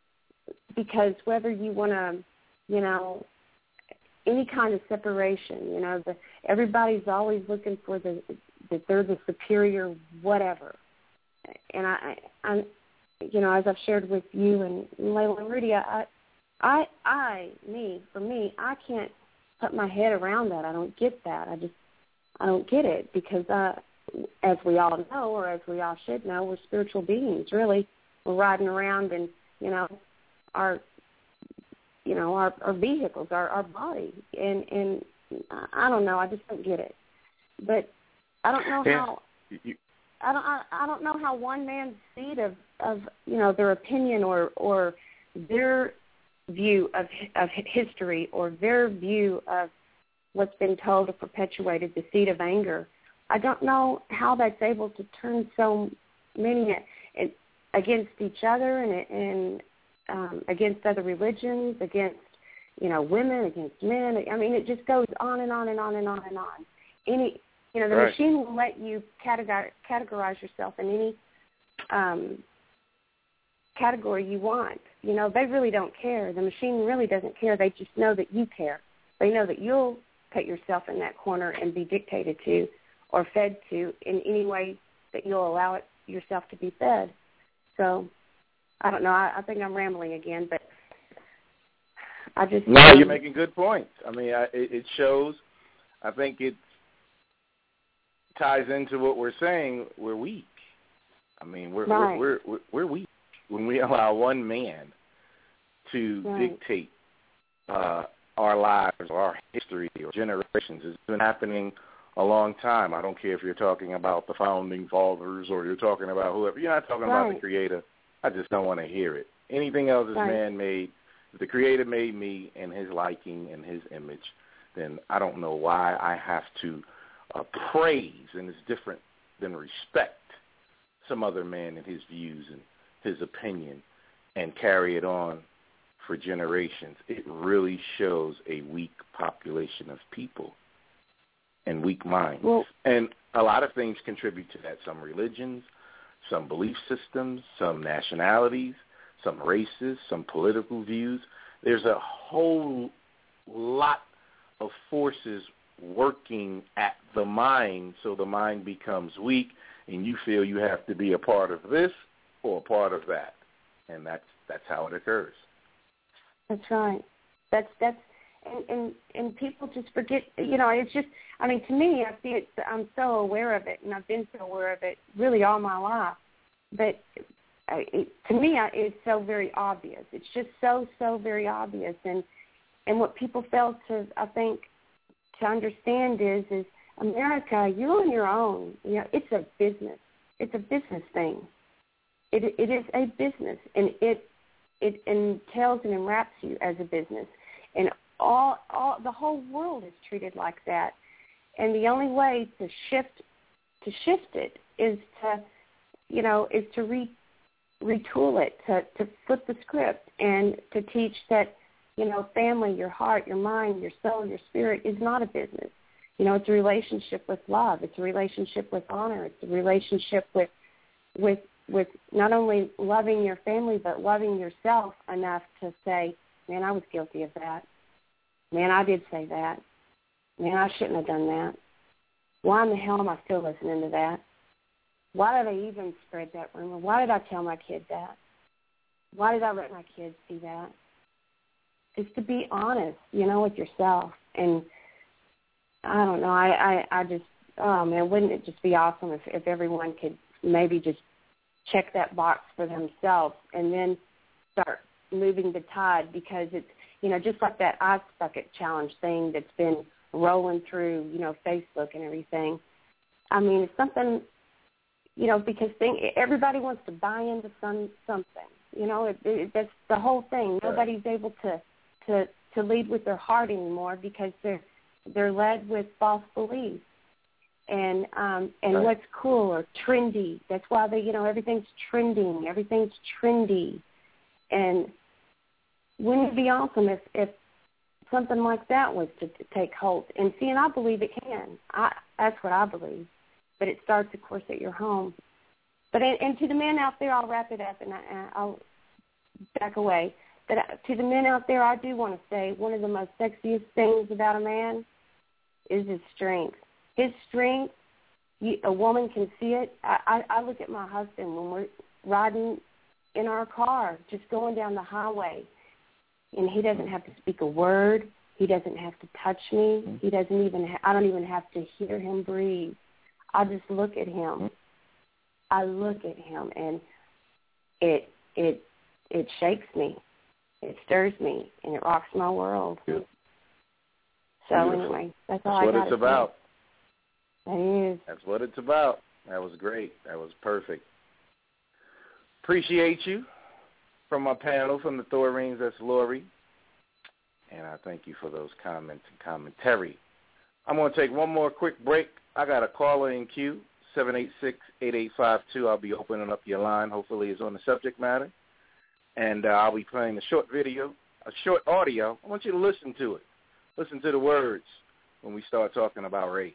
because whether you want to, you know, any kind of separation, you know, the, everybody's always looking for the that they're the superior whatever. And I, I, you know, as I've shared with you and Layla and Rudy, I, I, I, me, for me, I can't put my head around that. I don't get that. I just, I don't get it because, uh, as we all know, or as we all should know, we're spiritual beings, really. We're riding around in, you know, our, you know, our, our vehicles, our, our body. And, and I don't know. I just don't get it. But I don't know yeah. how, I don't, I, I don't know how one man's seed of, of, you know, their opinion or, or their view of of history or their view of what's been told or perpetuated, the seed of anger. I don't know how that's able to turn so many against each other and, and um, against other religions, against, you know, women, against men. I mean, it just goes on and on and on and on and on. Any, you know, the right. machine will let you categorize, categorize yourself in any um, category you want. You know, they really don't care. The machine really doesn't care. They just know that you care. They know that you'll put yourself in that corner and be dictated to or fed to in any way that you'll allow it yourself to be fed. So, I don't know. I, I think I'm rambling again, but I just... No, um, you're making good points. I mean, I, it, it shows, I think it ties into what we're saying, we're weak. I mean, we're right. we're, we're we're weak when we allow one man to right. dictate uh, our lives or our history or generations. It's been happening a long time. I don't care if you're talking about the founding fathers or you're talking about whoever. You're not talking right. about the Creator. I just don't want to hear it. Anything else is right. man-made. If the Creator made me in His liking and His image, then I don't know why I have to uh, praise, and it's different than respect, some other man and his views and his opinion and carry it on for generations. It really shows a weak population of people and weak minds. Well, and a lot of things contribute to that. Some religions, some belief systems, some nationalities, some races, some political views. There's a whole lot of forces working at the mind, so the mind becomes weak, and you feel you have to be a part of this or a part of that, and that's that's how it occurs. That's right. That's that's and and, and people just forget. You know, it's just. I mean, to me, I see it. I'm so aware of it, and I've been so aware of it really all my life. But I, it, to me, I, it's so very obvious. It's just so, so very obvious. And and what people fail to, I think, to understand is, is America, you're on your own. You know, it's a business. It's a business thing. It it is a business, and it it entails and enwraps you as a business. And all all the whole world is treated like that. And the only way to shift to shift it is to, you know, is to re, retool it, to, to flip the script and to teach that, you know, family, your heart, your mind, your soul, your spirit is not a business. You know, it's a relationship with love. It's a relationship with honor. It's a relationship with with with not only loving your family, but loving yourself enough to say, man, I was guilty of that. Man, I did say that. Man, I shouldn't have done that. Why in the hell am I still listening to that? Why did I even spread that rumor? Why did I tell my kid that? Why did I let my kids see that? It's to be honest, you know, with yourself. And I don't know, I, I, I just, oh, man, wouldn't it just be awesome if, if everyone could maybe just check that box for themselves and then start moving the tide, because it's, you know, just like that Ice Bucket Challenge thing that's been rolling through, you know, Facebook and everything. I mean, it's something, you know, because thing, everybody wants to buy into some something. You know, it, it, that's the whole thing. Right. Nobody's able to, to, to lead with their heart anymore because they're they're led with false beliefs. And um, and right. what's cool or trendy. That's why they, you know, everything's trending. Everything's trendy. And wouldn't it be awesome if, if something like that was to, to take hold? And see, and I believe it can. I that's what I believe. But it starts, of course, at your home. But and, and to the men out there, I'll wrap it up and I, I'll back away. But to the men out there, I do want to say one of the most sexiest things about a man is his strength. His strength, you, a woman can see it. I, I, I look at my husband when we're riding in our car, just going down the highway, and he doesn't have to speak a word. He doesn't have to touch me. He doesn't even. Ha- I don't even have to hear him breathe. I just look at him. I look at him, and it it it shakes me. It stirs me, and it rocks my world. Yeah. So Beautiful. Anyway, that's all that's I got to say. That's what it's about. That is. That's what it's about. That was great. That was perfect. Appreciate you. From my panel, from the Thor Rings, that's Lori. And I thank you for those comments and commentary. I'm going to take one more quick break. I got a caller in queue, seven eight six, eight eight five two. I'll be opening up your line. Hopefully it's on the subject matter. And uh, I'll be playing a short video, a short audio. I want you to listen to it. Listen to the words when we start talking about race.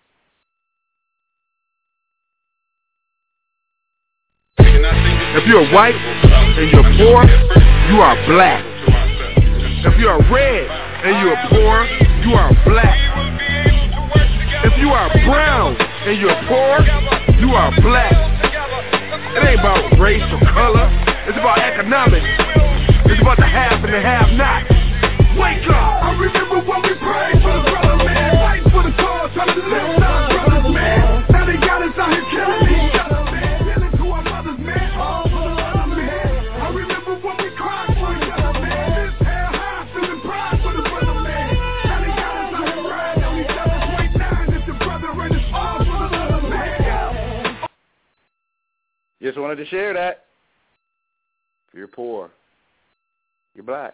If you're white and you're poor, you are black. If you're red and you're poor, you are black. If you are brown and you're poor, you are black. It ain't about race or color. It's about economics. It's about the have and the have-not. Wake up! I remember when we prayed for the brother, man. Fight for the cause, trying to lift our brothers, man. Now they got us out here killing each other, man. Killing to our mothers, man. All for the other, man. I remember when we cried for each other, man. This hell high, feeling pride for the brother, man. Now they got us out here riding on each other's white nines. It's the brother and it's all for the other, man. Just wanted to share that. If you're poor, you're black.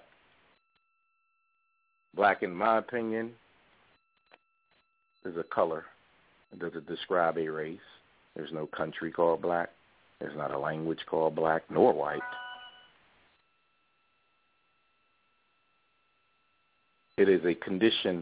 Black, in my opinion, is a color. It doesn't describe a race. There's no country called black. There's not a language called black, nor white. It is a condition,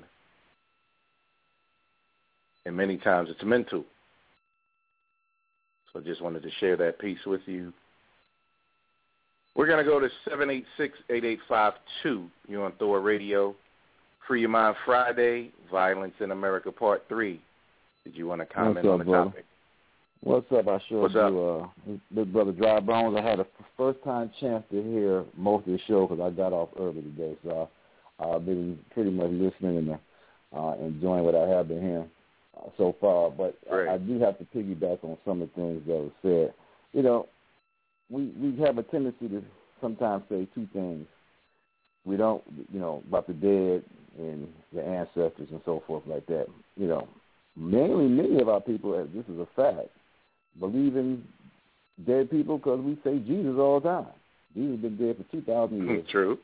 and many times it's mental. So I just wanted to share that piece with you. We're going to go to seven eight six, eight eight five two. You're on Thor Radio. Free Your Mind Friday, Violence in America Part three. Did you want to comment What's up, on the brother? topic? What's up? I sure What's do. up? Uh, Big Brother Dry Bones, I had a first-time chance to hear most of the show because I got off early today. So I, I've been pretty much listening and uh, enjoying what I have been hearing uh, so far. But I, I do have to piggyback on some of the things that were said. You know, we, we have a tendency to sometimes say two things. We don't, you know, about the dead and the ancestors and so forth like that. You know, mainly many of our people, this is a fact, believe in dead people because we say Jesus all the time. Jesus has been dead for two thousand years. True.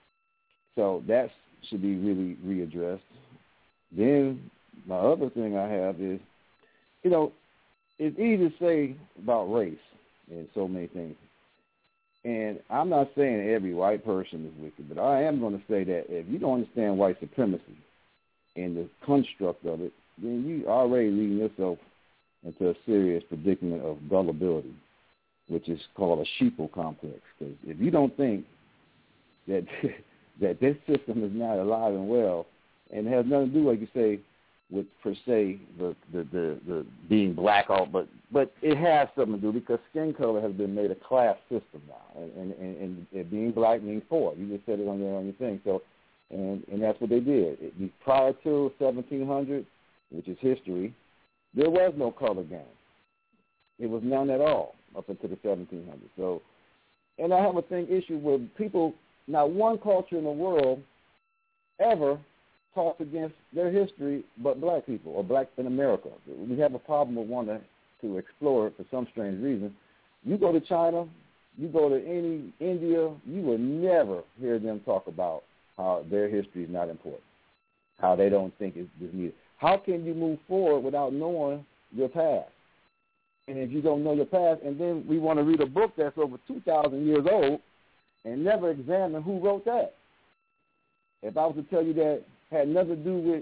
So that should be really readdressed. Then my other thing I have is, you know, it's easy to say about race and so many things. And I'm not saying every white person is wicked, but I am going to say that if you don't understand white supremacy and the construct of it, then you already leading yourself into a serious predicament of gullibility, which is called a sheeple complex. Because if you don't think that that this system is not alive and well, and it has nothing to do, like you say, with per se the the, the, the being black, all, but but it has something to do because skin color has been made a class system now, and and, and, and being black means poor. You just said it on your on your thing. So, and and that's what they did. It, prior to seventeen hundred, which is history, there was no color game. It was none at all up until the seventeen hundreds. So, and I have a thing issue with people. Not one culture in the world ever talks against their history but black people or black in America. We have a problem with wanting to explore it for some strange reason. You go to China, you go to any India, you will never hear them talk about how their history is not important, how they don't think it's needed. How can you move forward without knowing your past? And if you don't know your past, and then we want to read a book that's over two thousand years old and never examine who wrote that. If I was to tell you that had nothing to do with,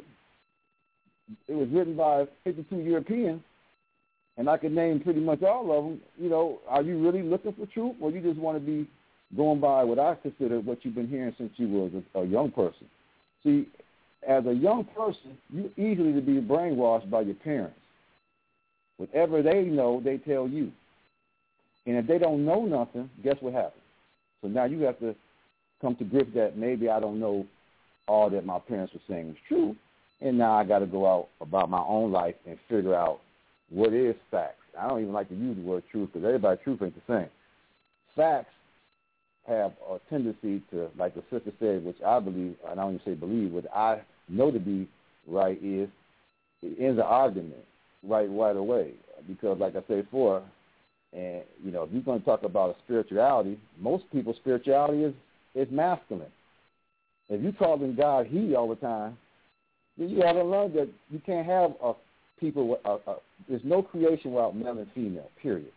it was written by fifty-two Europeans, and I could name pretty much all of them, you know, are you really looking for truth, or you just want to be going by what I consider what you've been hearing since you was a, a young person? See, as a young person, you easily to be brainwashed by your parents. Whatever they know, they tell you. And if they don't know nothing, guess what happens? So now you have to come to grips that maybe I don't know all that my parents were saying was true, and now I got to go out about my own life and figure out what is facts. I don't even like to use the word truth because everybody's truth ain't the same. Facts have a tendency to, like the sister said, which I believe, and I don't even say believe, what I know to be right is it ends an argument right right away because, like I said before, and, you know, if you're going to talk about a spirituality, most people's spirituality is, is masculine. If you're calling God he all the time, then you got to learn that you can't have a people, a, a, there's no creation without male and female, period.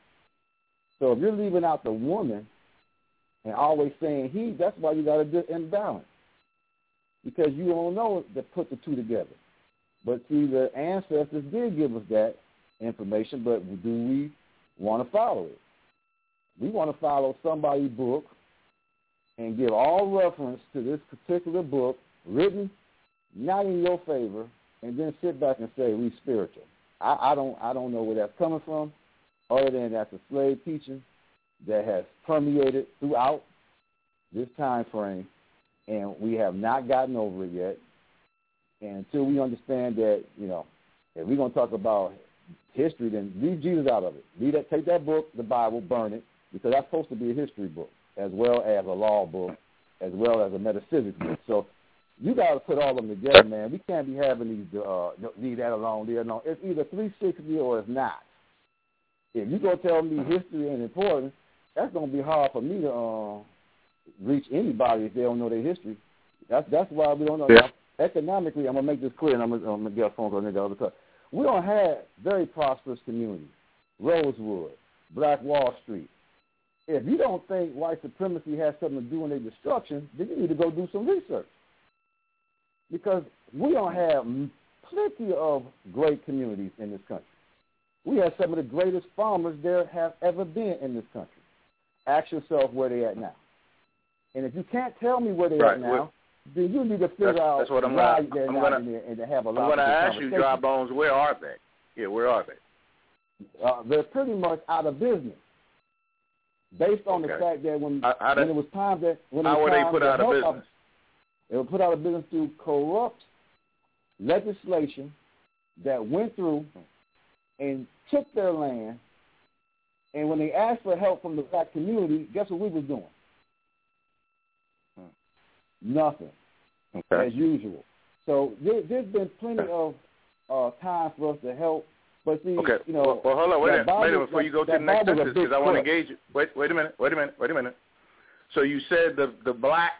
So if you're leaving out the woman and always saying he, that's why you got a imbalance. Because you don't know to put the two together. But see, the ancestors did give us that information, but do we want to follow it? We want to follow somebody's book and give all reference to this particular book written not in your favor, and then sit back and say we spiritual. I, I don't I don't know where that's coming from, other than that's a slave teaching that has permeated throughout this time frame, and we have not gotten over it yet. And until we understand that, you know, if we're going to talk about history, then leave Jesus out of it. Leave that, take that book, the Bible, burn it, because that's supposed to be a history book as well as a law book, as well as a metaphysics book. So you got to put all of them together, man. We can't be having these, uh, leave that alone, leave that alone. It's either three sixty or it's not. If you're going to tell me history ain't important, that's going to be hard for me to uh, reach anybody if they don't know their history. That's that's why we don't know. Yeah. Economically, I'm going to make this clear, and I'm going to get a phone call and the other time. We don't have very prosperous communities. Rosewood, Black Wall Street. If you don't think white supremacy has something to do with their destruction, then you need to go do some research. Because we don't have plenty of great communities in this country. We have some of the greatest farmers there have ever been in this country. Ask yourself where they're at now. And if you can't tell me where they're right. at now, well, then you need to figure that's, out that's what I'm why gonna, they're I'm not gonna, in there and to have a lot I'm going to ask you, Dry conversation. Bones, where are they? Yeah, where are they? Uh, they're pretty much out of business. Based on okay. the fact that when, how, how when did, it was time that when how it was were time they put out of business? They were put out of business through corrupt legislation that went through and took their land And when they asked for help from the black community, guess what we was doing? Hmm. Nothing, okay. as usual. So there, there's been plenty of uh, time for us to help. But see, okay. you know, well, well hold on, wait a minute, Bible, wait a minute before that, you go to the next sentence, because I want to engage you. Wait, wait a minute, wait a minute, wait a minute. So you said the the black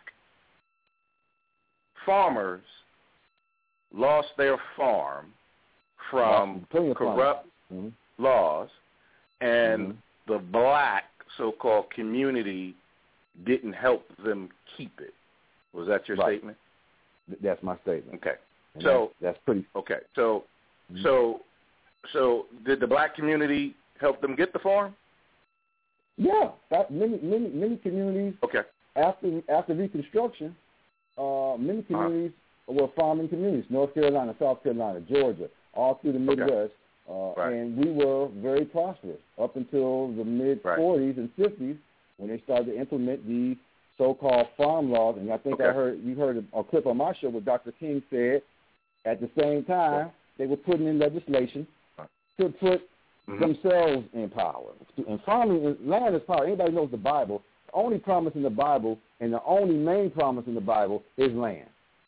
farmers lost their farm from corrupt mm-hmm. laws, and mm-hmm. the black so-called community didn't help them keep it. Was that your right. statement? That's my statement. Okay. And so that's, that's pretty. Okay. So mm-hmm. so so did the black community help them get the farm? Yeah, that many many many communities. Okay. After after Reconstruction, uh, many communities uh-huh. were farming communities. North Carolina, South Carolina, Georgia, all through the Midwest, okay. uh, right. and we were very prosperous up until the mid forties right. and fifties when they started to implement these so-called farm laws. And I think okay. I heard you heard a, a clip on my show where Doctor King said at the same time okay. they were putting in legislation to put mm-hmm. themselves in power. And farming, land is power. Anybody knows the Bible. The only promise in the Bible and the only main promise in the Bible is land.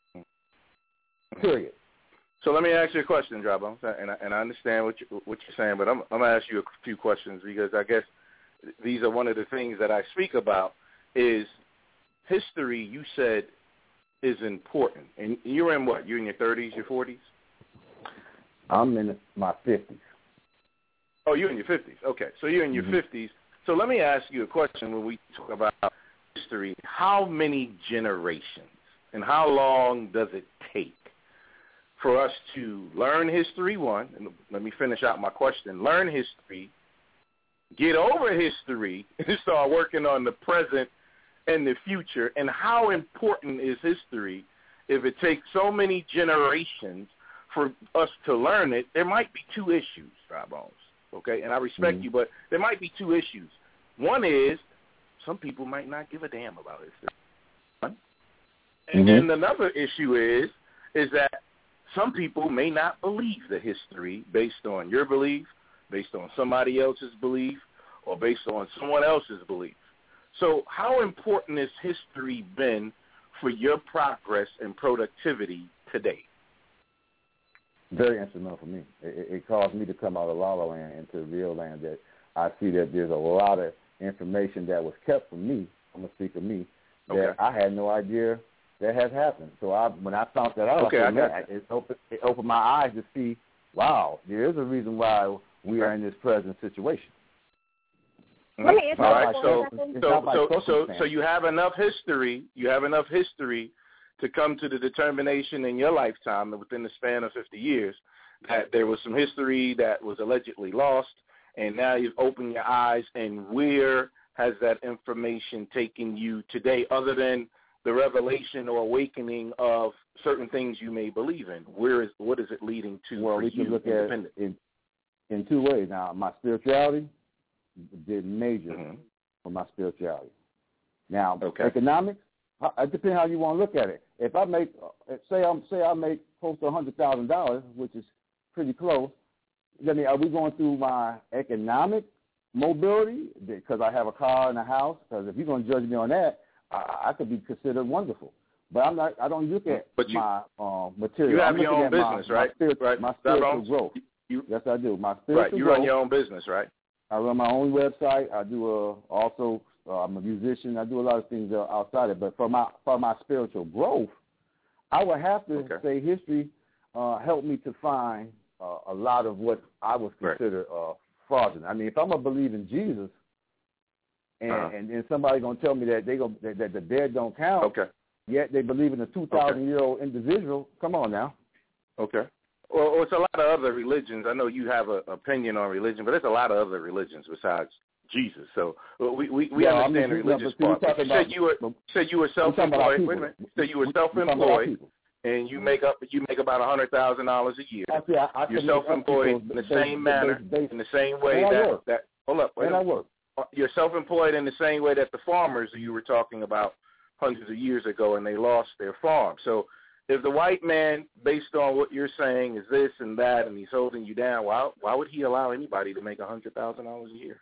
Period. So let me ask you a question, Dry Bones, and I, and I understand what, you, what you're saying, but I'm, I'm going to ask you a few questions because I guess these are one of the things that I speak about is history, you said, is important. And you're in what? You're in your thirties, your forties? I'm in my fifties. Oh, you're in your fifties. Okay, so you're in your mm-hmm. fifties. So let me ask you a question when we talk about history. How many generations and how long does it take for us to learn history, one, and let me finish out my question, learn history, get over history, and start working on the present and the future? And how important is history if it takes so many generations for us to learn it? There might be two issues, Dry Bones, okay? And I respect mm-hmm. you, but there might be two issues. One is some people might not give a damn about history. And mm-hmm. then another issue is is that some people may not believe the history based on your belief, based on somebody else's belief, or based on someone else's belief. So how important has history been for your progress and productivity today? Very instrumental for me. It, it caused me to come out of La La Land into real land that I see that there's a lot of information that was kept from me, I'm going to speak of me, that okay. I had no idea that has happened. So I, when I found that out, okay, I I said, man, got it, opened, it opened my eyes to see, wow, there is a reason why we are in this present situation. Let me All right, so so so so so you have enough history. You have enough history to come to the determination in your lifetime, within the span of fifty years, that there was some history that was allegedly lost, and now you've opened your eyes. And where has that information taken you today, other than the revelation or awakening of certain things you may believe in? Where is what is it leading to? Well, for we you can look at it in in two ways. Now, my spirituality did major mm-hmm. for my spirituality. Now, okay. economics, it depends how you want to look at it. If I make, say, I'm say I make close to a hundred thousand dollars, which is pretty close. I mean, are we going through my economic mobility because I have a car and a house? Because if you're going to judge me on that, I, I could be considered wonderful. But I'm not. I don't look at but you, my uh, material. You have I'm your own my, business, right? My spiritual, right. my spiritual growth. growth. You, yes, I do. My spiritual right. You growth. run your own business, right? I run my own website. I do a, also. Uh, I'm a musician. I do a lot of things uh, outside of it. But for my for my spiritual growth, I would have to okay. say history uh, helped me to find uh, a lot of what I would consider right. uh, fraudulent. I mean, if I'm gonna believe in Jesus, and uh-huh. and then somebody gonna tell me that they go that, that the dead don't count, okay. yet they believe in a two thousand okay. year old individual. Come on now. Okay. Well, it's a lot of other religions. I know you have an opinion on religion, but there's a lot of other religions besides Jesus. So we we, we yeah, understand I mean, the religious no, part. You said you were said you were self-employed. Wait a minute. You said you were self-employed, and you make up you make about a hundred thousand dollars a year. Actually, I, I You're self-employed in the same manner, in the same way that that. Hold up. Wait and I work. You're self-employed in the same way that the farmers you were talking about hundreds of years ago, and they lost their farm. So if the white man, based on what you're saying, is this and that, and he's holding you down, why why would he allow anybody to make a hundred thousand dollars a year?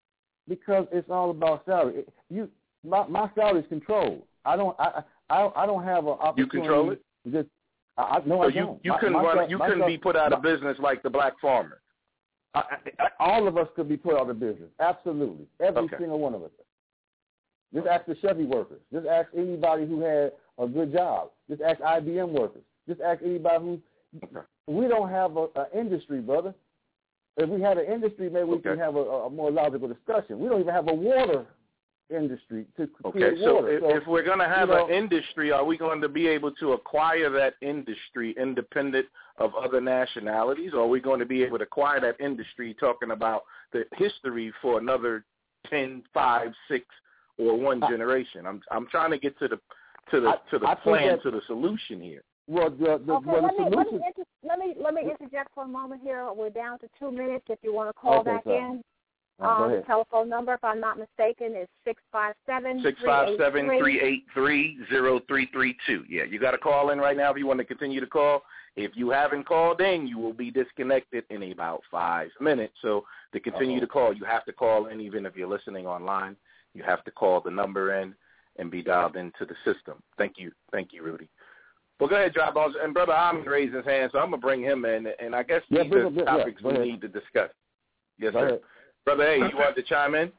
Because it's all about salary. It, you, my, my salary is controlled. I don't, I, I, I don't have an opportunity. You control it? Just, I, I, no, so I you, don't. You my, couldn't my, run. You couldn't be put out of my, business like the black farmer. I, I, all of us could be put out of business. Absolutely, every okay. single one of us. Just ask the Chevy workers. Just ask anybody who had a good job. Just ask I B M workers. Just ask anybody who. Okay. We don't have an industry, brother. If we had an industry, maybe we okay. can have a, a more logical discussion. We don't even have a water industry to create okay, so water. If, so if we're going to have you know, an industry, are we going to be able to acquire that industry independent of other nationalities, or are we going to be able to acquire that industry talking about the history for another ten, five, six, or one I, generation? I'm I'm trying to get to the to the I, to the I plan that, to the solution here. Well, the, the, okay, well, let, the me, solution... let, me inter- let me let me interject for a moment here. We're down to two minutes. If you want to call okay, back sorry. in, right, um, the telephone number, if I'm not mistaken, is six five seven six five seven three eight three zero three three two. Yeah, you got to call in right now if you want to continue to call. If you haven't called in, you will be disconnected in about five minutes. So to continue Uh-oh. to call, you have to call in. Even if you're listening online, you have to call the number in and be dialed into the system. Thank you, thank you, Rudy. Well, go ahead, Drop Balls. And Brother Ahmed raised his hand, so I'm going to bring him in, and I guess yeah, these are yeah, topics yeah, we ahead. need to discuss. Yes, go sir. Ahead. Brother A, you wanted to chime in?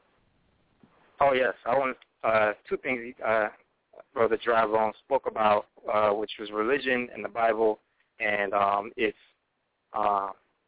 Oh, yes. I want uh, two things uh, Brother Drivon spoke about, uh, which was religion and the Bible and um, its uh,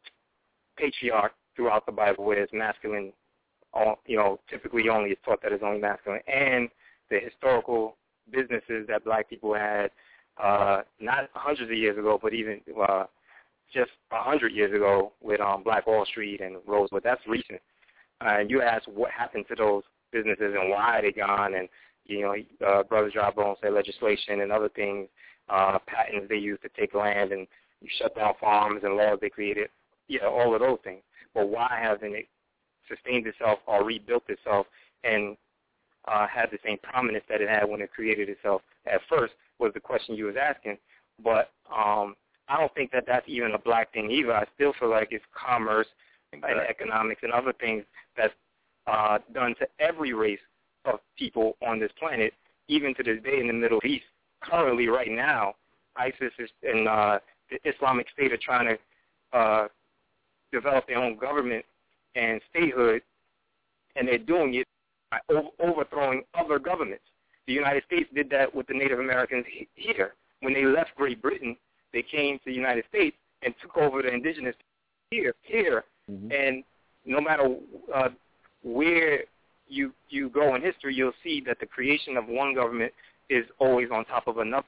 patriarch throughout the Bible, where it's masculine, you know, typically only it's taught that it's only masculine, and the historical businesses that black people had Uh, not hundreds of years ago, but even uh, just a hundred years ago with um, Black Wall Street and Rosewood. That's recent. Uh, and you ask what happened to those businesses and why they gone, and you know, uh, Brother Jawbone said legislation and other things, uh, patents they used to take land, and you shut down farms and laws they created. Yeah, all of those things. But why hasn't it sustained itself or rebuilt itself and uh, had the same prominence that it had when it created itself at first? Was the question you was asking, but um, I don't think that that's even a black thing either. I still feel like it's commerce exactly. and economics and other things that's uh, done to every race of people on this planet, even to this day in the Middle East. Currently, right now, ISIS is, and uh, the Islamic State are trying to uh, develop their own government and statehood, and they're doing it by over- overthrowing other governments. The United States did that with the Native Americans here. When they left Great Britain, they came to the United States and took over the indigenous here. Here, mm-hmm. And no matter uh, where you you go in history, you'll see that the creation of one government is always on top of another.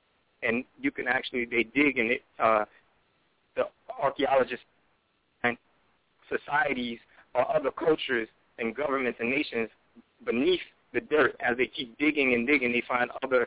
And you can actually they dig in it. Uh, the archaeologists and societies or other cultures and governments and nations beneath the dirt, as they keep digging and digging, they find other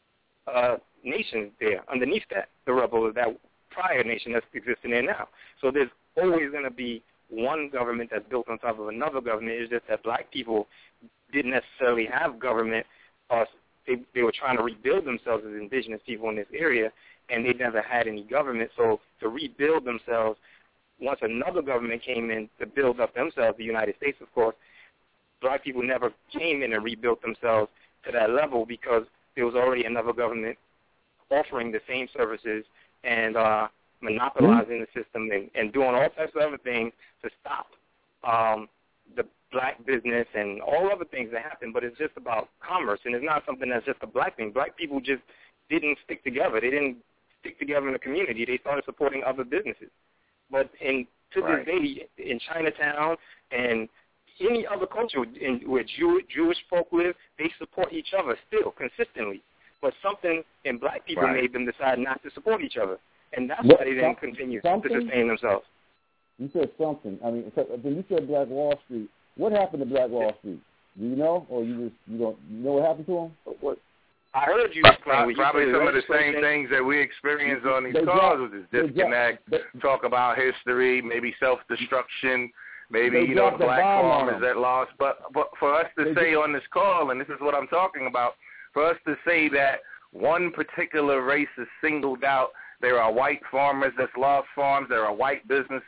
uh, nations there underneath that, the rubble of that prior nation that's existing there now. So there's always going to be one government that's built on top of another government. It's just that black people didn't necessarily have government, or they, they were trying to rebuild themselves as indigenous people in this area, and they never had any government. So to rebuild themselves, once another government came in to build up themselves, the United States, of course, black people never came in and rebuilt themselves to that level because there was already another government offering the same services and uh, monopolizing mm-hmm. the system and, and doing all types of other things to stop um, the black business and all other things that happen. But it's just about commerce, and it's not something that's just a black thing. Black people just didn't stick together. They didn't stick together in the community. They started supporting other businesses. But in to right. this day, in Chinatown and any other culture in, where Jew, Jewish folk live, they support each other still consistently. But something in black people right. made them decide not to support each other, and that's what, why they didn't continue something? to sustain themselves. You said something. I mean, when you said Black Wall Street, what happened to Black Wall Street? Do you know, or you just you don't you know what happened to them? What? I heard you explain. Probably some of the same things that we experience on these calls, with this disconnect, talk about history, maybe self-destruction, maybe, they you know, black farmers on that lost. But, but for us to they say just, on this call, and this is what I'm talking about, for us to say that one particular race is singled out, there are white farmers that's lost farms, there are white businesses,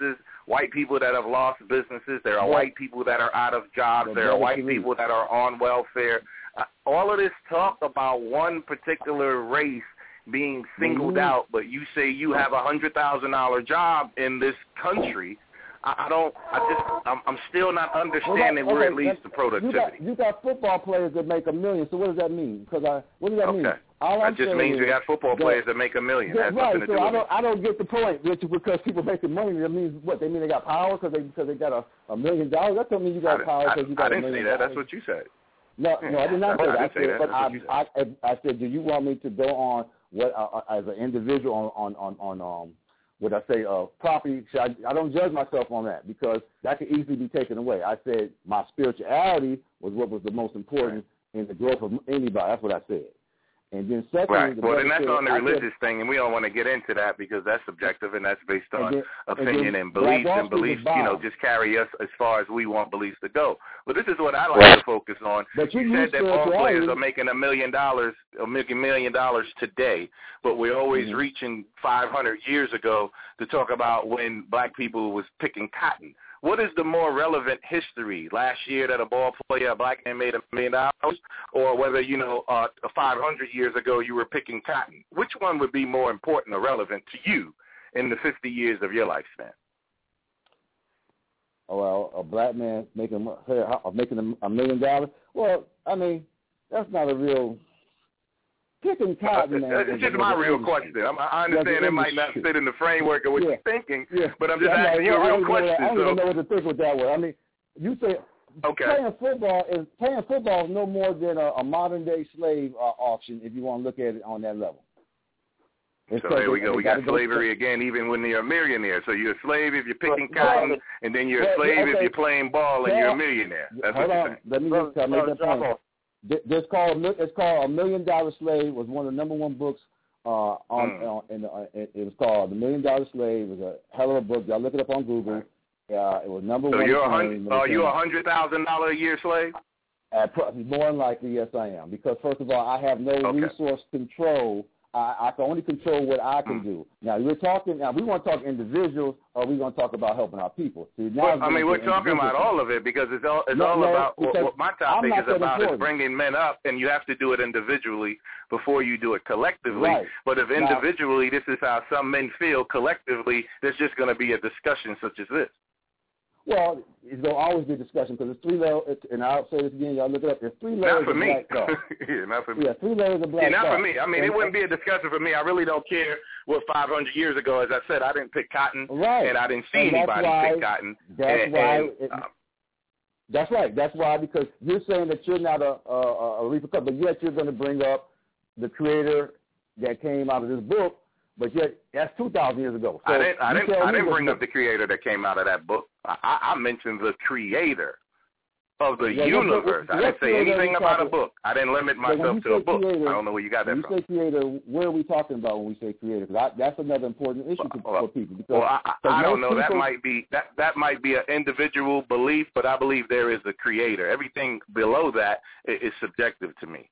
white people that have lost businesses. There are Yeah. white people that are out of jobs. Yeah, there are white absolutely. people that are on welfare. Uh, all of this talk about one particular race being singled Mhm. out, but you say you have a hundred thousand dollar job in this country. I, I don't. I just. I'm, I'm still not understanding Well, that, where okay, it leads that, to productivity. You got, you got football players that make a million. So what does that mean? Because I, what does that okay. mean? All that I'm just saying means is you got football that, players that make a million. Yeah, That has right. nothing to So do I with don't, it. I don't get the point, Richard, because people making money. That means what? They mean they got power because they because they got a, a million dollars. That don't mean you got I, power I, because you I got a didn't million say that. dollars. That's what you said. No, no, I did not say I that. I didn't say said, that. but That's what you I, I, I said, do you want me to go on what uh, as an individual on on on, on um what I say uh property? I, I don't judge myself on that because that could easily be taken away. I said my spirituality was what was the most important right. in the growth of anybody. That's what I said. And then secondly, right. the Well, then that's said, on the I religious said, thing, and we don't want to get into that because that's subjective and that's based on and then, opinion and, then and beliefs, and beliefs, you know, just carry us as far as we want beliefs to go. But this is what I like right. to focus on. But you, you said that ball players are making a million dollars, a million million dollars today, but we're always mm-hmm. reaching five hundred years ago to talk about when black people was picking cotton. What is the more relevant history? Last year that a ball player, a black man, made a million dollars, or whether, you know, uh, five hundred years ago you were picking cotton? Which one would be more important or relevant to you in the fifty years of your lifespan? Oh, well, a black man making making a million dollars? Well, I mean, that's not a real... Picking cotton, man. It's just my real question. I understand it might not fit in the framework of what yeah. you're thinking, yeah. but I'm just yeah, asking like, you a real I question. I don't so. even know what to think with that one. I mean, you say okay. playing football is playing football is no more than a, a modern day slave uh, auction if you want to look at it on that level. It's so there we go. We got slavery again, even when you're a millionaire. So you're a slave if you're picking well, cotton, well, and then you're a well, slave okay. if you're playing ball, and well, you're a millionaire. That's hold what on. you're saying. Let me just well, make that point. This called it's called A Million Dollar Slave was one of the number one books uh, on, mm. on and uh, it, it was called The Million Dollar Slave. It was a hell of a book. Y'all look it up on Google. Uh, it was number so one. So you're a hundred? Are you a hundred thousand dollar a year slave? Uh, more than likely, yes, I am. Because first of all, I have no okay. resource control. I, I can only control what I can mm. do. Now we're talking. Now we want to talk individuals, or we want to talk about helping our people. See, now well, I mean, we're talking about all of it because it's all it's no, all no, about what, what my topic is about important. is bringing men up, and you have to do it individually before you do it collectively. Right. But if individually now, this is how some men feel, collectively there's just going to be a discussion such as this. Well, it's going to always be a discussion because it's three layers, and I'll say this again, y'all look it up, there's three layers not for of me. black thought. yeah, not for me. Yeah, three layers of black yeah, not thought. for me. I mean, and, it wouldn't be a discussion for me. I really don't care what five hundred years ago, as I said, I didn't pick cotton, right. and I didn't see and anybody why, pick cotton. That's and, why. and, it, um, that's right. That's why, because you're saying that you're not a, a, a repercussion, but yet you're going to bring up the creator that came out of this book, but yet that's two thousand years ago. So I didn't, I didn't, I didn't bring book. up the creator that came out of that book. I, I mentioned the creator of the yeah, universe. What, what, I didn't say anything about a book. I didn't limit myself to a book. Creator, I don't know where you got that when from. When you say creator, where are we talking about when we say creator? Because that's another important issue to, well, for people. Because, well, I, I don't know. People, that might be that that might be an individual belief, but I believe there is a creator. Everything below that is, is subjective to me.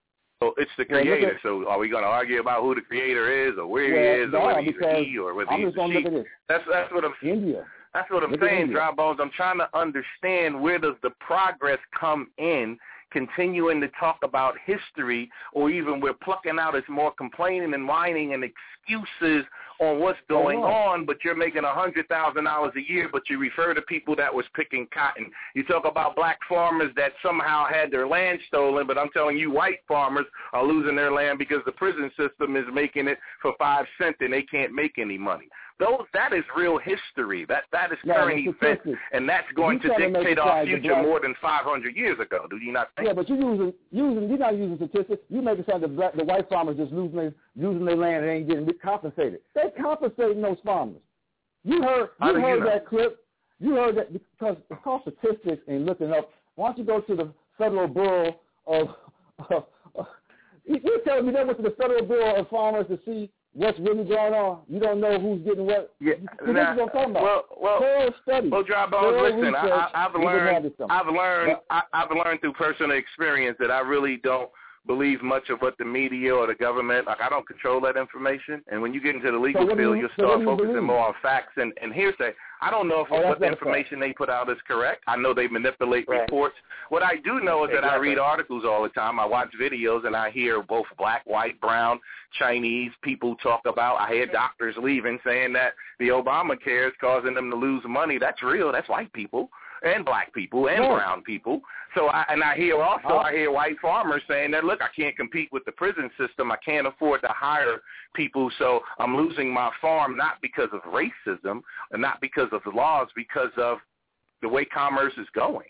So it's the creator. Well, at, so are we going to argue about who the creator is, or where well, he is, no, or whether he's a he, or whether I'm he's just a she? Look at this. That's that's what I'm. India. That's what I'm look saying, Dry Bones. I'm trying to understand where does the progress come in, continuing to talk about history, or even we're plucking out as more complaining and whining and excuses on what's going oh, wow. on, but you're making one hundred thousand dollars a year, but you refer to people that was picking cotton. You talk about black farmers that somehow had their land stolen, but I'm telling you white farmers are losing their land because the prison system is making it for five cents and they can't make any money. Those, that is real history. That that is no, current event, and that's going to dictate our future more than five hundred years ago. Do you not think? Yeah, but you're using using you're not using statistics. You make it sound the black, the white farmers just losing their losing their land and ain't getting compensated. They're compensating those farmers. You heard you heard you know? that clip. You heard that because it's called statistics and looking up. Why don't you go to the Federal Bureau of? of, of you're telling me they went to the Federal Bureau of Farmers to see what's really going on? You don't know who's getting what? Yeah, nah, nah, this is what I'm talking about. Well, well, Thorough study. Well, Dry Bones, listen, I, I, I've learned, I've learned, I, I've learned through personal experience that I really don't believe much of what the media or the government, like I don't control that information. And when you get into the legal so field, you, you'll so start you focusing believe? more on facts and, and hearsay. I don't know if oh, what the information they put out is correct. I know they manipulate right. reports. What I do know is that exactly. I read articles all the time. I watch videos, and I hear both black, white, brown, Chinese people talk about, I hear doctors leaving saying that the Obamacare is causing them to lose money. That's real. That's white people and black people and yeah. brown people. So I, and I hear also, oh. I hear white farmers saying that, look, I can't compete with the prison system. I can't afford to hire people, so I'm losing my farm not because of racism and not because of the laws, because of the way commerce is going.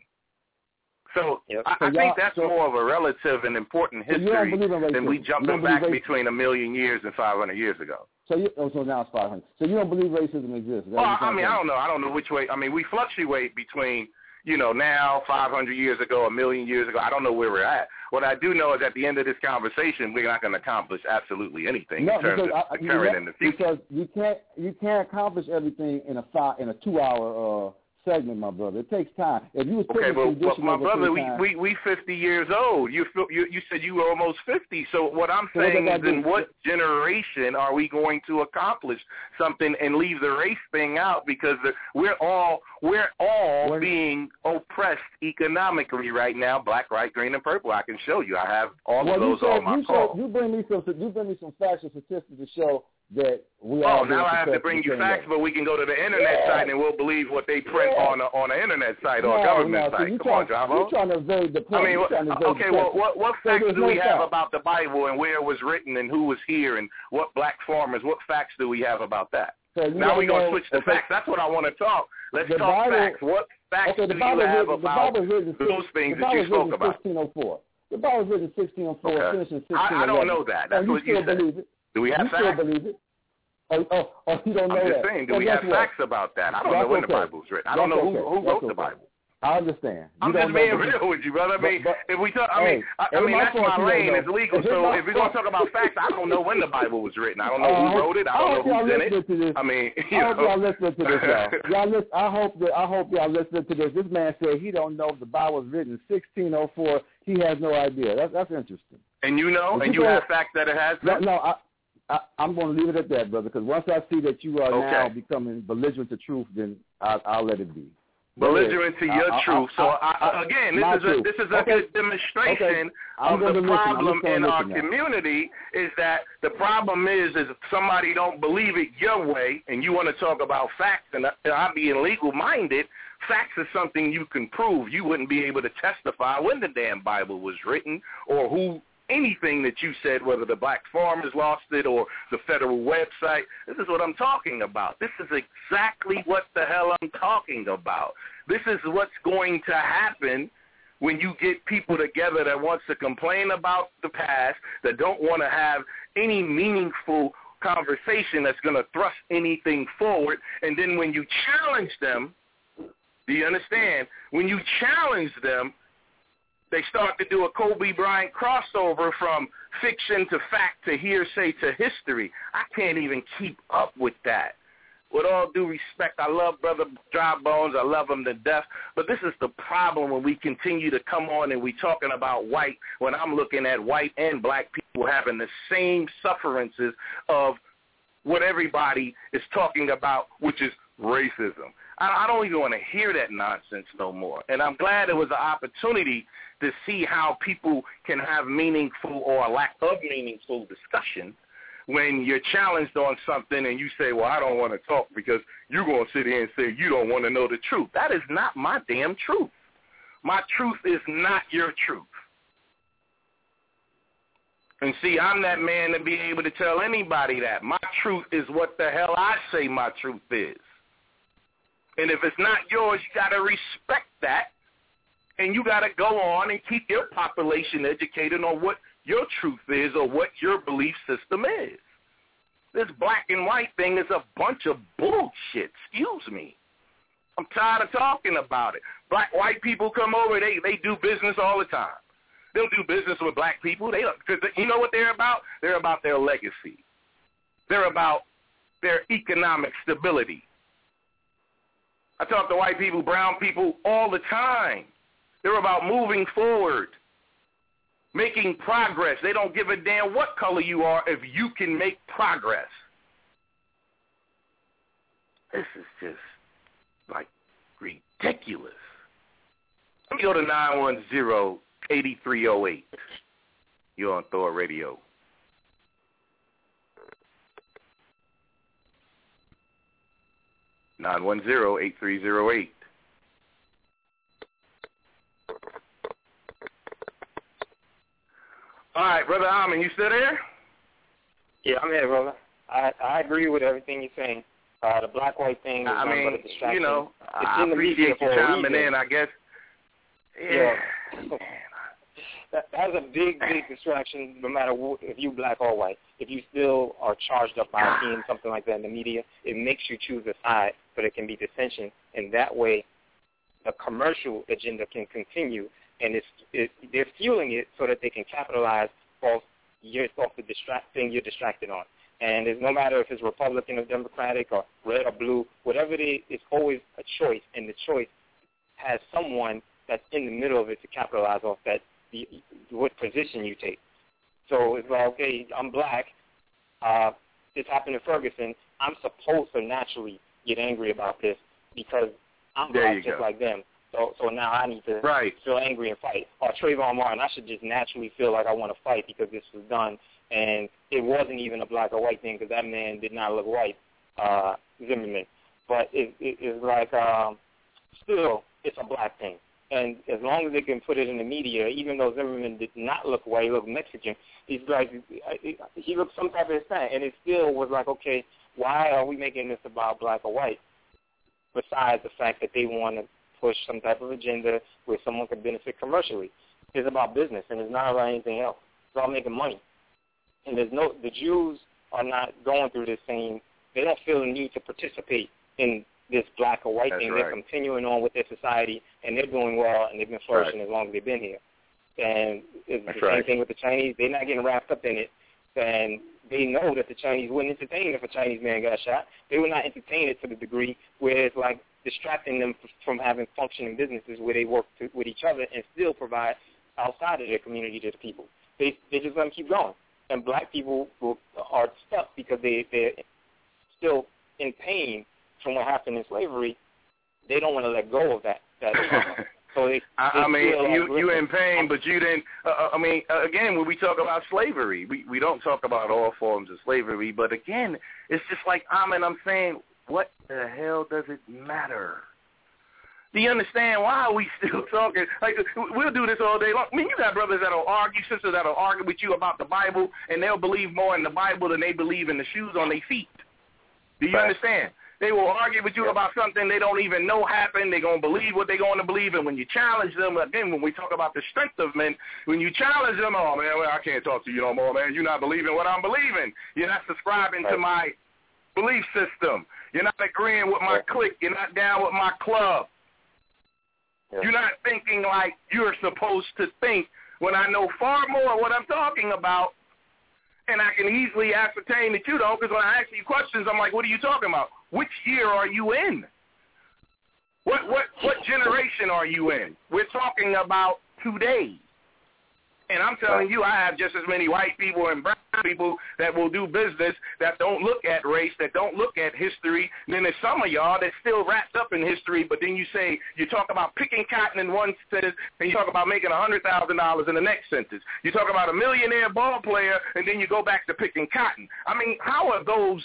So yep. I, so I think that's so, more of a relative and important history so than we jumping back racism. between a million years and five hundred years ago. So you, oh, so now it's five hundred. So you don't believe racism exists? Well, I mean, I don't know. I don't know which way. I mean, we fluctuate between, you know, now, five hundred years ago, a million years ago. I don't know where we're at. What I do know is at the end of this conversation, we're not going to accomplish absolutely anything no, in terms because of I, the current and the future. Because you can't, you can't accomplish everything in a five, in a two-hour uh, segment, my brother. It takes time. If you was okay, but, but my brother, we, we we fifty years old. You you you said you were almost fifty. So what I'm so saying what is, in what generation are we going to accomplish something and leave the race thing out? Because the, we're all we're all when, being oppressed economically right now. Black, white, green, and purple. I can show you. I have all well, of those said, on my you call. Said, you bring me some. You bring me some facts and statistics to show that we oh, all. now I have to bring you facts, way. But we can go to the internet yeah. site and we'll believe what they print yeah. on a, on an internet site or no, a government no, site. So Come trying, on, Javo. You're trying to evade the point. I mean, what, okay, well, what, what so facts do no we have fact. about the Bible and where it was written and who was here and what black farmers, what facts do we have about that? So now we're going to switch to okay. facts. That's what I want to talk. Let's the talk Bible, facts. What facts okay, do you Bible have written, about written, those things the that you spoke about? sixteen oh four. The Bible was written in sixteen oh four, okay. finished in sixteen eleven. I, I don't know that. That's oh, what you said. Believe it. Do we have you facts? still believe it? Oh, oh, oh, you don't know I'm just that. saying, do well, we have what? facts about that? I don't That's know when okay. the Bible was written. I don't That's know who, okay. who wrote That's the okay. Bible. I understand. You I'm just being real with you, brother. I mean, but, but, if we talk, I hey, mean, I, I mean, that's my lane. It's legal. If so my, if we're gonna talk about facts, I don't know when the Bible was written. I don't know uh, who wrote it. I don't know who's in it. To this. I mean, you I hope know. y'all listening to this, y'all. y'all listen, I hope that I hope y'all listening to this. This man said he don't know if the Bible was written in sixteen oh four. He has no idea. That's that's interesting. And you know, But and you you know, have facts that it has. No, no I, I, I'm going to leave it at that, brother. Because once I see that you are okay. now becoming belligerent to truth, then I, I'll let it be. Belligerent to your I, I, truth. I, so I, I, again, this is a truth. this is a okay. good demonstration okay. of the listen. problem in our now. community. Is that the problem is is if somebody don't believe it your way, and you want to talk about facts, and I'm being legal minded. Facts is something you can prove. You wouldn't be able to testify when the damn Bible was written or who. Anything that you said, whether the black farmers lost it or the federal website, this is what I'm talking about. This is exactly what the hell I'm talking about. This is what's going to happen when you get people together that wants to complain about the past, that don't want to have any meaningful conversation that's going to thrust anything forward, and then when you challenge them, do you understand? When you challenge them, they start to do a Kobe Bryant crossover from fiction to fact to hearsay to history. I can't even keep up with that. With all due respect, I love Brother Dry Bones. I love him to death. But this is the problem when we continue to come on and we talking about white, when I'm looking at white and black people having the same sufferances of what everybody is talking about, which is racism. I don't even want to hear that nonsense no more. And I'm glad it was an opportunity to see how people can have meaningful or a lack of meaningful discussion when you're challenged on something and you say, well, I don't want to talk because you're going to sit here and say you don't want to know the truth. That is not my damn truth. My truth is not your truth. And see, I'm that man to be able to tell anybody that. My truth is what the hell I say my truth is. And if it's not yours, you got to respect that. And you got to go on and keep your population educated on what your truth is or what your belief system is. This black and white thing is a bunch of bullshit. Excuse me. I'm tired of talking about it. Black, white people come over, they, they do business all the time. They'll do business with black people. They, cause you know what they're about? They're about their legacy. They're about their economic stability. I talk to white people, brown people all the time. They're about moving forward. making progress. They don't give a damn what color you are if you can make progress. This is just, like, ridiculous. Let me go to nine one zero, eight three zero eight. You're on Thor Radio. nine one zero, eight three zero eight. All right, Brother Alman, you still there? Yeah, I'm here, brother. I I agree with everything you're saying. Uh, the black-white thing is I nothing mean, but a distraction. you know, it's I in the appreciate media you for a chiming reason. in, I guess. Yeah. yeah. that, that's a big, big distraction no matter wh- if you black or white. If you still are charged up by seeing something like that in the media, it makes you choose a side, but it can be dissension. And that way, the commercial agenda can continue, and it's, it, they're fueling it so that they can capitalize off, your, off the distract, thing you're distracted on. And it's no matter if it's Republican or Democratic or red or blue, whatever it is, it's always a choice, and the choice has someone that's in the middle of it to capitalize off that, the, what position you take. So it's like, okay, I'm black. Uh, this happened in Ferguson. I'm supposed to naturally get angry about this because I'm there black just go. like them. So so now I need to right. feel angry and fight. Or Trayvon Martin, I should just naturally feel like I want to fight because this was done. And it wasn't even a black or white thing because that man did not look white, uh, Zimmerman. But it, it, it's like um, still it's a black thing. And as long as they can put it in the media, even though Zimmerman did not look white, he looked Mexican, he's like, he looked some type of Hispanic. And it still was like, okay, why are we making this about black or white? Besides the fact that they want to push some type of agenda where someone can benefit commercially. It's about business, and it's not about anything else. It's all making money. And there's no, the Jews are not going through this same, they don't feel the need to participate in this black or white That's thing. Right. They're continuing on with their society, and they're doing well, and they've been flourishing right. as long as they've been here. And it's That's the right. same thing with the Chinese. They're not getting wrapped up in it. And they know that the Chinese wouldn't entertain if a Chinese man got shot. They would not entertain it to the degree where it's like distracting them from having functioning businesses where they work to, with each other and still provide outside of their community to the people. They they just let them keep going. And black people will, are stuck because they, they're still in pain from what happened in slavery. They don't want to let go of that. that so they, I, they I mean, feel you like, you in pain, but you didn't. Uh, I mean, uh, again, when we talk about slavery, we we don't talk about all forms of slavery. But again, it's just like I mean, I'm saying, what the hell does it matter? Do you understand why are we still talking? Like, we'll do this all day long. I mean, you got brothers that'll argue, sisters that'll argue with you about the Bible, and they'll believe more in the Bible than they believe in the shoes on their feet. Do you right. understand? They will argue with you about something they don't even know happened. They're going to believe what they're going to believe. And when you challenge them, again, when we talk about the strength of men, when you challenge them, oh, man, well, I can't talk to you no more, man. You're not believing what I'm believing. You're not subscribing right. to my belief system. You're not agreeing with my clique. You're not down with my club. You're not thinking like you're supposed to think when I know far more what I'm talking about, and I can easily ascertain that you don't, because when I ask you questions, I'm like, what are you talking about? Which year are you in? What what what generation are you in? We're talking about today. And I'm telling you, I have just as many white people and brown people that will do business that don't look at race, that don't look at history. And then there's some of y'all that's still wrapped up in history, but then you say, you talk about picking cotton in one sentence, and you talk about making one hundred thousand dollars in the next sentence. You talk about a millionaire ball player, and then you go back to picking cotton. I mean, how are those,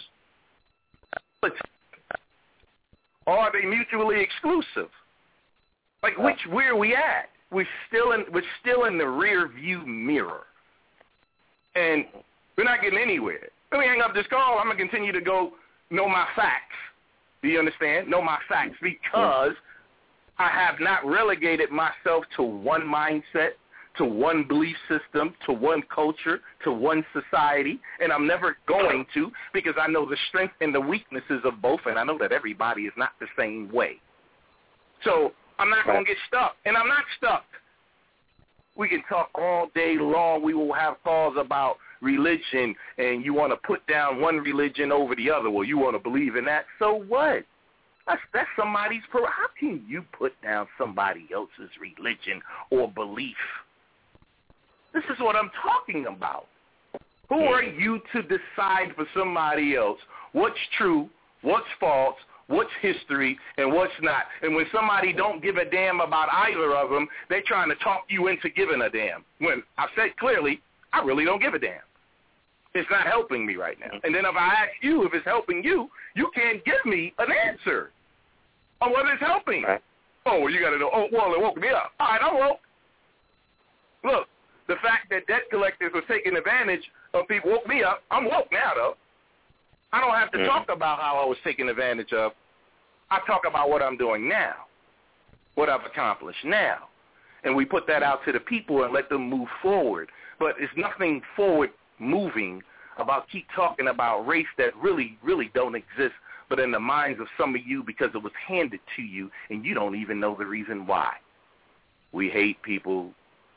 or are they mutually exclusive? Like, which, where are we at? We're still in we're still in the rear view mirror, and we're not getting anywhere. Let me hang up this call. I'm gonna continue to go know my facts. Do you understand? Know my facts, because I have not relegated myself to one mindset, to one belief system, to one culture, to one society, and I'm never going to, because I know the strength and the weaknesses of both, and I know that everybody is not the same way. So I'm not going to get stuck, and I'm not stuck. We can talk all day long. We will have calls about religion, and you want to put down one religion over the other. Well, you want to believe in that. So what? That's, that's somebody's – how can you put down somebody else's religion or belief? This is what I'm talking about. Who are you to decide for somebody else what's true, what's false, what's history, and what's not? And when somebody don't give a damn about either of them, they're trying to talk you into giving a damn. When I said clearly, I really don't give a damn. It's not helping me right now. And then if I ask you if it's helping you, you can't give me an answer on what is helping. Right. Oh, well, you got to know. Oh, well, it woke me up. All right, I'm woke. Look, the fact that debt collectors were taking advantage of people woke me up. I'm woke now, though. I don't have to mm-hmm. talk about how I was taken advantage of. I talk about what I'm doing now, what I've accomplished now. And we put that out to the people and let them move forward. But it's nothing forward moving about keep talking about race that really, really don't exist, but in the minds of some of you because it was handed to you and you don't even know the reason why. We hate people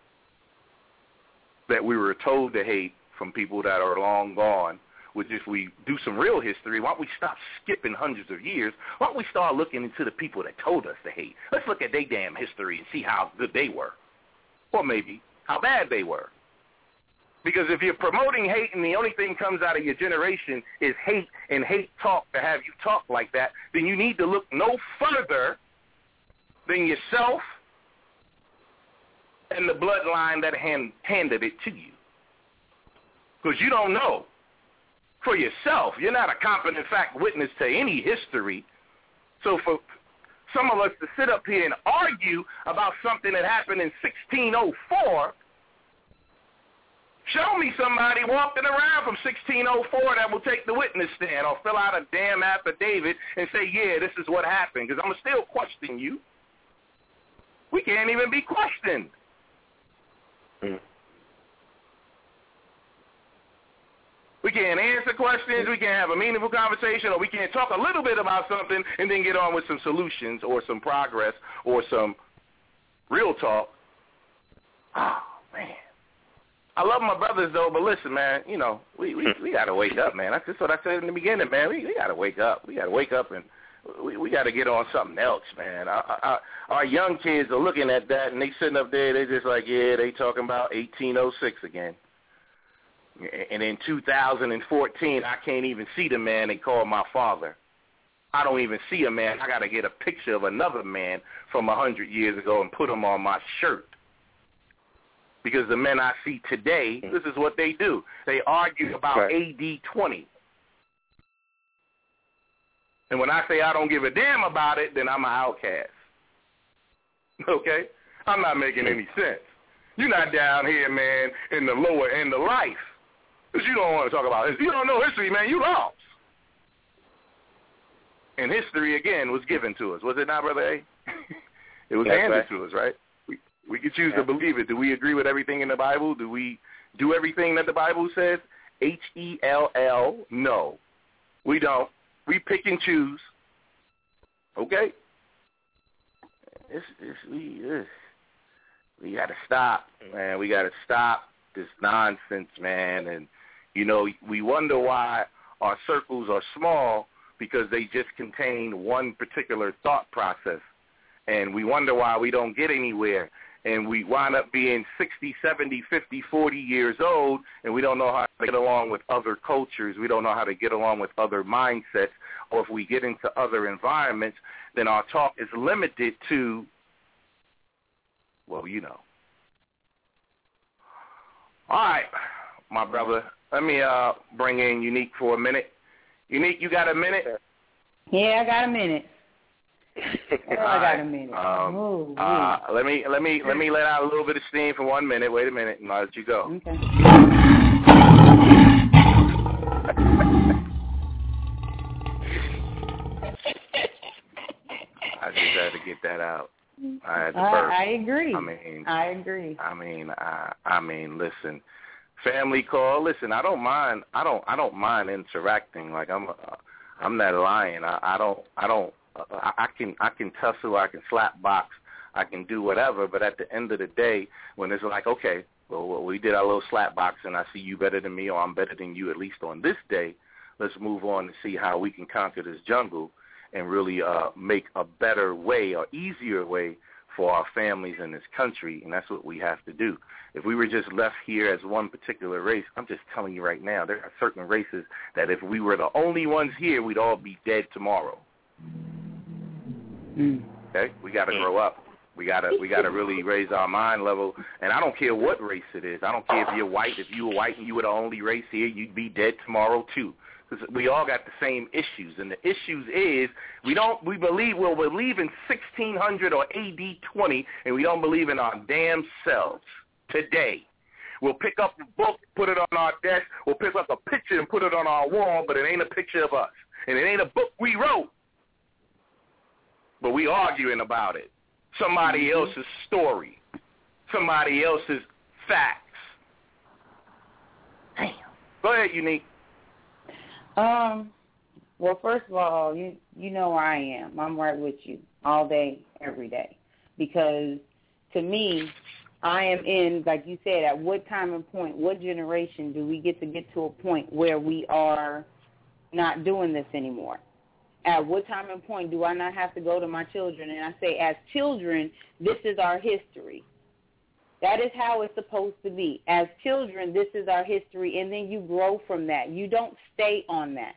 that we were told to hate from people that are long gone, which if we do some real history, why don't we stop skipping hundreds of years? Why don't we start looking into the people that told us to hate? Let's look at their damn history and see how good they were, or maybe how bad they were. Because if you're promoting hate and the only thing comes out of your generation is hate and hate talk to have you talk like that, then you need to look no further than yourself and the bloodline that hand, handed it to you. Because you don't know for yourself. You're not a competent fact witness to any history. So for some of us to sit up here and argue about something that happened in sixteen oh four, show me somebody walking around from sixteen oh four that will take the witness stand or fill out a damn affidavit and say, yeah, this is what happened, because I'm going to still question you. We can't even be questioned. Mm. We can't answer questions, we can't have a meaningful conversation, or we can't talk a little bit about something and then get on with some solutions or some progress or some real talk. Oh, man. I love my brothers, though, but listen, man, you know, we we, we got to wake up, man. That's just what I said in the beginning, man. We, we got to wake up. We got to wake up, and we, we got to get on something else, man. Our, our, our young kids are looking at that, and they sitting up there, they just like, yeah, they talking about eighteen oh six again. And in two thousand fourteen, I can't even see the man they call my father. I don't even see a man. I got to get a picture of another man from one hundred years ago and put him on my shirt. Because the men I see today, this is what they do. They argue about right. A D twenty. And when I say I don't give a damn about it, then I'm an outcast. Okay? I'm not making any sense. You're not down here, man, in the lower end of life. Because you don't want to talk about history. You don't know history, man. You lost. And history, again, was given to us. Was it not, Brother A? It was That's handed right. to us, right? We, we could choose yeah. to believe it. Do we agree with everything in the Bible? Do we do everything that the Bible says? H E L L, no. We don't. We pick and choose. Okay? It's, it's, we it's, we got to stop, man. We got to stop this nonsense, man. And, you know, we wonder why our circles are small because they just contain one particular thought process. And we wonder why we don't get anywhere. And we wind up being sixty, seventy, fifty, forty years old, and we don't know how to get along with other cultures. We don't know how to get along with other mindsets. Or if we get into other environments, then our talk is limited to, well, you know. All right, my brother. Let me uh, bring in Unique for a minute. Unique, you got a minute? Yeah, I got a minute. oh, I got a minute. Um, oh, uh, let me let me let me let out a little bit of steam for one minute. Wait a minute, and I'll let you go. Okay. I just had to get that out. I had to I, burp. I agree. I mean, I agree. I mean, I, I mean, listen, family call. Listen, I don't mind. I don't. I don't mind interacting. Like I'm. Uh, I'm not lying. I, I don't. I don't. Uh, I, I can. I can tussle. I can slap box. I can do whatever. But at the end of the day, when it's like, okay, well, well, we did our little slap box, and I see you better than me, or I'm better than you, at least on this day. Let's move on and see how we can conquer this jungle and really uh, make a better way or easier way for our families in this country, and that's what we have to do. If we were just left here as one particular race, I'm just telling you right now, there are certain races that if we were the only ones here, we'd all be dead tomorrow. Mm. Okay? We got to grow up. We got to we got to really raise our mind level, and I don't care what race it is. I don't care if you're white. If you were white and you were the only race here, you'd be dead tomorrow too. Because we all got the same issues, and the issues is we don't we believe we'll believe in sixteen hundred or A D twenty, and we don't believe in our damn selves today. We'll pick up a book, put it on our desk. We'll pick up a picture and put it on our wall, but it ain't a picture of us, and it ain't a book we wrote. But we arguing about it. Somebody mm-hmm. else's story, somebody else's facts. Damn. Go ahead, Unique. Um. Well, first of all, you you know where I am. I'm right with you all day, every day. Because to me, I am in, like you said, at what time and point, what generation do we get to get to a point where we are not doing this anymore? At what time and point do I not have to go to my children and I say, as children, this is our history. That is how it's supposed to be. As children, this is our history, and then you grow from that. You don't stay on that.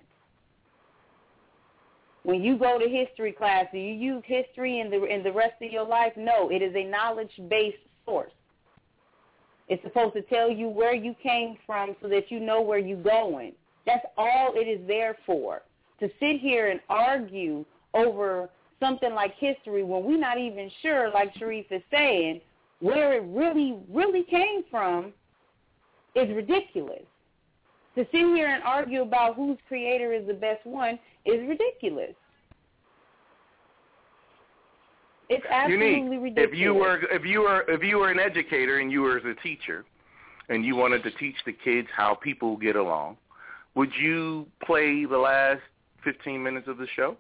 When you go to history class, do you use history in the in the rest of your life? No, it is a knowledge-based source. It's supposed to tell you where you came from so that you know where you're going. That's all it is there for. To sit here and argue over something like history when we're not even sure, like Sharif is saying, where it really, really came from is ridiculous. To sit here and argue about whose creator is the best one is ridiculous. It's absolutely Unique. ridiculous. If you were, if you were, if you were an educator and you were a teacher, and you wanted to teach the kids how people get along, would you play the last fifteen minutes of the show?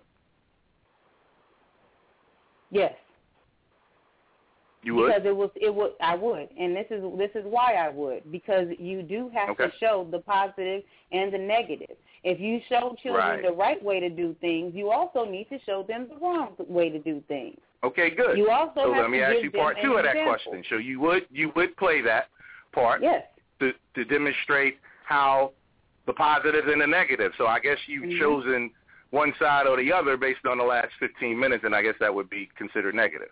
Yes. You would? Because it was, it would, I would, and this is this is why I would, because you do have okay. to show the positive and the negative. If you show children right. the right way to do things, you also need to show them the wrong way to do things. Okay, good. You also so have let me to ask give you part them two of that example. question. So you would you would play that part yes. to to demonstrate how the positive and the negative. So I guess you've mm-hmm. chosen one side or the other based on the last fifteen minutes, and I guess that would be considered negative.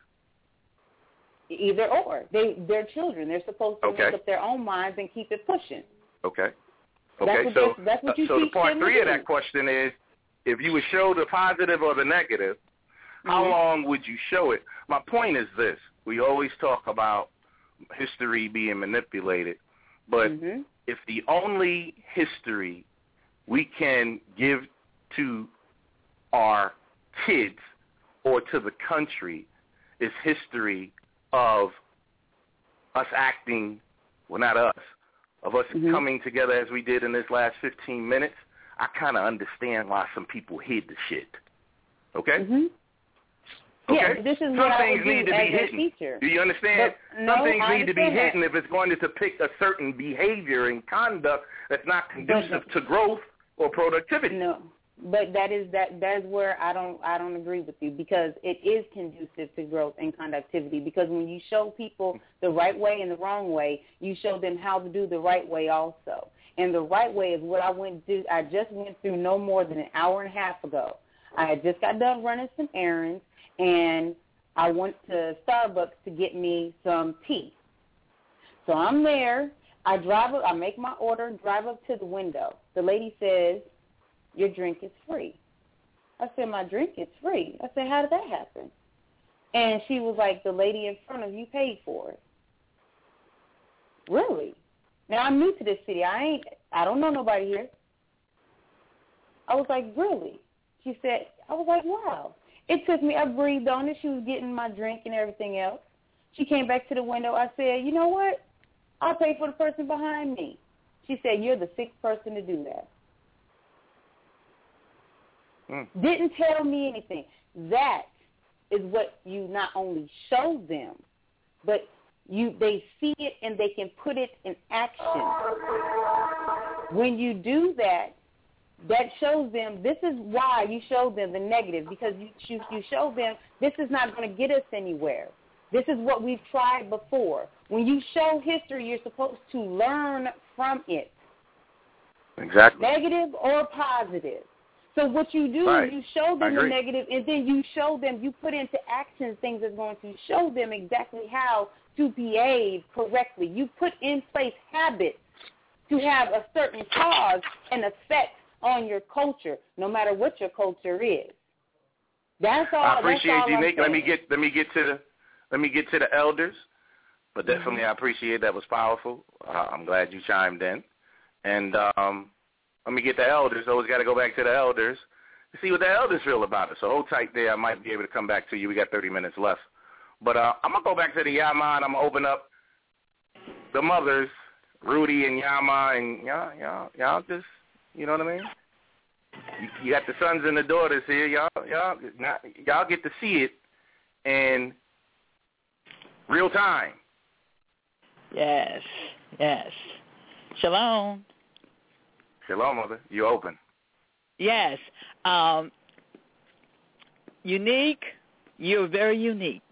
Either or. They, they're children. They're supposed to okay. make up their own minds and keep it pushing. Okay. That's Okay, what so, that's what you uh, so the teach part them three to of do. that question is, if you would show the positive or the negative, how mm-hmm. long would you show it? My point is this. We always talk about history being manipulated, but mm-hmm. if the only history we can give to our kids or to the country is history of us acting, well, not us, of us mm-hmm. coming together as we did in this last fifteen minutes, I kind of understand why some people hid the shit. Okay? Mm-hmm. Okay. Yeah, this is some what things I would need do to be as a hidden. teacher. Do you understand? But, no, some things I need to be understand hidden that. if it's going to depict a certain behavior and conduct that's not conducive to growth or productivity. No. But that is that that's where I don't I don't agree with you, because it is conducive to growth and conductivity, because when you show people the right way and the wrong way, you show them how to do the right way also. And the right way is what I went through I just went through no more than an hour and a half ago. I had just got done running some errands, and I went to Starbucks to get me some tea. So I'm there, I drive up, I make my order, drive up to the window. The lady says, your drink is free. I said, my drink is free. I said, how did that happen? And she was like, the lady in front of you paid for it. Really? Now, I'm new to this city. I ain't, I don't know nobody here. I was like, really? She said, I was like, wow. It took me, I breathed on it. She was getting my drink and everything else. She came back to the window. I said, you know what? I'll pay for the person behind me. She said, you're the sixth person to do that. Mm. Didn't tell me anything. That is what you not only show them, but you they see it and they can put it in action. When you do that, that shows them, this is why you show them the negative, because you you, you show them this is not going to get us anywhere. This is what we've tried before. When you show history, you're supposed to learn from it. Exactly. Negative or positive. So what you do right. is you show them the negative, and then you show them, you put into action things that's going to show them exactly how to behave correctly. You put in place habits to have a certain cause and effect on your culture, no matter what your culture is. That's all. I appreciate that's all you, I'm Nick. Let saying. me get let me get to the let me get to the elders. But definitely, mm-hmm. I appreciate that was powerful. Uh, I'm glad you chimed in. And um, let me get the elders. Always got to go back to the elders to see what the elders feel about it. So hold tight there. I might be able to come back to you. We got thirty minutes left. But uh, I'm going to go back to the Yama, and I'm going to open up the mothers, Rudy and Yama, and y'all, y'all, y'all just, you know what I mean? You, you got the sons and the daughters here. Y'all, y'all, y'all get to see it in real time. Yes, yes. Shalom. Shalom, mother. You open. Yes. Um, unique. You're very unique.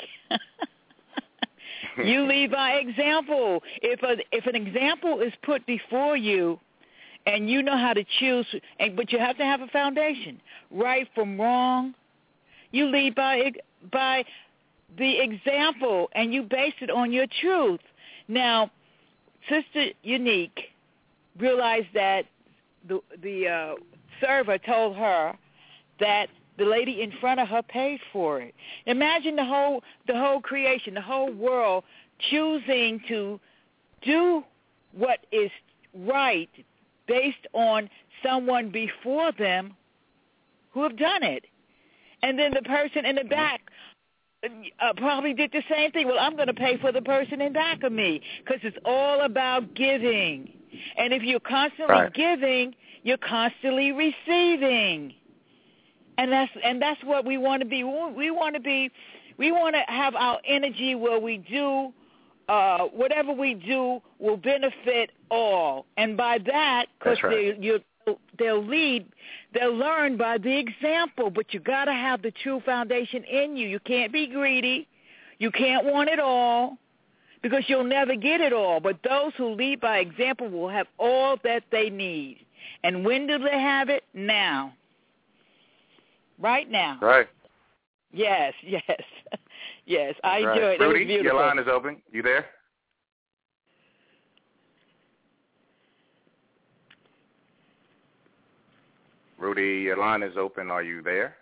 You lead by example. If a, if an example is put before you, and you know how to choose, and, but you have to have a foundation, right from wrong. You lead by by the example, and you base it on your truth. Now, Sister Unique realized that the the uh, server told her that the lady in front of her paid for it. Imagine the whole the whole creation, the whole world choosing to do what is right based on someone before them who have done it. And then the person in the back uh, probably did the same thing. Well, I'm going to pay for the person in back of me because it's all about giving. And if you're constantly right. giving, you're constantly receiving. And that's and that's what we want to be. We want to be. We want to have our energy where we do uh, whatever we do will benefit all. And by that, because right. they you they'll lead, they'll learn by the example. But you got to have the true foundation in you. You can't be greedy. You can't want it all, because you'll never get it all. But those who lead by example will have all that they need. And when do they have it? Now. Right now. Right. Yes, yes. Yes, I right. enjoy it. Rudy, it was beautiful. Your line is open. You there? Rudy, your line is open. Are you there?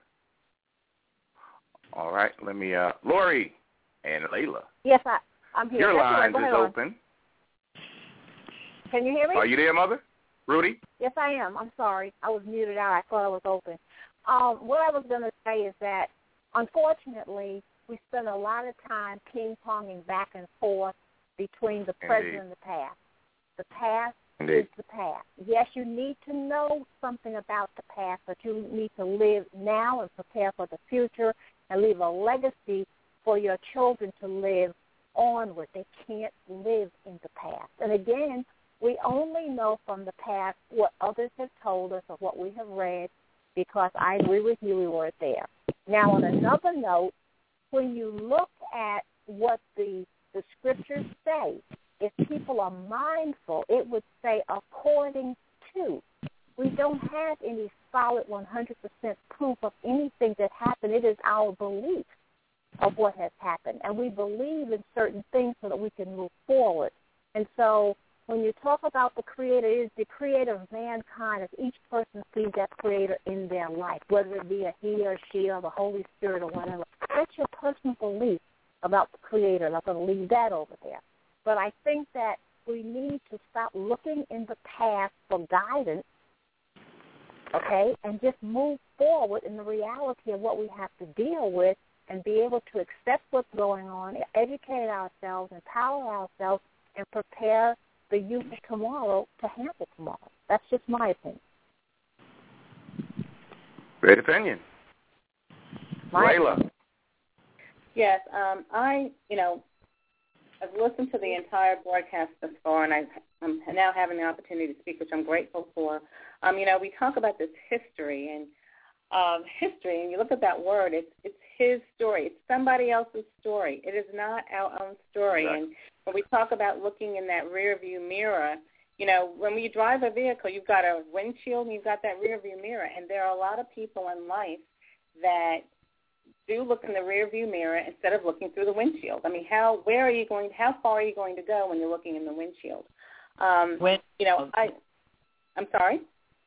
All right. Let me, uh, Lori and Layla. Yes, I, I'm here. Your That's line right. is on. open. Can you hear me? Are you there, Mother? Rudy? Yes, I am. I'm sorry. I was muted out. I thought I was open. Um, what I was going to say is that, unfortunately, we spend a lot of time ping-ponging back and forth between the present Indeed. and the past. The past Indeed. is the past. Yes, you need to know something about the past, but you need to live now and prepare for the future and leave a legacy for your children to live on with. They can't live in the past. And again, we only know from the past what others have told us or what we have read, because I agree with you, we weren't there. Now, on another note, when you look at what the, the scriptures say, if people are mindful, it would say according to. We don't have any solid one hundred percent proof of anything that happened. It is our belief of what has happened, and we believe in certain things so that we can move forward. And so when you talk about the Creator, it is the Creator of mankind, as each person sees that Creator in their life, whether it be a he or she or the Holy Spirit or whatever. That's your personal belief about the Creator, and I'm going to leave that over there. But I think that we need to stop looking in the past for guidance, okay, and just move forward in the reality of what we have to deal with and be able to accept what's going on, educate ourselves, empower ourselves, and prepare the youth of tomorrow to handle tomorrow. That's just my opinion. Great opinion. My Layla. opinion. Yes, um, I, you know, I've listened to the entire broadcast thus far, and I've, I'm now having the opportunity to speak, which I'm grateful for. Um, you know, we talk about this history and um, history, and you look at that word, it's, it's his story. It's somebody else's story. It is not our own story. Exactly. And when we talk about looking in that rear view mirror, you know, when you drive a vehicle, you've got a windshield and you've got that rear view mirror. And there are a lot of people in life that do look in the rear view mirror instead of looking through the windshield. I mean, how where are you going? How far are you going to go when you're looking in the windshield? Um, when, you know, I. I'm sorry.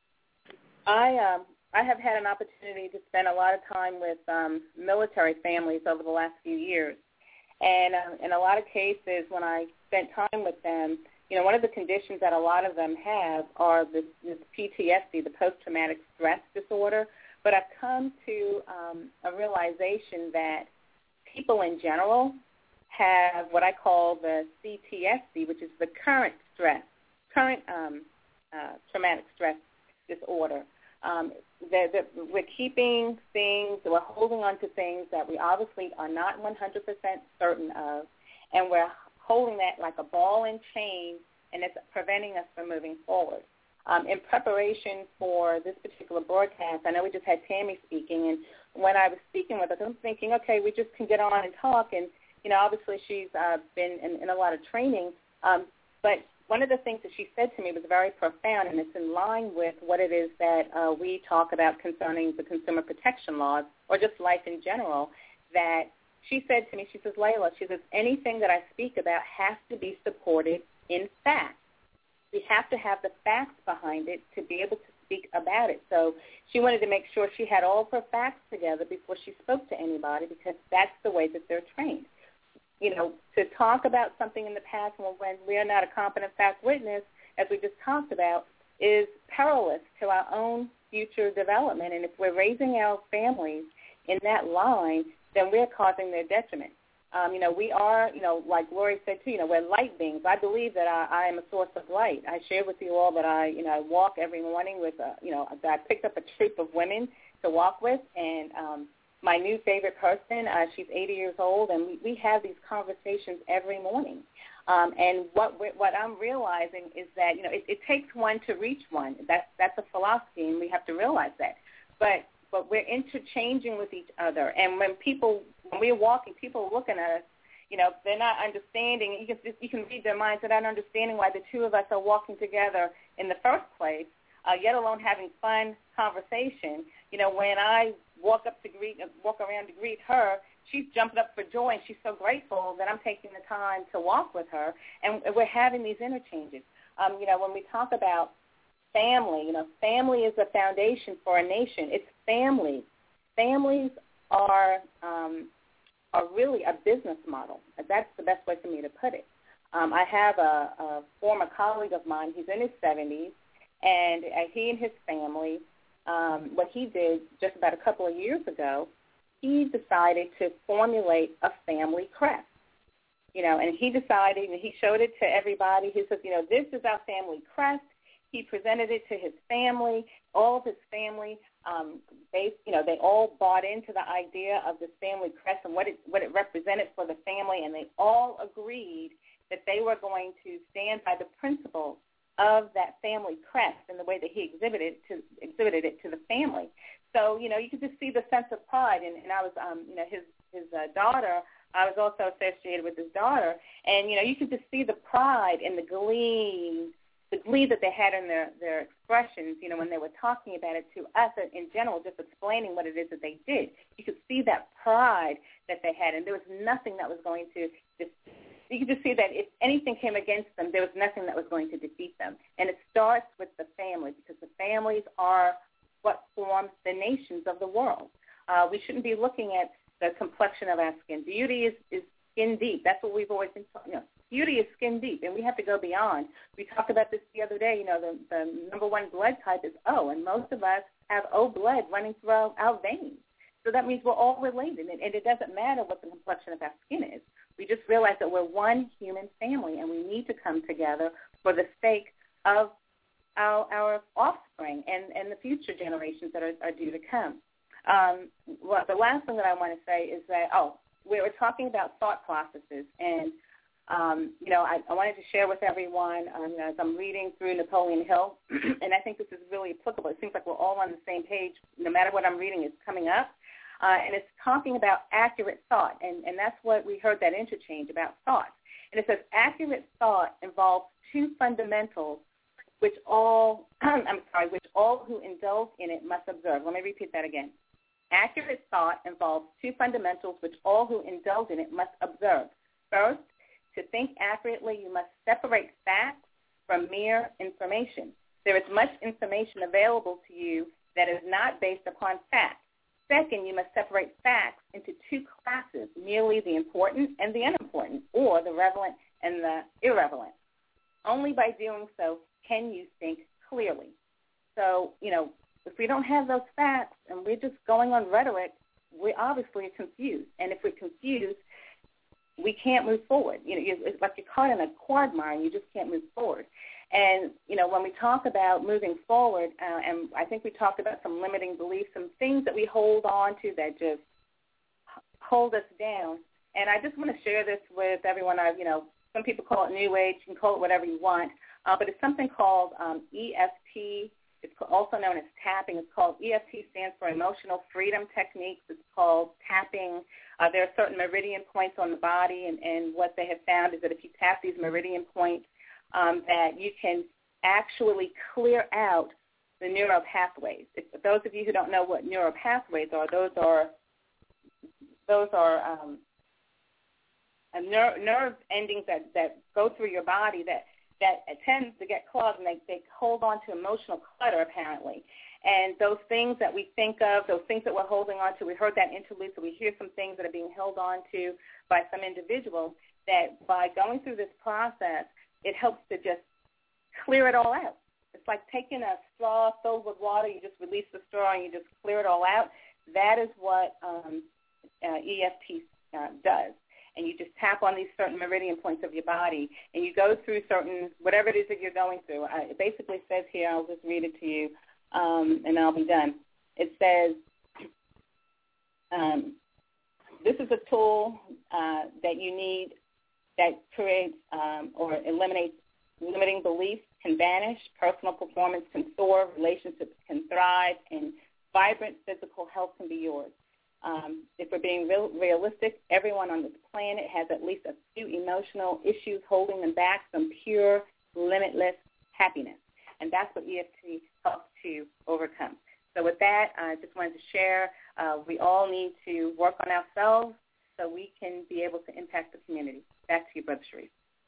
I um, I have had an opportunity to spend a lot of time with um, military families over the last few years, and um, in a lot of cases, when I spent time with them, you know, one of the conditions that a lot of them have are this, this P T S D, the post-traumatic stress disorder. But I've come to um, a realization that people in general have what I call the C T S D, which is the current stress, current um, uh, traumatic stress disorder. Um, that, that we're keeping things, we're holding on to things that we obviously are not one hundred percent certain of, and we're holding that like a ball and chain, and it's preventing us from moving forward. Um, in preparation for this particular broadcast, I know we just had Tammy speaking, and when I was speaking with her, I'm thinking, okay, we just can get on and talk, and, you know, obviously she's uh, been in, in a lot of training, um, but one of the things that she said to me was very profound, and it's in line with what it is that uh, we talk about concerning the consumer protection laws or just life in general, that she said to me, she says, Layla, she says, anything that I speak about has to be supported in fact. We have to have the facts behind it to be able to speak about it. So she wanted to make sure she had all of her facts together before she spoke to anybody, because that's the way that they're trained. You know, to talk about something in the past when we are not a competent fact witness, as we just talked about, is perilous to our own future development. And if we're raising our families in that line, then we're causing their detriment. Um, you know, we are, you know, like Lori said too, you know, we're light beings. I believe that I, I am a source of light. I share with you all that I, you know, I walk every morning with, a, you know, I picked up a troop of women to walk with, and um, my new favorite person, uh, she's eighty years old, and we, we have these conversations every morning. Um, and what we're, what I'm realizing is that, you know, it, it takes one to reach one. That's that's a philosophy, and we have to realize that. But but we're interchanging with each other. And when people, when we're walking, people are looking at us, you know, they're not understanding. You can, you can read their minds. They're not understanding why the two of us are walking together in the first place, uh, yet alone having fun conversation. You know, when I walk up to greet, walk around to greet her, she's jumping up for joy, and she's so grateful that I'm taking the time to walk with her, and we're having these interchanges. Um, you know, when we talk about family, you know, family is a foundation for a nation. It's family. Families are um, are really a business model. That's the best way for me to put it. Um, I have a, a former colleague of mine. He's in his seventies, and uh, he and his family, um, what he did just about a couple of years ago, he decided to formulate a family crest. You know, and he decided, and he showed it to everybody. He said, you know, this is our family crest. He presented it to his family. All of his family, um, they, you know, they all bought into the idea of this family crest and what it what it represented for the family, and they all agreed that they were going to stand by the principles of that family crest and the way that he exhibited to exhibited it to the family. So, you know, you could just see the sense of pride. And, and I was, um, you know, his his uh, daughter. I was also associated with his daughter, and you know, you could just see the pride and the glee. the glee that they had in their, their expressions, you know, when they were talking about it to us in general, just explaining what it is that they did. You could see that pride that they had, and there was nothing that was going to just, you could just see that if anything came against them, there was nothing that was going to defeat them. And it starts with the family, because the families are what forms the nations of the world. Uh, we shouldn't be looking at the complexion of our skin. Beauty is, is skin deep. That's what we've always been talking about. Beauty is skin deep, and we have to go beyond. We talked about this the other day. You know, the, the number one blood type is O, and most of us have O blood running through our, our veins. So that means we're all related, and, and it doesn't matter what the complexion of our skin is. We just realize that we're one human family, and we need to come together for the sake of our, our offspring and, and the future generations that are, are due to come. Um, well, the last thing that I want to say is that, oh, we were talking about thought processes, and Um, you know, I, I wanted to share with everyone, um, as I'm reading through Napoleon Hill, and I think this is really applicable. It seems like we're all on the same page. No matter what I'm reading is coming up. uh, and it's talking about accurate thought, and, and that's what we heard that interchange about thought. And it says accurate thought involves two fundamentals which all, I'm sorry, which all who indulge in it must observe. Let me repeat that again. Accurate thought involves two fundamentals which all who indulge in it must observe. First, to think accurately, you must separate facts from mere information. There is much information available to you that is not based upon facts. Second, you must separate facts into two classes, merely the important and the unimportant, or the relevant and the irrelevant. Only by doing so can you think clearly. So, you know, if we don't have those facts and we're just going on rhetoric, we obviously are confused. And if we're confused, we can't move forward. You know, it's like you're caught in a quagmire and you just can't move forward. And, you know, when we talk about moving forward, uh, and I think we talked about some limiting beliefs, some things that we hold on to that just hold us down. And I just want to share this with everyone. I, you know, some people call it New Age. You can call it whatever you want. Uh, but it's something called um, E F T. It's also known as tapping. It's called E F T stands for Emotional Freedom Techniques. It's called tapping. Uh, there are certain meridian points on the body, and, and what they have found is that if you tap these meridian points, um, that you can actually clear out the neural pathways. If, for those of you who don't know what neural pathways are, those are those are um, a ner- nerve endings that, that go through your body that that tends to get clogged, and they, they hold on to emotional clutter, apparently. And those things that we think of, those things that we're holding on to, we heard that interlude, so we hear some things that are being held on to by some individuals, that by going through this process, it helps to just clear it all out. It's like taking a straw filled with water, you just release the straw and you just clear it all out. That is what um, uh, E F T uh, does. And you just tap on these certain meridian points of your body, and you go through certain, whatever it is that you're going through. I, it basically says here, I'll just read it to you, um, and I'll be done. It says, um, this is a tool uh, that you need that creates um, or eliminates limiting beliefs, can vanish, personal performance can soar, relationships can thrive, and vibrant physical health can be yours. Um, if we're being real, realistic, everyone on this planet has at least a few emotional issues holding them back from pure, limitless happiness. And that's what E F T helps to overcome. So with that, I just wanted to share, uh, we all need to work on ourselves so we can be able to impact the community. Back to you, Brother Sharif.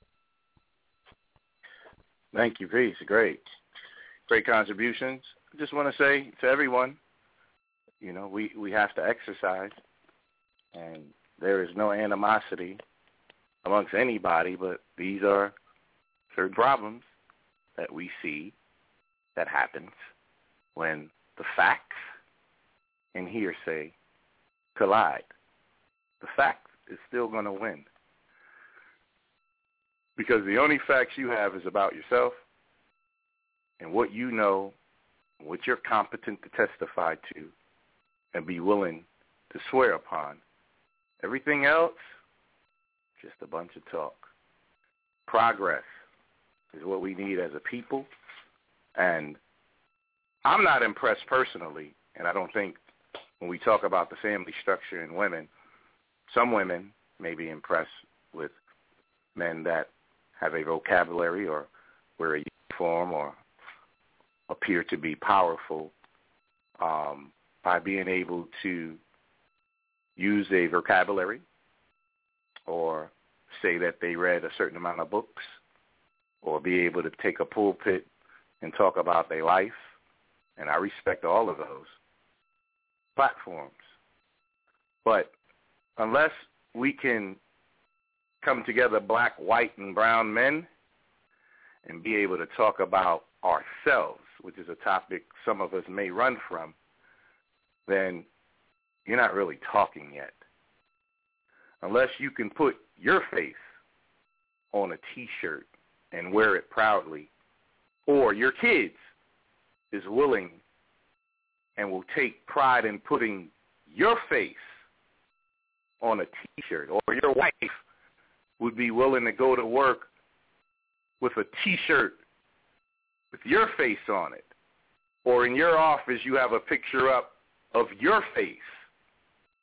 Thank you, Peace. Great. Great contributions. I just want to say to everyone, you know, we, we have to exercise, and there is no animosity amongst anybody, but these are certain problems that we see that happens when the facts and hearsay collide. The fact is still going to win, because the only facts you have is about yourself and what you know, what you're competent to testify to and be willing to swear upon. Everything else, just a bunch of talk. Progress is what we need as a people. And I'm not impressed personally, and I don't think when we talk about the family structure in women, some women may be impressed with men that have a vocabulary or wear a uniform or appear to be powerful um, by being able to use a vocabulary or say that they read a certain amount of books or be able to take a pulpit and talk about their life. And I respect all of those platforms. But unless we can come together, black, white, and brown men, and be able to talk about ourselves, which is a topic some of us may run from, then you're not really talking yet. Unless you can put your face on a T-shirt and wear it proudly, or your kids is willing and will take pride in putting your face on a T-shirt, or your wife would be willing to go to work with a T-shirt with your face on it, or in your office you have a picture up of your face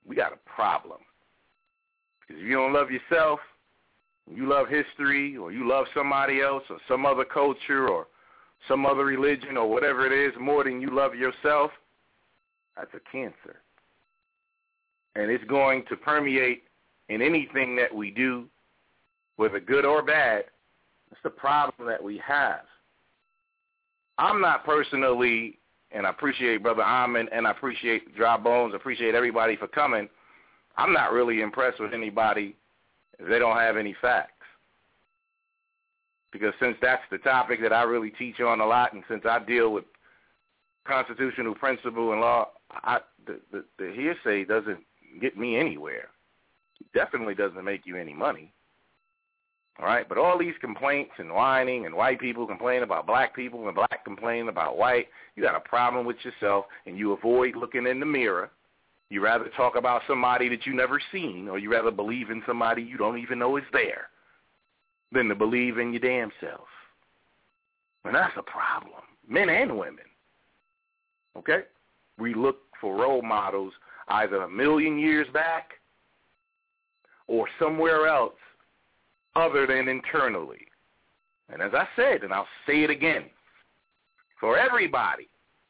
we got a problem. Because if you don't love yourself, you love history, or you love somebody else, or some other culture, or some other religion, or whatever it is, more than you love yourself, that's a cancer. And it's going to permeate in anything that we do, whether good or bad. That's the problem that we have. I'm not personally, and I appreciate Brother Ahmed, and I appreciate Dry Bones, appreciate everybody for coming. I'm not really impressed with anybody if they don't have any facts. Because since that's the topic that I really teach on a lot, and since I deal with constitutional principle and law, I, the, the, the hearsay doesn't get me anywhere. It definitely doesn't make you any money. All right? But all these complaints and whining, and white people complain about black people and black complain about white, you got a problem with yourself, and you avoid looking in the mirror. You rather talk about somebody that you never seen, or you rather believe in somebody you don't even know is there, than to believe in your damn self. And that's a problem, men and women. Okay? We look for role models either a million years back or somewhere else other than internally. And as I said, and I'll say it again, for everybody,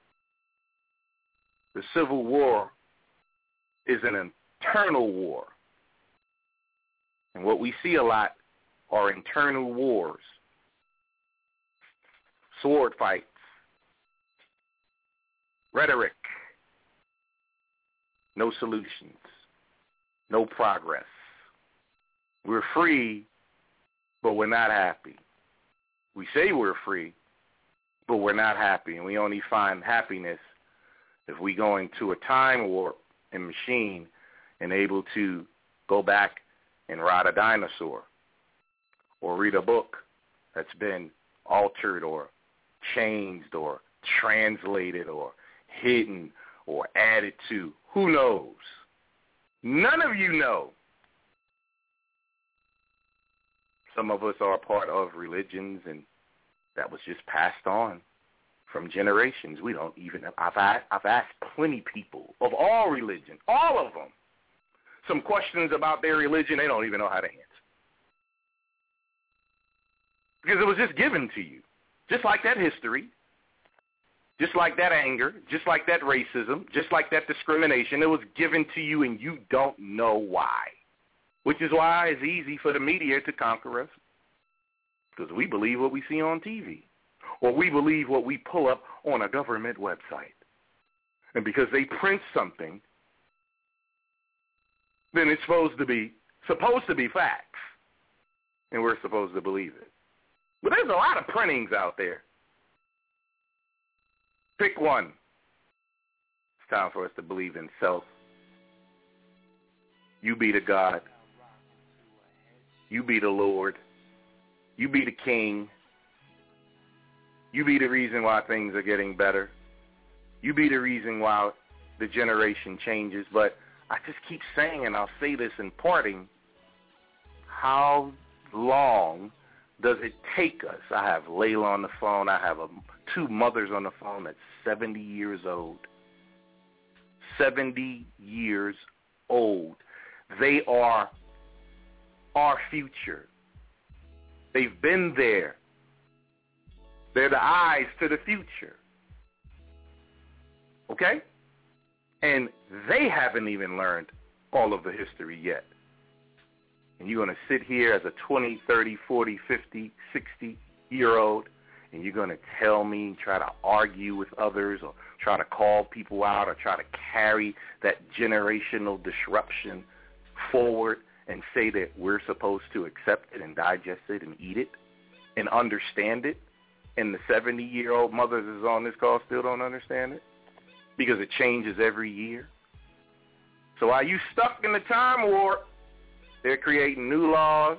the Civil War is an internal war. And what we see a lot are internal wars, sword fights, rhetoric, no solutions, no progress. We're free, but we're not happy. We say we're free, but we're not happy, and we only find happiness if we go into a time warp and machine and able to go back and ride a dinosaur or read a book that's been altered or changed or translated or hidden or added to. Who knows? None of you know. Some of us are a part of religions, and that was just passed on from generations. We don't even, I've asked, I've asked plenty people of all religions, all of them, some questions about their religion they don't even know how to answer. Because it was just given to you. Just like that history, just like that anger, just like that racism, just like that discrimination, it was given to you and you don't know why. Which is why it's easy for the media to conquer us. Because we believe what we see on T V. Or we believe what we pull up on a government website. And because they print something, then it's supposed to be supposed to be facts. And we're supposed to believe it. But there's a lot of printings out there. Pick one. It's time for us to believe in self. You be the God. You be the Lord. You be the King. You be the reason why things are getting better. You be the reason why the generation changes. But I just keep saying, and I'll say this in parting, how long does it take us? I have Layla on the phone. I have a, two mothers on the phone that's seventy years old. seventy years old. They are our future. They've been there. They're the eyes to the future. Okay? And they haven't even learned all of the history yet. And you're going to sit here as a twenty, thirty, forty, fifty, sixty-year-old, and you're going to tell me, try to argue with others, or try to call people out, or try to carry that generational disruption forward and say that we're supposed to accept it and digest it and eat it and understand it, and the seventy-year-old mothers is on this call still don't understand it because it changes every year. So are you stuck in the time warp? They're creating new laws,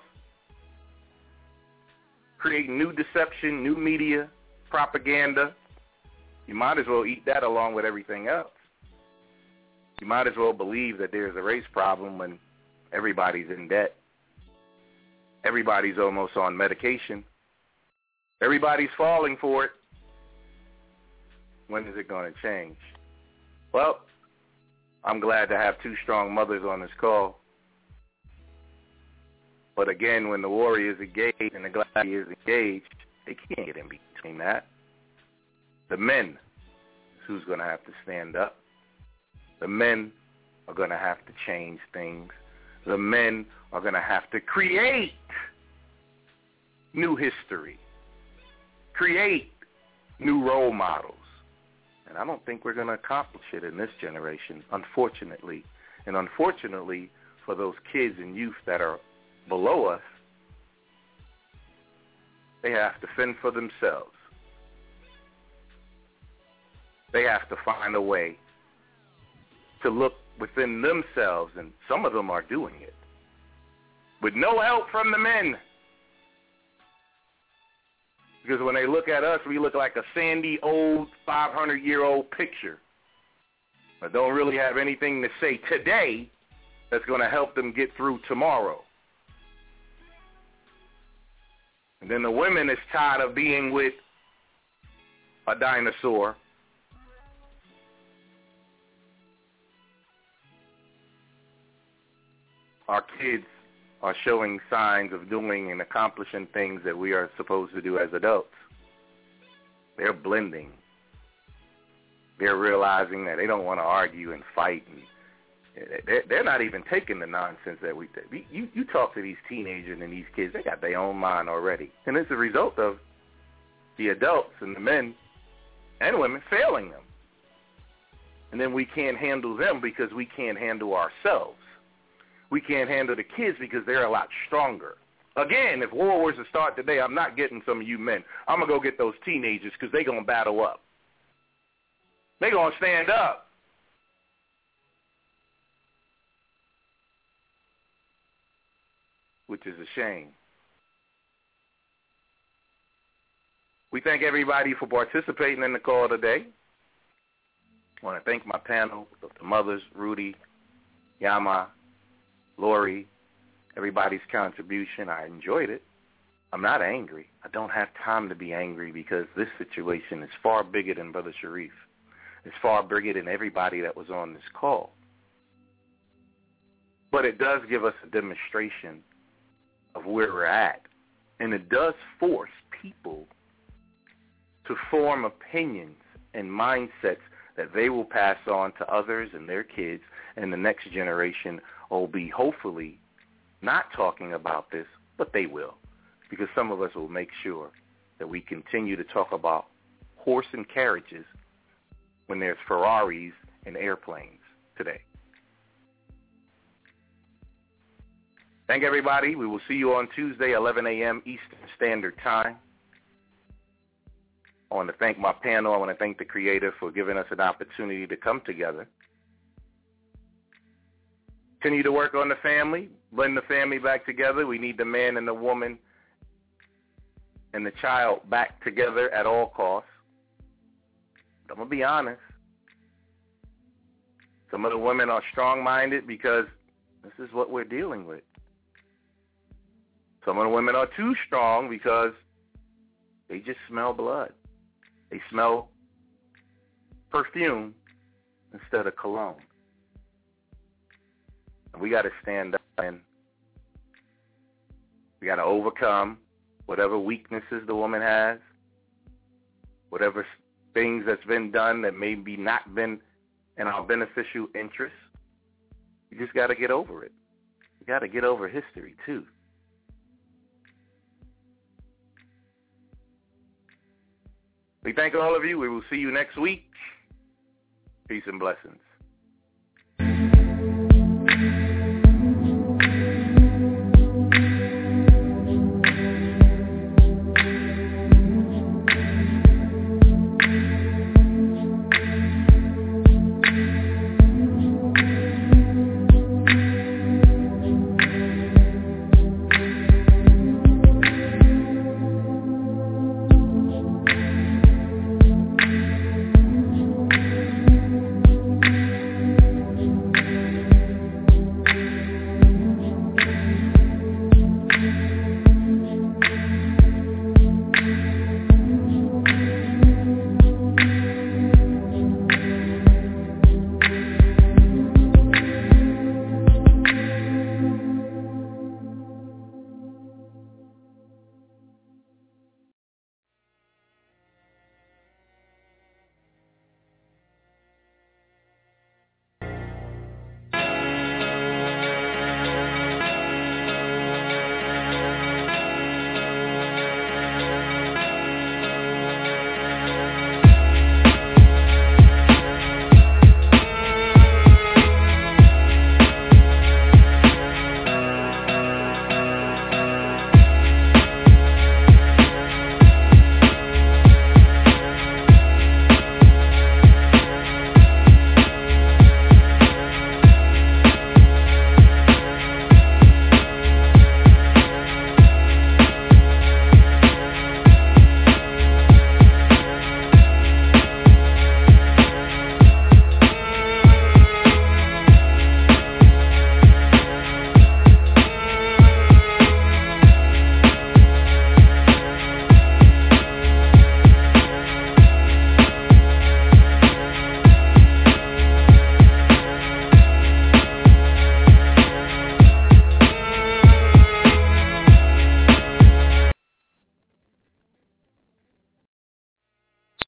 creating new deception, new media, propaganda. You might as well eat that along with everything else. You might as well believe that there's a race problem when everybody's in debt. Everybody's almost on medication. Everybody's falling for it. When is it going to change? Well, I'm glad to have two strong mothers on this call. But again, when the warrior is engaged and the gladiator is engaged, they can't get in between that. The men is who's going to have to stand up. The men are going to have to change things. The men are going to have to create new history, create new role models. And I don't think we're going to accomplish it in this generation, unfortunately. And unfortunately, for those kids and youth that are below us, they have to fend for themselves. They have to find a way to look within themselves, and some of them are doing it with no help from the men. Because when they look at us, we look like a sandy, old, five hundred year old picture, but don't really have anything to say today that's going to help them get through tomorrow. And then the women is tired of being with a dinosaur. Our kids are showing signs of doing and accomplishing things that we are supposed to do as adults. They're blending. They're realizing that they don't want to argue and fight, and they're not even taking the nonsense that we take. You, you talk to these teenagers and these kids, they got their own mind already. And it's a result of the adults and the men and women failing them. And then we can't handle them because we can't handle ourselves. We can't handle the kids because they're a lot stronger. Again, if war was to start today, I'm not getting some of you men. I'm going to go get those teenagers because they're going to battle up. They're going to stand up. Which is a shame. We thank everybody for participating in the call today. I want to thank my panel, the mothers, Rudy, Yama, Lori, everybody's contribution. I enjoyed it. I'm not angry. I don't have time to be angry because this situation is far bigger than Brother Sharif. It's far bigger than everybody that was on this call. But it does give us a demonstration of where we're at. And it does force people to form opinions and mindsets that they will pass on to others and their kids, and the next generation will be hopefully not talking about this, but they will, because some of us will make sure that we continue to talk about horse and carriages when there's Ferraris and airplanes today. Thank everybody. We will see you on Tuesday, eleven a.m. Eastern Standard Time. I want to thank my panel. I want to thank the Creator for giving us an opportunity to come together. Continue to work on the family, blend the family back together. We need the man and the woman and the child back together at all costs. But I'm going to be honest. Some of the women are strong-minded because this is what we're dealing with. Some of the women are too strong because they just smell blood. They smell perfume instead of cologne. And we got to stand up and we got to overcome whatever weaknesses the woman has, whatever things that's been done that maybe not been in our beneficial interest. You just got to get over it. You got to get over history too. We thank all of you. We will see you next week. Peace and blessings.